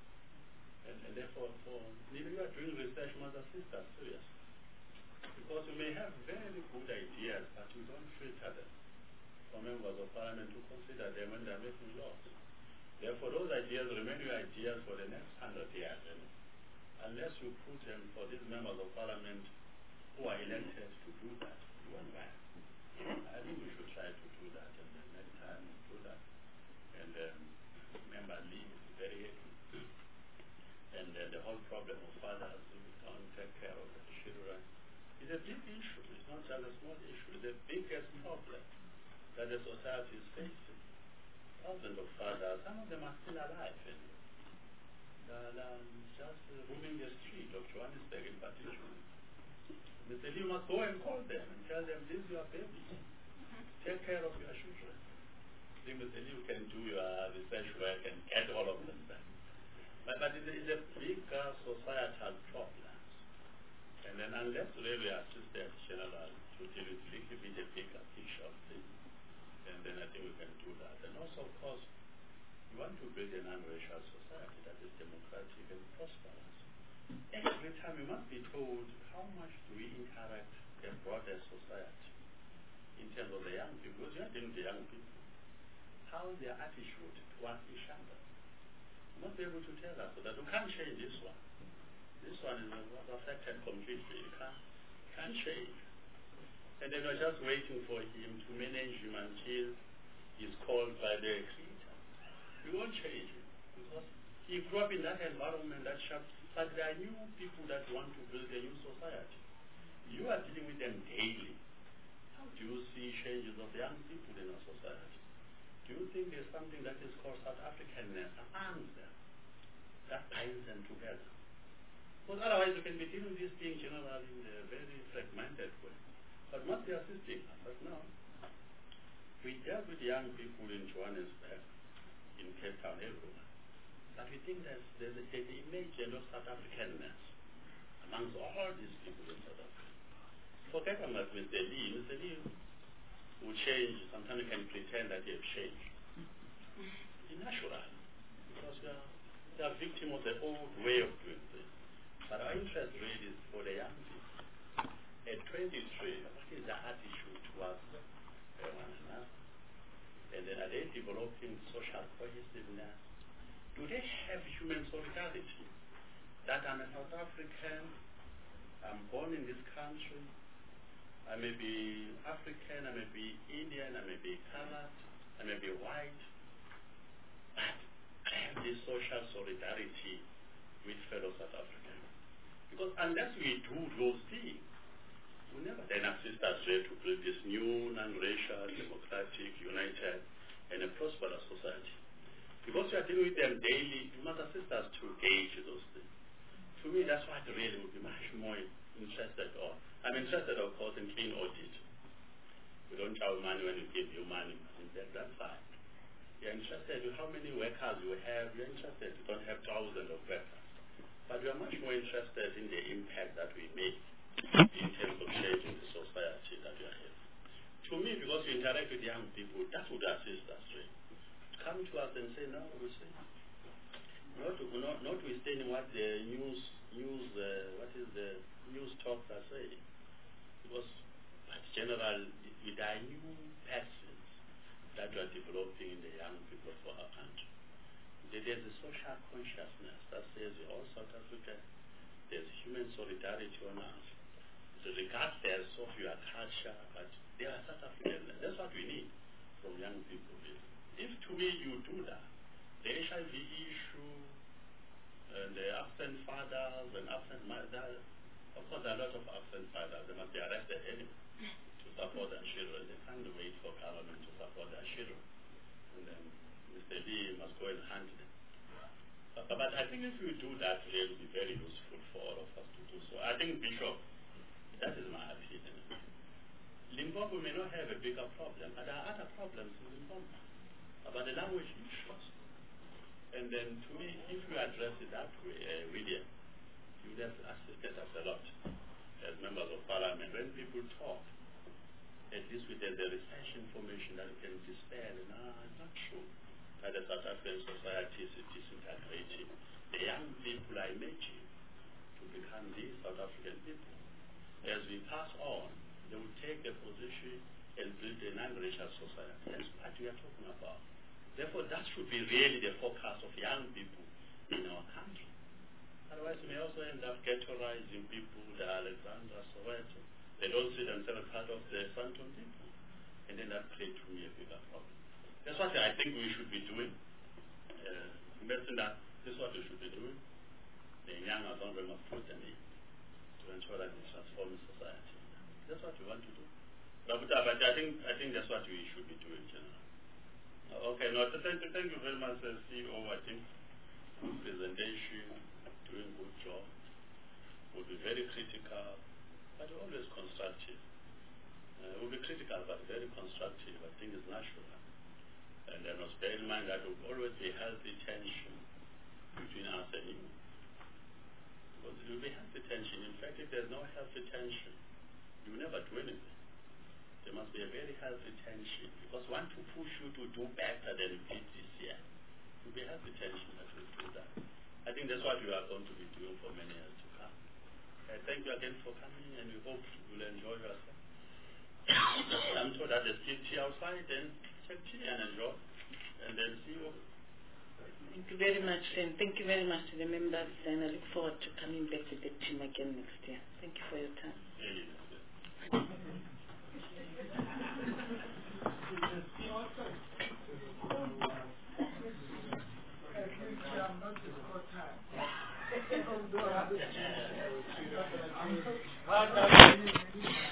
And therefore, if you are doing research, must assist us seriously. Because we may have very good ideas, but we don't filter them for members of parliament to consider them when they are making laws. Therefore, those ideas remain your ideas for the next 100 years. And unless you put them for these members of parliament who are elected to do that, you won't buy. I think we should try to do that, and then next time we do that. And member leave is very heavy. And the whole problem of fathers who don't take care of the children is a big issue. It's not just a small issue. It's the biggest problem that the society is facing. Thousands of fathers, some of them are still alive, and they're just roaming the street of Johannesburg in particular. Mr. Lee must go and call them and tell them, this is your baby. Take care of your children. I think Mr. Lee can do your research work and get all of them back. But it is a bigger societal problem. And then unless really assistant general to deal with a little bit a bigger picture of things, and then I think we can do that. And also, of course, we want to build a non-racial society that is democratic and prosperous. Every time we must be told how much do we interact a broader society in terms of the young people. Because you are dealing with the young people. How is their attitude towards each other? Not be able to tell us so that we can't change this one. This one is affected completely. You can't change. And then we're just waiting for him to manage him until he's called by the Creator. We won't change him because he grew up in that environment, that shop. But there are new people that want to build a new society. You are dealing with them daily. How do you see changes of young people in our society? Do you think there's something that is called South Africanness amongst them that binds them together? Because otherwise you can be dealing with this thing generally in a very fragmented way. But must be assisting us. But no. We dealt with young people in Johannesburg, in Cape Town, everywhere. But we think there's an image of South Africanness amongst all these people in South Africa. Forget about Mr. Lee. Mr. Lee will change. Sometimes you can pretend that he has changed. It's natural. Because we are victim of the old way of doing things. But our interest really is for the young people. At 23, what is the attitude towards one another? And then are they developing social cohesiveness? Do they have human solidarity? That I'm a South African, I'm born in this country, I may be African, I may be Indian, I may be colored, I may be white, but I have this social solidarity with fellow South Africans. Because unless we do those things, we never then assist us to build this new, non-racial, democratic, united, and a prosperous society. Because we are dealing with them daily, you must assist us to gauge those things. To me, that's what really would be much more interested in. I'm interested, of course, in clean audit. We don't charge money when we give you money. That's fine. You're interested in how many workers you have. You're interested you don't have thousands of workers. But we are much more interested in the impact that we make in terms of changing the society that we are having. To me, because we interact with young people, that would assist us really. Come to us and say, no, we say, notwithstanding what the news talks are saying, because in general, there are new passions that we are developing in the young people for our country. There's a social consciousness that says we're all South African. There's human solidarity on us. Regardless of your culture, but they are South African. That's what we need from young people. If to me you do that, the HIV issue, and the absent fathers and absent mothers, of course there are a lot of absent fathers, they must be arrested anyway to support their children. They can't wait for government to support their children. And then Mr. Lee must go and hunt them. But I think if we do that, it will be very useful for all of us to do so. I think, Bishop, that is my opinion. Limpopo may not have a bigger problem, but there are other problems in Limpopo about the language issues. And then to me, if we address it that way, William, you would have assisted us a lot as members of parliament. When people talk, at least with the research information that we can dispel, it's not true that the South African society is disintegrating. The young people are emerging to become these South African people. As we pass on, they will take a position and build a non-racial society. That's what we are talking about. Therefore, that should be really the focus of young people in our country. Otherwise, we may also end up ghettoizing people, the Alexandra, Soweto. They don't see themselves part of the Santon people. And then that creates to me a bigger problem. That's what I think we should be doing. This is what we should be doing. The young are don't must put them in to ensure that we transform society. That's what we want to do. But I think that's what we should be doing, generally. Okay, no, thank you very much, CEO. I think good presentation, doing good job. We'll be very critical, but always constructive. We'll be critical, but very constructive. I think it's natural. And then must bear in mind that there will always be healthy tension between us and you. Because there will be healthy tension. In fact, if there's no healthy tension, you will never do anything. There must be a very healthy tension, because we want to push you to do better than you did this year. It will be healthy tension that will do that. I think that's what we are going to be doing for many years to come. Thank you again for coming, and we hope you will enjoy yourself. I'm told that there's tea outside, then take tea and enjoy, and then see you. Thank you very much, and thank you very much to the members, and I look forward to coming back with the team again next year. Thank you for your time. I'm not